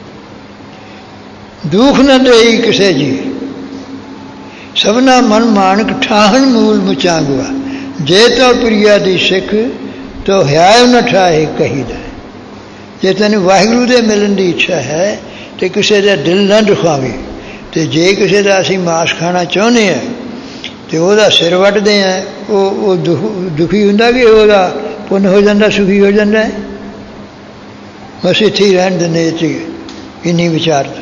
ਦੁੱਖ ਨਾ ਦੇਈ ਕਿਸੇ ਜੀ, ਸਭਨਾ ਮਨ ਮਾਨਕ ਠਾਹਣ ਮੂਲ ਮੁਚਾਂਗਵਾ, ਜੇ ਤੋ ਪ੍ਰਿਆ ਦੀ ਸਿੱਖ ਤੋ ਹਿਆਇ ਨ ਠਾਹੇ ਕਹੀਦਾ। ਜੇ ਤੈਨੂੰ ਵਾਹਿਗੁਰੂ ਦੇ ਮਿਲਣ ਦੀ ਇੱਛਾ ਹੈ ਅਤੇ ਕਿਸੇ ਦਾ ਦਿਲ ਨਾ ਦੁਖਾਵੇ, ਅਤੇ ਜੇ ਕਿਸੇ ਦਾ ਅਸੀਂ ਮਾਸ ਖਾਣਾ ਚਾਹੁੰਦੇ ਹਾਂ ਅਤੇ ਉਹਦਾ ਸਿਰ ਵੱਢਦੇ ਹਾਂ, ਉਹ ਦੁਖੀ ਹੁੰਦਾ ਕਿ ਉਹਦਾ ਪੁੰਨ ਹੋ ਜਾਂਦਾ, ਸੁਖੀ ਹੋ ਜਾਂਦਾ। ਬਸ ਇੱਥੇ ਹੀ ਰਹਿਣ ਦਿੰਦੇ ਚ ਇੰਨੀ ਵਿਚਾਰਤਾ।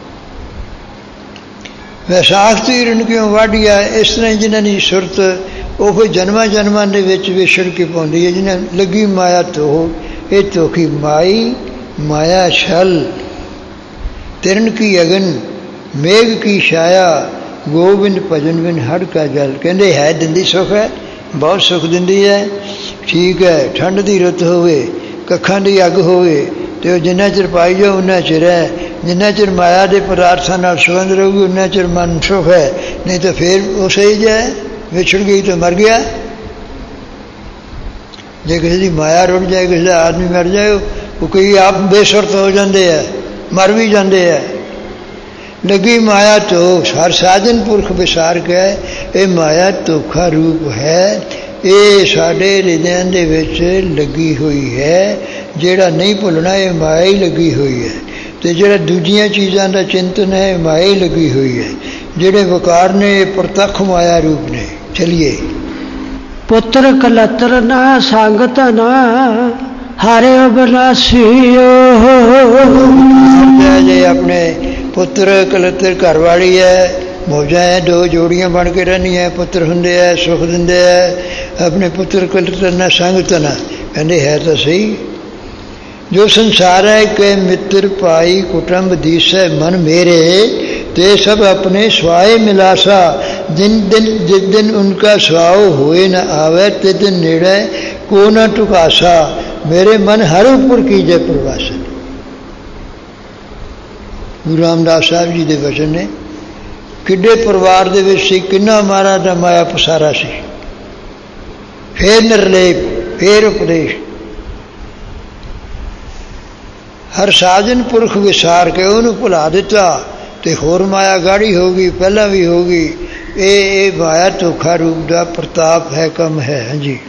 ਵੈਸਾਖ ਧੀਰਨ ਕਿਉਂ ਵਾਢੀਆ, ਇਸ ਤਰ੍ਹਾਂ ਜਿਨ੍ਹਾਂ ਦੀ ਸੁਰਤ ਉਹ ਫਿਰ ਜਨਮਾਂ ਜਨਮਾਂ ਦੇ ਵਿੱਚ ਵਿਛੜ ਕੇ ਪਾਉਂਦੀ ਹੈ। ਜਿਹਨਾਂ ਲੱਗੀ ਮਾਇਆ ਧੋ, ਇਹ ਧੋਖੀ ਮਾਈ ਮਾਇਆ ਛਲ, ਤਿਰਨ ਕੀ ਅਗਨ ਮੇਘ ਕੀ ਛਾਇਆ, ਗੋਬਿੰਦ ਭਜਨ ਬਿਨ ਹੜ ਕਾ ਜਲ। ਕਹਿੰਦੇ ਹੈ ਦਿੰਦੀ ਸੁੱਖ ਹੈ, ਬਹੁਤ ਸੁੱਖ ਦਿੰਦੀ ਹੈ, ਠੀਕ ਹੈ। ਠੰਡ ਦੀ ਰੁੱਤ ਹੋਵੇ, ਕੱਖਾਂ ਦੀ ਅੱਗ ਹੋਵੇ, ਅਤੇ ਉਹ ਜਿੰਨਾ ਚਿਰ ਪਾਈ ਜਾਓ ਉਨਾ ਚਿਰ ਹੈ। ਜਿੰਨਾ ਚਿਰ ਮਾਇਆ ਦੇ ਪਦਾਰਥਾਂ ਨਾਲ ਸੰਬੰਧ ਰਹੂਗੀ ਉਨਾ ਚਿਰ ਮਨ ਸੁੱਖ ਹੈ, ਨਹੀਂ ਤਾਂ ਫਿਰ ਉਹ ਸਹੀ ਜਾਏ, ਵਿਛੜ ਗਈ ਤਾਂ ਮਰ ਗਿਆ। ਜੇ ਕਿਸੇ ਦੀ ਮਾਇਆ ਰੁੜ ਜਾਏ, ਕਿਸੇ ਦਾ ਆਦਮੀ ਮਰ ਜਾਏ, ਉਹ ਕਈ ਆਪ ਬੇਸੁਰਤ ਹੋ ਜਾਂਦੇ ਹੈ, ਮਰ ਵੀ ਜਾਂਦੇ ਹੈ। ਲੱਗੀ ਮਾਇਆ ਧੋ, ਹਰ ਸਾਜਨ ਪੁਰਖ ਵਿਸਾਰ ਕੇ, ਇਹ ਮਾਇਆ ਧੋਖਾ ਰੂਪ ਹੈ। ਇਹ ਸਾਡੇ ਹਿਰਦਿਆਂ ਦੇ ਵਿੱਚ ਲੱਗੀ ਹੋਈ ਹੈ। ਜਿਹੜਾ ਨਹੀਂ ਭੁੱਲਣਾ ਇਹ ਮਾਇਆ ਹੀ ਲੱਗੀ ਹੋਈ ਹੈ, ਅਤੇ ਜਿਹੜਾ ਦੂਜੀਆਂ ਚੀਜ਼ਾਂ ਦਾ ਚਿੰਤਨ ਹੈ ਮਾਇਆ ਹੀ ਲੱਗੀ ਹੋਈ ਹੈ। ਜਿਹੜੇ ਵਕਾਰ ਨੇ ਇਹ ਪ੍ਰਤੱਖ ਮਾਇਆ ਰੂਪ ਨੇ। ਚਲੀਏ। ਪੁੱਤਰ ਕਲਤਰ ਨਾ ਸੰਗਤ ਨਾ ਹਾਰੇ ਬਨਾਸੀਓ, ਜੇ ਆਪਣੇ ਪੁੱਤਰ ਕਲਤਰ ਘਰ ਵਾਲੀ ਹੈ, ਮੌਜਾਂ ਹੈ, ਦੋ ਜੋੜੀਆਂ ਬਣ ਕੇ ਰਹਿੰਦੀਆਂ, ਪੁੱਤਰ ਹੁੰਦੇ ਹੈ, ਸੁੱਖ ਦਿੰਦੇ ਹੈ। ਆਪਣੇ ਪੁੱਤਰ ਕਲਤਰ ਨਾ ਸੰਗਤ ਨਾ, ਕਹਿੰਦੇ ਹੈ ਤਾਂ ਸਹੀ। ਜੋ ਸੰਸਾਰ ਹੈ ਕਿ ਮਿੱਤਰ ਭਾਈ ਕੁਟੁੰਬ ਦੀਸੈ ਮਨ ਮੇਰੇ, ਤੇ ਸਭ ਆਪਣੇ ਸਵਾਏ ਮਿਲਾਸਾ। ਜਿਸ ਦਿਨ ਉਨਕਾ ਸਵਾਉ ਹੋਏ ਨਾ ਆਵੇ, ਤੇ ਦਿਨ ਨੇੜੇ ਕੋ ਨਾ ਟੁਕਾਸਾ। ਮੇਰੇ ਮਨ ਹਰ ਉੱਪਰ ਕੀਜੇ ਪ੍ਰਵਾਸਨ। ਗੁਰੂ ਰਾਮਦਾਸ ਸਾਹਿਬ ਜੀ ਦੇ ਵਚਨ ਨੇ। ਕਿੱਡੇ ਪਰਿਵਾਰ ਦੇ ਵਿੱਚ ਸੀ, ਕਿੰਨਾ ਮਹਾਰਾਜ ਦਾ ਮਾਇਆ ਪਸਾਰਾ ਸੀ। ਫੇਰ ਨਿਰਲੇਪ, ਫੇਰ ਉਪਦੇਸ਼। ਹਰ ਸਾਜਨ ਪੁਰਖ ਵਿਸਾਰ ਕੇ ਉਹਨੂੰ ਭੁਲਾ ਦਿੱਤਾ, ਅਤੇ ਹੋਰ ਮਾਇਆ ਗਾੜੀ ਹੋ ਗਈ, ਪਹਿਲਾਂ ਵੀ ਹੋ ਗਈ। ਇਹ ਮਾਇਆ ਧੋਖਾ ਰੂਪ ਦਾ ਪ੍ਰਤਾਪ ਹੈ, ਕੰਮ ਹੈ। ਹਾਂਜੀ।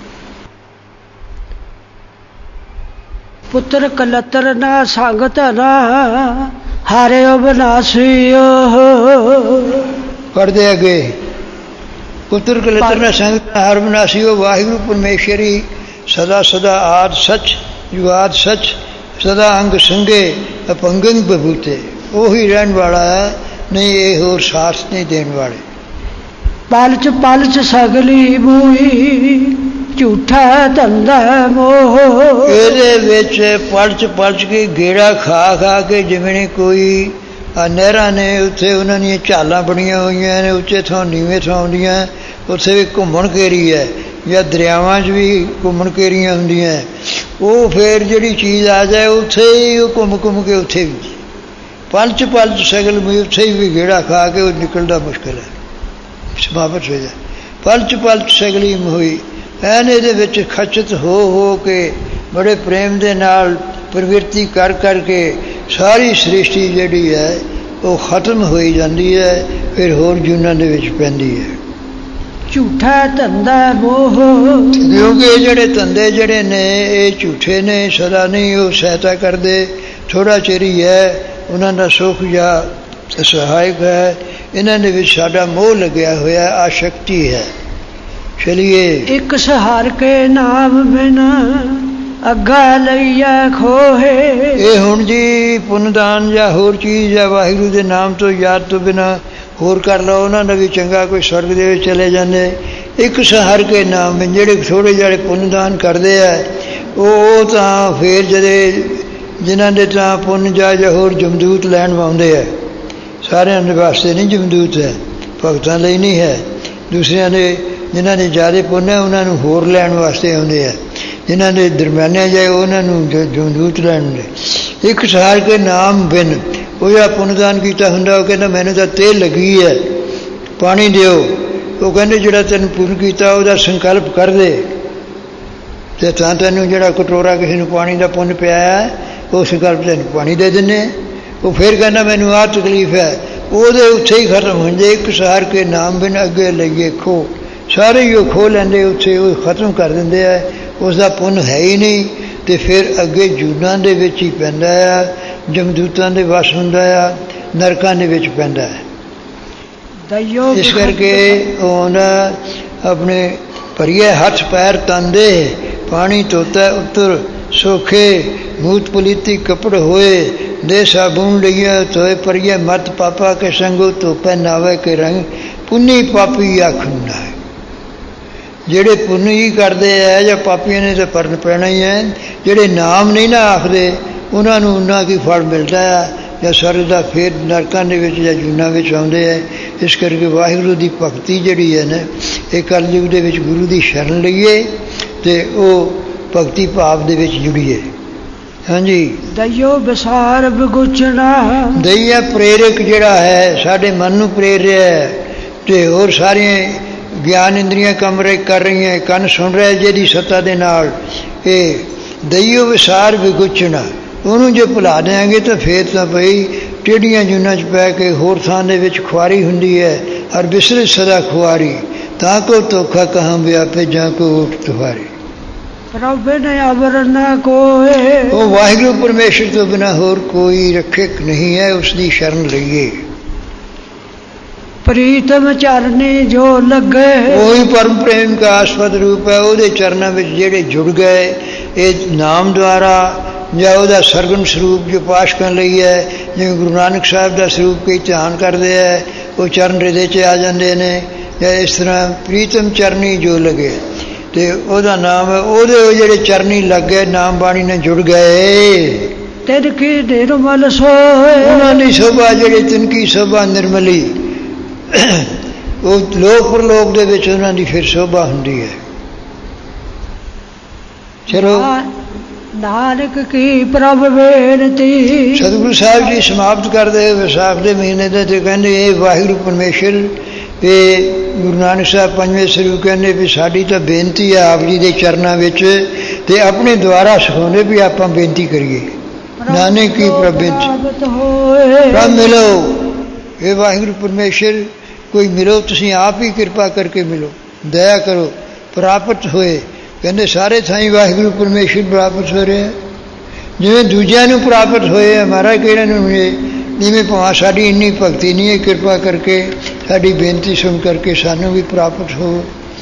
ਪੁੱਤਰ ਕਲਤਰ ਨਾ ਸੰਗਤ ਨਾ ਹਾਰਿਓ ਬਨਾਸੀਓ, ਪੜ੍ਹਦੇ ਅੱਗੇ ਪੁੱਤਰ ਕਲਤਰ ਸੰਗਤ ਹਰ ਵਿਨਾਸੀ ਉਹ ਵਾਹਿਗੁਰੂ ਪਰਮੇਸ਼ਰ ਹੀ ਸਦਾ ਸਦਾ ਆਦ ਸੱਚ ਜੁਗਾਦ ਸੱਚ ਸਦਾ ਅੰਗ ਸੰਗੇ ਅਪੰਗੰ ਬਭੂਤੇ ਉਹੀ ਰਹਿਣ ਵਾਲਾ ਹੈ, ਨਹੀਂ ਇਹ ਹੋਰ ਸਾਥ ਨਹੀਂ ਦੇਣ ਵਾਲੇ। ਪਲ ਚ ਸਗਲੀ ਮੂਈ ਝੂਠਾ ਧੰਦਾ ਮੋਹ, ਇਹਦੇ ਵਿੱਚ ਪਲ ਚ ਕੇ ਗੇੜਾ ਖਾ ਕੇ ਜਿਵੇਂ ਕੋਈ ਨਹਿਰਾਂ ਨੇ ਉੱਥੇ ਉਹਨਾਂ ਦੀਆਂ ਝਾਲਾਂ ਬਣੀਆਂ ਹੋਈਆਂ ਨੇ, ਉੱਚੇ ਥਾਂ ਨੀਵੇਂ ਥਾਂ ਆਉਂਦੀਆਂ, ਉੱਥੇ ਵੀ ਘੁੰਮਣ ਘੇਰੀ ਹੈ, ਜਾਂ ਦਰਿਆਵਾਂ 'ਚ ਵੀ ਘੁੰਮਣ ਘੇਰੀਆਂ ਹੁੰਦੀਆਂ। ਉਹ ਫਿਰ ਜਿਹੜੀ ਚੀਜ਼ ਆ ਜਾਏ ਉੱਥੇ ਹੀ ਉਹ ਘੁੰਮ ਕੇ ਉੱਥੇ ਵੀ ਪਲ ਚ ਸਗਲ ਮੂਈ ਉੱਥੇ ਵੀ ਗੇੜਾ ਖਾ ਕੇ ਉਹ ਨਿਕਲਦਾ ਮੁਸ਼ਕਿਲ ਹੈ, ਸਮਾਪਤ ਹੋ ਜਾਏ। ਪਲ ਚ ਸਗਲੀ ਮੋਈ ਐਨ ਇਹਦੇ ਵਿੱਚ ਖਚਤ ਹੋ ਕੇ ਬੜੇ ਪ੍ਰੇਮ ਦੇ ਨਾਲ ਪ੍ਰਵਿਰਤੀ ਕਰਕੇ ਸਾਰੀ ਸ੍ਰਿਸ਼ਟੀ ਜਿਹੜੀ ਹੈ ਉਹ ਖਤਮ ਹੋਈ ਜਾਂਦੀ ਹੈ, ਫਿਰ ਹੋਰ ਜੂਨਾਂ ਦੇ ਵਿੱਚ ਪੈਂਦੀ ਹੈ। ਝੂਠਾ ਧੰਦਾ ਮੋਹ, ਕਿਉਂਕਿ ਇਹ ਜਿਹੜੇ ਧੰਦੇ ਜਿਹੜੇ ਨੇ ਇਹ ਝੂਠੇ ਨੇ, ਸਦਾ ਨਹੀਂ ਉਹ ਸਹਾਇਤਾ ਕਰਦੇ, ਥੋੜ੍ਹਾ ਚਿਰ ਹੀ ਹੈ, ਉਹਨਾਂ ਦਾ ਸੁੱਖ ਜਾਂ ਸਹਾਇਕ ਹੈ। ਇਹਨਾਂ ਦੇ ਵਿੱਚ ਸਾਡਾ ਮੋਹ ਲੱਗਿਆ ਹੋਇਆ, ਆਸ਼ਕਤੀ ਹੈ। ਚਲੀਏ ਇੱਕ ਸਹਾਰ ਕੇ ਨਾਮ ਬਿਨਾ ਅੱਗਾ ਲਈਆ ਖੋਹੇ, ਇਹ ਹੁਣ ਜੀ ਪੁੰਨਦਾਨ ਜਾਂ ਹੋਰ ਚੀਜ਼ ਜਾਂ ਵਾਹਿਗੁਰੂ ਦੇ ਨਾਮ ਤੋਂ ਯਾਦ ਤੋਂ ਬਿਨਾਂ ਹੋਰ ਕਰ ਲਓ, ਉਹਨਾਂ ਦਾ ਵੀ ਚੰਗਾ ਕੋਈ ਸਵਰਗ ਦੇ ਵਿੱਚ ਚਲੇ ਜਾਂਦੇ। ਇੱਕ ਸਹਾਰ ਕੇ ਨਾਮ ਜਿਹੜੇ ਥੋੜ੍ਹੇ ਜਿਹੜੇ ਪੁੰਨਦਾਨ ਕਰਦੇ ਆ ਉਹ ਤਾਂ ਫਿਰ ਜਿਨ੍ਹਾਂ ਦੇ ਤਾਂ ਪੁੰਨ ਜਾਂ ਹੋਰ ਜਮਦੂਤ ਲੈਣ ਆਉਂਦੇ ਆ, ਸਾਰਿਆਂ ਦੇ ਵਾਸਤੇ ਨਹੀਂ ਜਮਦੂਤ ਹੈ, ਭਗਤਾਂ ਲਈ ਨਹੀਂ ਹੈ। ਦੂਸਰਿਆਂ ਦੇ ਜਿਨ੍ਹਾਂ ਦੇ ਜ਼ਿਆਦਾ ਪੁੰਨ ਹੈ ਉਹਨਾਂ ਨੂੰ ਹੋਰ ਲੈਣ ਵਾਸਤੇ ਆਉਂਦੇ ਆ, ਜਿਨ੍ਹਾਂ ਦੇ ਦਰਮਿਆਨੇ ਜਾਏ ਉਹਨਾਂ ਨੂੰ ਜਮਦੂਤ ਲੈਣ ਦੇ। ਇੱਕ ਸਹਾਰ ਕੇ ਨਾਮ ਬਿਨ, ਉਹ ਜਿਹੜਾ ਪੁੰਨਦਾਨ ਕੀਤਾ ਹੁੰਦਾ ਉਹ ਕਹਿੰਦਾ ਮੈਨੂੰ ਤਾਂ ਤੇਲ ਲੱਗੀ ਹੈ, ਪਾਣੀ ਦਿਓ। ਉਹ ਕਹਿੰਦੇ ਜਿਹੜਾ ਤੈਨੂੰ ਪੁੰਨ ਕੀਤਾ ਉਹਦਾ ਸੰਕਲਪ ਕਰ ਦੇ, ਅਤੇ ਤਾਂ ਤੈਨੂੰ ਜਿਹੜਾ ਕਟੋਰਾ ਕਿਸੇ ਨੂੰ ਪਾਣੀ ਦਾ ਪੁੰਨ ਪਿਆਇਆ ਉਹ ਸੰਕਲਪ ਤੈਨੂੰ ਪਾਣੀ ਦੇ ਦਿੰਦੇ। ਉਹ ਫਿਰ ਕਹਿੰਦਾ ਮੈਨੂੰ ਆਹ ਤਕਲੀਫ ਹੈ, ਉਹਦੇ ਉੱਥੇ ਹੀ ਖਤਮ ਹੋ ਜਾਏ। ਇੱਕ ਸਹਾਰ ਕੇ ਨਾਮ ਬਿਨ ਅੱਗੇ ਲਈਏ ਖੋ, ਸਾਰੇ ਹੀ ਉਹ ਖੋਹ ਲੈਂਦੇ, ਉੱਥੇ ਉਹ ਖਤਮ ਕਰ ਦਿੰਦੇ ਆ, ਉਸ ਦਾ ਪੁੰਨ ਹੈ ਹੀ ਨਹੀਂ, ਅਤੇ ਫਿਰ ਅੱਗੇ ਜੂਨਾਂ ਦੇ ਵਿੱਚ ਹੀ ਪੈਂਦਾ ਆ, ਜਮਦੂਤਾਂ ਦੇ ਵਸ ਹੁੰਦਾ ਆ, ਨਰਕਾਂ ਦੇ ਵਿੱਚ ਪੈਂਦਾ ਹੈ। ਇਸ ਕਰਕੇ ਉਹ ਆਪਣੇ ਭਰੀਏ ਹੱਥ ਪੈਰ ਤੰਦੇ ਪਾਣੀ ਧੋਤਾ ਉੱਤਰ ਸੋਖੇ, ਮੂਤ ਪੁਲੀਤੀ ਕੱਪੜ ਹੋਏ, ਦੇ ਸਾਬੂਨ ਲਈਏ ਧੋਏ ਪਰੀਏ ਮਤ ਪਾਪਾ ਕੇ ਸੰਗੋ ਧੋਪੇ ਨਾਵੇ ਕੇ ਰੰਗ, ਪੁੰਨੀ ਪਾਪੀ ਆਖੁੰਨਾ ਹੈ। ਜਿਹੜੇ ਪੁੰਨ ਹੀ ਕਰਦੇ ਹੈ ਜਾਂ ਪਾਪੀਆਂ ਨੇ ਤਾਂ ਪਰਨ ਪੈਣਾ ਹੀ ਹੈ, ਜਿਹੜੇ ਨਾਮ ਨਹੀਂ ਨਾ ਆਖਦੇ ਉਹਨਾਂ ਨੂੰ ਉਹਨਾਂ ਕੀ ਫਲ ਮਿਲਦਾ ਹੈ, ਜਾਂ ਸਵਰਗ ਦਾ ਫਿਰ ਨਰਕਾਂ ਦੇ ਵਿੱਚ ਜਾਂ ਜੂਨਾਂ ਵਿੱਚ ਆਉਂਦੇ ਹੈ। ਇਸ ਕਰਕੇ ਵਾਹਿਗੁਰੂ ਦੀ ਭਗਤੀ ਜਿਹੜੀ ਹੈ ਨਾ ਇਹ ਕਲਯੁਗ ਦੇ ਵਿੱਚ ਗੁਰੂ ਦੀ ਸ਼ਰਨ ਲਈਏ ਅਤੇ ਉਹ ਭਗਤੀ ਭਾਵ ਦੇ ਵਿੱਚ ਜੁੜੀਏ। ਹਾਂਜੀ, ਦਈਓ ਬਸਾਰ ਬਗੁਚਣਾ, ਦਈਆ ਪ੍ਰੇਰਕ ਜਿਹੜਾ ਹੈ ਸਾਡੇ ਮਨ ਨੂੰ ਪ੍ਰੇਰ ਰਿਹਾ ਹੈ, ਅਤੇ ਹੋਰ ਸਾਰੀਆਂ ਗਿਆਨ ਇੰਦਰੀਆਂ ਕੰਮ ਕਰ ਰਹੀਆਂ, ਕੰਨ ਸੁਣ ਰਿਹਾ ਜਿਹਦੀ ਸੱਤਾ ਦੇ ਨਾਲ। ਇਹ ਦਈਓ ਵਿਸਾਰ ਵਿਗੁਚਣਾ, ਉਹਨੂੰ ਜੇ ਭੁਲਾ ਦਿਆਂਗੇ ਤਾਂ ਫਿਰ ਤਾਂ ਬਈ ਟੇਢੀਆਂ ਜੂਨਾਂ 'ਚ ਪੈ ਕੇ ਹੋਰ ਥਾਂ ਦੇ ਵਿੱਚ ਖੁਆਰੀ ਹੁੰਦੀ ਹੈ। ਹਰ ਬਿਸਰੇ ਸਦਾ ਖੁਆਰੀ, ਤਾਂ ਕੋ ਧੋਖਾ ਕਹਾਂ ਵਿਆਪੇ ਜਾਂ ਕੋ ਊਠ ਤੁਹਾਰੀ। ਪ੍ਰਭ ਨੇ ਅਵਰ ਨਾ ਕੋਏ, ਉਹ ਵਾਹਿਗੁਰੂ ਪਰਮੇਸ਼ਰ ਤੋਂ ਬਿਨਾਂ ਹੋਰ ਕੋਈ ਰੱਖਿਅਕ ਨਹੀਂ ਹੈ, ਉਸ ਦੀ ਸ਼ਰਨ ਲਈਏ। ਪ੍ਰੀਤਮ ਚਰਨੀ ਜੋ ਲੱਗੇ, ਉਹੀ ਪਰਮ ਪ੍ਰੇਮ ਦਾ ਆਸਪਦ ਰੂਪ ਹੈ। ਉਹਦੇ ਚਰਨਾਂ ਵਿੱਚ ਜਿਹੜੇ ਜੁੜ ਗਏ ਇਹ ਨਾਮ ਦੁਆਰਾ ਜਾਂ ਉਹਦਾ ਸਰਗੁਣ ਸਰੂਪ ਜੋ ਪਾਸ਼ ਕਰਨ ਲਈ ਹੈ, ਜਿਵੇਂ ਗੁਰੂ ਨਾਨਕ ਸਾਹਿਬ ਦਾ ਸਰੂਪ ਕਈ ਧਿਆਨ ਕਰਦੇ ਹੈ, ਉਹ ਚਰਨ ਹਿਰਦੇ 'ਚ ਆ ਜਾਂਦੇ ਨੇ। ਜਾਂ ਇਸ ਤਰ੍ਹਾਂ ਪ੍ਰੀਤਮ ਚਰਨੀ ਜੋ ਲੱਗੇ, ਅਤੇ ਉਹਦਾ ਨਾਮ ਹੈ, ਉਹਦੇ ਉਹ ਜਿਹੜੇ ਚਰਨੀ ਲੱਗ ਗਏ ਨਾਮ ਬਾਣੀ ਨਾਲ ਜੁੜ ਗਏ। ਤਿਨਕੀ ਨਿਰਮਲ ਸੋਏ, ਉਹਨਾਂ ਦੀ ਸ਼ੋਭਾ ਜਿਹੜੀ ਤਿਨਕੀ ਸ਼ੋਭਾ ਨਿਰਮਲੀ, ਉਹ ਲੋਕ ਪਰਲੋਕ ਦੇ ਵਿੱਚ ਉਹਨਾਂ ਦੀ ਫਿਰ ਸ਼ੋਭਾ ਹੁੰਦੀ ਹੈ। ਚਲੋ ਨਾਨਕ ਕੀ ਪ੍ਰਭ ਬੇਨਤੀ। ਸਤਿਗੁਰੂ ਸਾਹਿਬ ਜੀ ਸਮਾਪਤ ਕਰਦੇ ਵਿਸਾਖ ਦੇ ਮਹੀਨੇ ਦੇ ਤੇ ਕਹਿੰਦੇ ਇਹ ਵਾਹਿਗੁਰੂ ਪਰਮੇਸ਼ਰ, ਇਹ ਗੁਰੂ ਨਾਨਕ ਸਾਹਿਬ ਪੰਜਵੇਂ ਸਰੂਪ ਕਹਿੰਦੇ ਵੀ ਸਾਡੀ ਤਾਂ ਬੇਨਤੀ ਹੈ ਆਪ ਜੀ ਦੇ ਚਰਨਾਂ ਵਿੱਚ, ਅਤੇ ਆਪਣੇ ਦੁਆਰਾ ਸਿਖਾਉਂਦੇ ਵੀ ਆਪਾਂ ਬੇਨਤੀ ਕਰੀਏ। ਨਾਨਕ ਕੀ ਪ੍ਰਭ ਬੇਨਤੀ, ਪ੍ਰਭ ਮਿਲੋ, ਇਹ ਵਾਹਿਗੁਰੂ ਪਰਮੇਸ਼ਰ ਕੋਈ ਮਿਲੋ, ਤੁਸੀਂ ਆਪ ਹੀ ਕਿਰਪਾ ਕਰਕੇ ਮਿਲੋ, ਦਇਆ ਕਰੋ, ਪ੍ਰਾਪਤ ਹੋਏ। ਕਹਿੰਦੇ ਸਾਰੇ ਥਾਈਂ ਵਾਹਿਗੁਰੂ ਪਰਮੇਸ਼ਰ ਪ੍ਰਾਪਤ ਹੋ ਰਿਹਾ, ਜਿਵੇਂ ਦੂਜਿਆਂ ਨੂੰ ਪ੍ਰਾਪਤ ਹੋਏ, ਹਮਾਰਾ ਕਿਹੜਾ ਨੂੰ ਮਿਲੇ, ਜਿਵੇਂ ਭਾਵੇਂ ਸਾਡੀ ਇੰਨੀ ਭਗਤੀ ਨਹੀਂ ਹੈ, ਕਿਰਪਾ ਕਰਕੇ ਸਾਡੀ ਬੇਨਤੀ ਸੁਣ ਕਰਕੇ ਸਾਨੂੰ ਵੀ ਪ੍ਰਾਪਤ ਹੋ।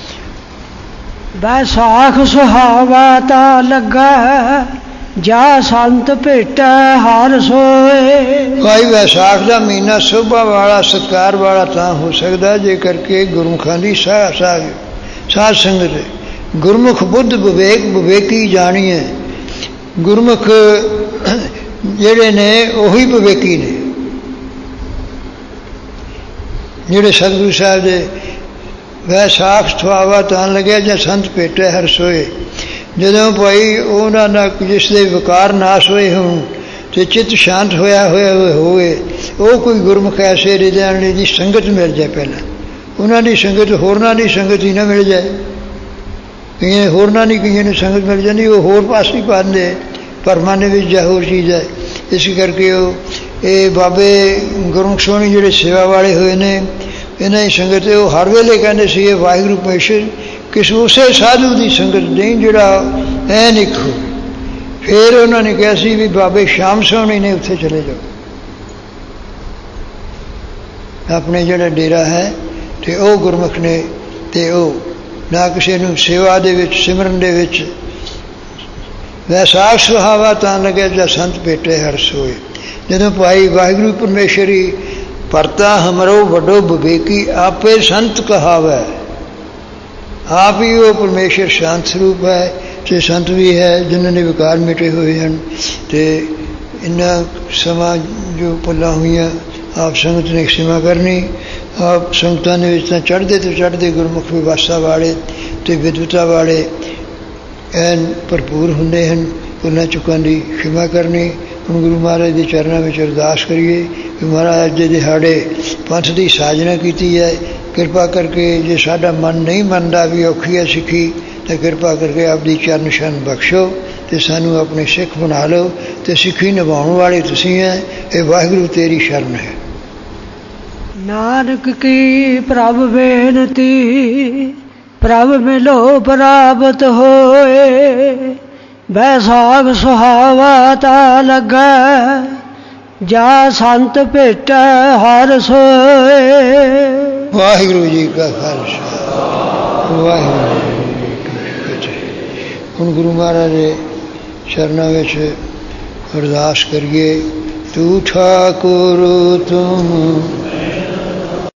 ਵੈਸਾਖ ਸੁਹਾਵਾ ਤਾਂ ਲੱਗਾ ਜਾ ਸੰਤ ਭੇਟੈ ਹਰ ਸੋਏ। ਭਾਈ ਵਿਸਾਖ ਦਾ ਮਹੀਨਾ ਸੋਭਾ ਵਾਲਾ ਸਤਿਕਾਰ ਵਾਲਾ ਤਾਂ ਹੋ ਸਕਦਾ ਜੇ ਕਰਕੇ ਗੁਰਮੁਖਾਂ ਦੀ ਸਾਧ ਸੰਗਤ। ਗੁਰਮੁਖ ਬੁੱਧ ਵਿਵੇਕ ਵਿਵੇਕੀ ਜਾਣੀਏ। ਗੁਰਮੁਖ ਜਿਹੜੇ ਨੇ ਉਹੀ ਵਿਵੇਕੀ ਨੇ ਜਿਹੜੇ ਸਤਿਗੁਰੂ ਸਾਹਿਬ ਦੇ ਵੈਸਾਖ ਸੁਹਾਵਾ ਤਾਂ ਲੱਗਿਆ ਜਾਂ ਸੰਤ ਭੇਟੇ ਹਰ ਸੋਏ। ਜਦੋਂ ਭਾਈ ਉਹਨਾਂ ਨਾਲ ਜਿਸ ਦੇ ਵਿਕਾਰ ਨਾਸ਼ ਹੋਏ ਹੋਣ ਅਤੇ ਚਿੱਤ ਸ਼ਾਂਤ ਹੋਇਆ ਹੋਵੇ ਉਹ ਕੋਈ ਗੁਰਮੁਖ ਐਸੇ ਹਿਰਦਿਆਂ ਦੀ ਸੰਗਤ ਮਿਲ ਜਾਏ। ਪਹਿਲਾਂ ਉਹਨਾਂ ਦੀ ਸੰਗਤ ਹੋਰਨਾਂ ਦੀ ਸੰਗਤ ਹੀ ਨਾ ਮਿਲ ਜਾਏ। ਕਈਆਂ ਹੋਰਨਾਂ ਦੀ ਕਈਆਂ ਨੂੰ ਸੰਗਤ ਮਿਲ ਜਾਂਦੀ ਉਹ ਹੋਰ ਪਾਸੇ ਪਾਉਂਦੇ ਭਰਮਾਂ ਦੇ ਵਿੱਚ ਜਾਂ ਹੋਰ ਚੀਜ਼ ਹੈ। ਇਸ ਕਰਕੇ ਉਹ ਇਹ ਬਾਬੇ ਗੁਰਮੁਖ ਸੋਹਣੀ ਜਿਹੜੇ ਸੇਵਾ ਵਾਲੇ ਹੋਏ ਨੇ ਇਹਨਾਂ ਦੀ ਸੰਗਤ ਉਹ ਹਰ ਵੇਲੇ ਕਹਿੰਦੇ ਸੀ ਇਹ ਵਾਹਿਗੁਰੂ ਪਰਮੇਸ਼ਰ ਕਿਸ ਉਸੇ ਸਾਧੂ ਦੀ ਸੰਗਤ ਨਹੀਂ ਜਿਹੜਾ ਐਨ ਇੱਕ ਹੋ। ਫਿਰ ਉਹਨਾਂ ਨੇ ਕਿਹਾ ਸੀ ਵੀ ਬਾਬੇ ਸ਼ਾਮ ਸੋਹਣੀ ਨੇ ਉੱਥੇ ਚਲੇ ਜਾਓ ਆਪਣੇ ਜਿਹੜਾ ਡੇਰਾ ਹੈ ਅਤੇ ਉਹ ਗੁਰਮੁਖ ਨੇ ਅਤੇ ਉਹ ਨਾ ਕਿਸੇ ਨੂੰ ਸੇਵਾ ਦੇ ਵਿੱਚ ਸਿਮਰਨ ਦੇ ਵਿੱਚ। ਵੈਸਾਖ ਸੁਹਾਵਾ ਤਾਂ ਲੱਗਿਆ ਜਾਂ ਸੰਤ ਭੇਟੇ ਹਰ ਸੋਏ। ਜਦੋਂ ਭਾਈ ਵਾਹਿਗੁਰੂ ਪਰਮੇਸ਼ਰੀ ਭਰਤਾ ਹਮਰੋ ਵੱਡੋ ਵਿਵੇਕੀ ਆਪੇ ਸੰਤ ਕਹਾਵੈ। ਆਪ ਹੀ ਉਹ ਪਰਮੇਸ਼ਰ ਸ਼ਾਂਤ ਸਰੂਪ ਹੈ ਅਤੇ ਸੰਤ ਵੀ ਹੈ ਜਿਨ੍ਹਾਂ ਦੇ ਵਿਕਾਰ ਮਿਟੇ ਹੋਏ ਹਨ। ਅਤੇ ਇੰਨਾ ਸਮਾਂ ਜੋ ਪੱਲਾਂ ਹੋਈਆਂ ਆਪ ਸੰਗਤ ਨੇ ਸੇਵਾ ਕਰਨੀ। ਆਪ ਸੰਗਤਾਂ ਦੇ ਵਿੱਚ ਤਾਂ ਚੜ੍ਹਦੇ ਤੋਂ ਚੜ੍ਹਦੇ ਗੁਰਮੁਖ ਵਿਵਾਸਾ ਵਾਲੇ ਅਤੇ ਵਿਦਵਤਾ ਵਾਲੇ ਐਨ ਭਰਪੂਰ ਹੁੰਦੇ ਹਨ। ਉਹਨਾਂ ਚੁੱਕਾਂ ਦੀ ਖਿਮਾ ਕਰਨੀ। ਹੁਣ ਗੁਰੂ ਮਹਾਰਾਜ ਦੇ ਚਰਨਾਂ ਵਿੱਚ ਅਰਦਾਸ ਕਰੀਏ ਕਿ ਮਹਾਰਾਜ ਅੱਜ ਦੇ ਦਿਹਾੜੇ ਪੰਥ ਦੀ ਸਾਜਨਾ ਕੀਤੀ ਹੈ। ਕਿਰਪਾ ਕਰਕੇ ਜੇ ਸਾਡਾ ਮਨ ਨਹੀਂ ਮੰਨਦਾ ਵੀ ਔਖੀ ਹੈ ਸਿੱਖੀ ਤਾਂ ਕਿਰਪਾ ਕਰਕੇ ਆਪਦੀ ਚਰਨ ਸ਼ਨ ਬਖਸ਼ੋ ਅਤੇ ਸਾਨੂੰ ਆਪਣੇ ਸਿੱਖ ਬਣਾ ਲਓ ਅਤੇ ਸਿੱਖੀ ਨਿਭਾਉਣ ਵਾਲੇ ਤੁਸੀਂ ਹੈ। ਇਹ ਵਾਹਿਗੁਰੂ ਤੇਰੀ ਸ਼ਰਨ ਹੈ। ਨਾਨਕ ਕੀ ਪ੍ਰਭ ਬੇਨਤੀ ਪ੍ਰਭ ਮਿਲੋ ਪ੍ਰਾਪਤ ਹੋਏ। ਵੈਸਾਖ ਸੁਹਾਵਾ ਤਾਂ ਲੱਗਾ ਜਾ ਸੰਤ ਭੇਟੈ ਹਰ ਸੋਏ। ਵਾਹਿਗੁਰੂ ਜੀ ਕਾ ਖਾਲਸਾ ਵਾਹਿਗੁਰੂ ਜੀ ਕੀ ਫਤਿਹ। ਹੁਣ ਗੁਰੂ ਮਹਾਰਾਜ ਦੇ ਚਰਨਾਂ ਵਿੱਚ ਅਰਦਾਸ ਕਰੀਏ। ਤੂੰ ਠਾਕੁਰ ਤੁਮ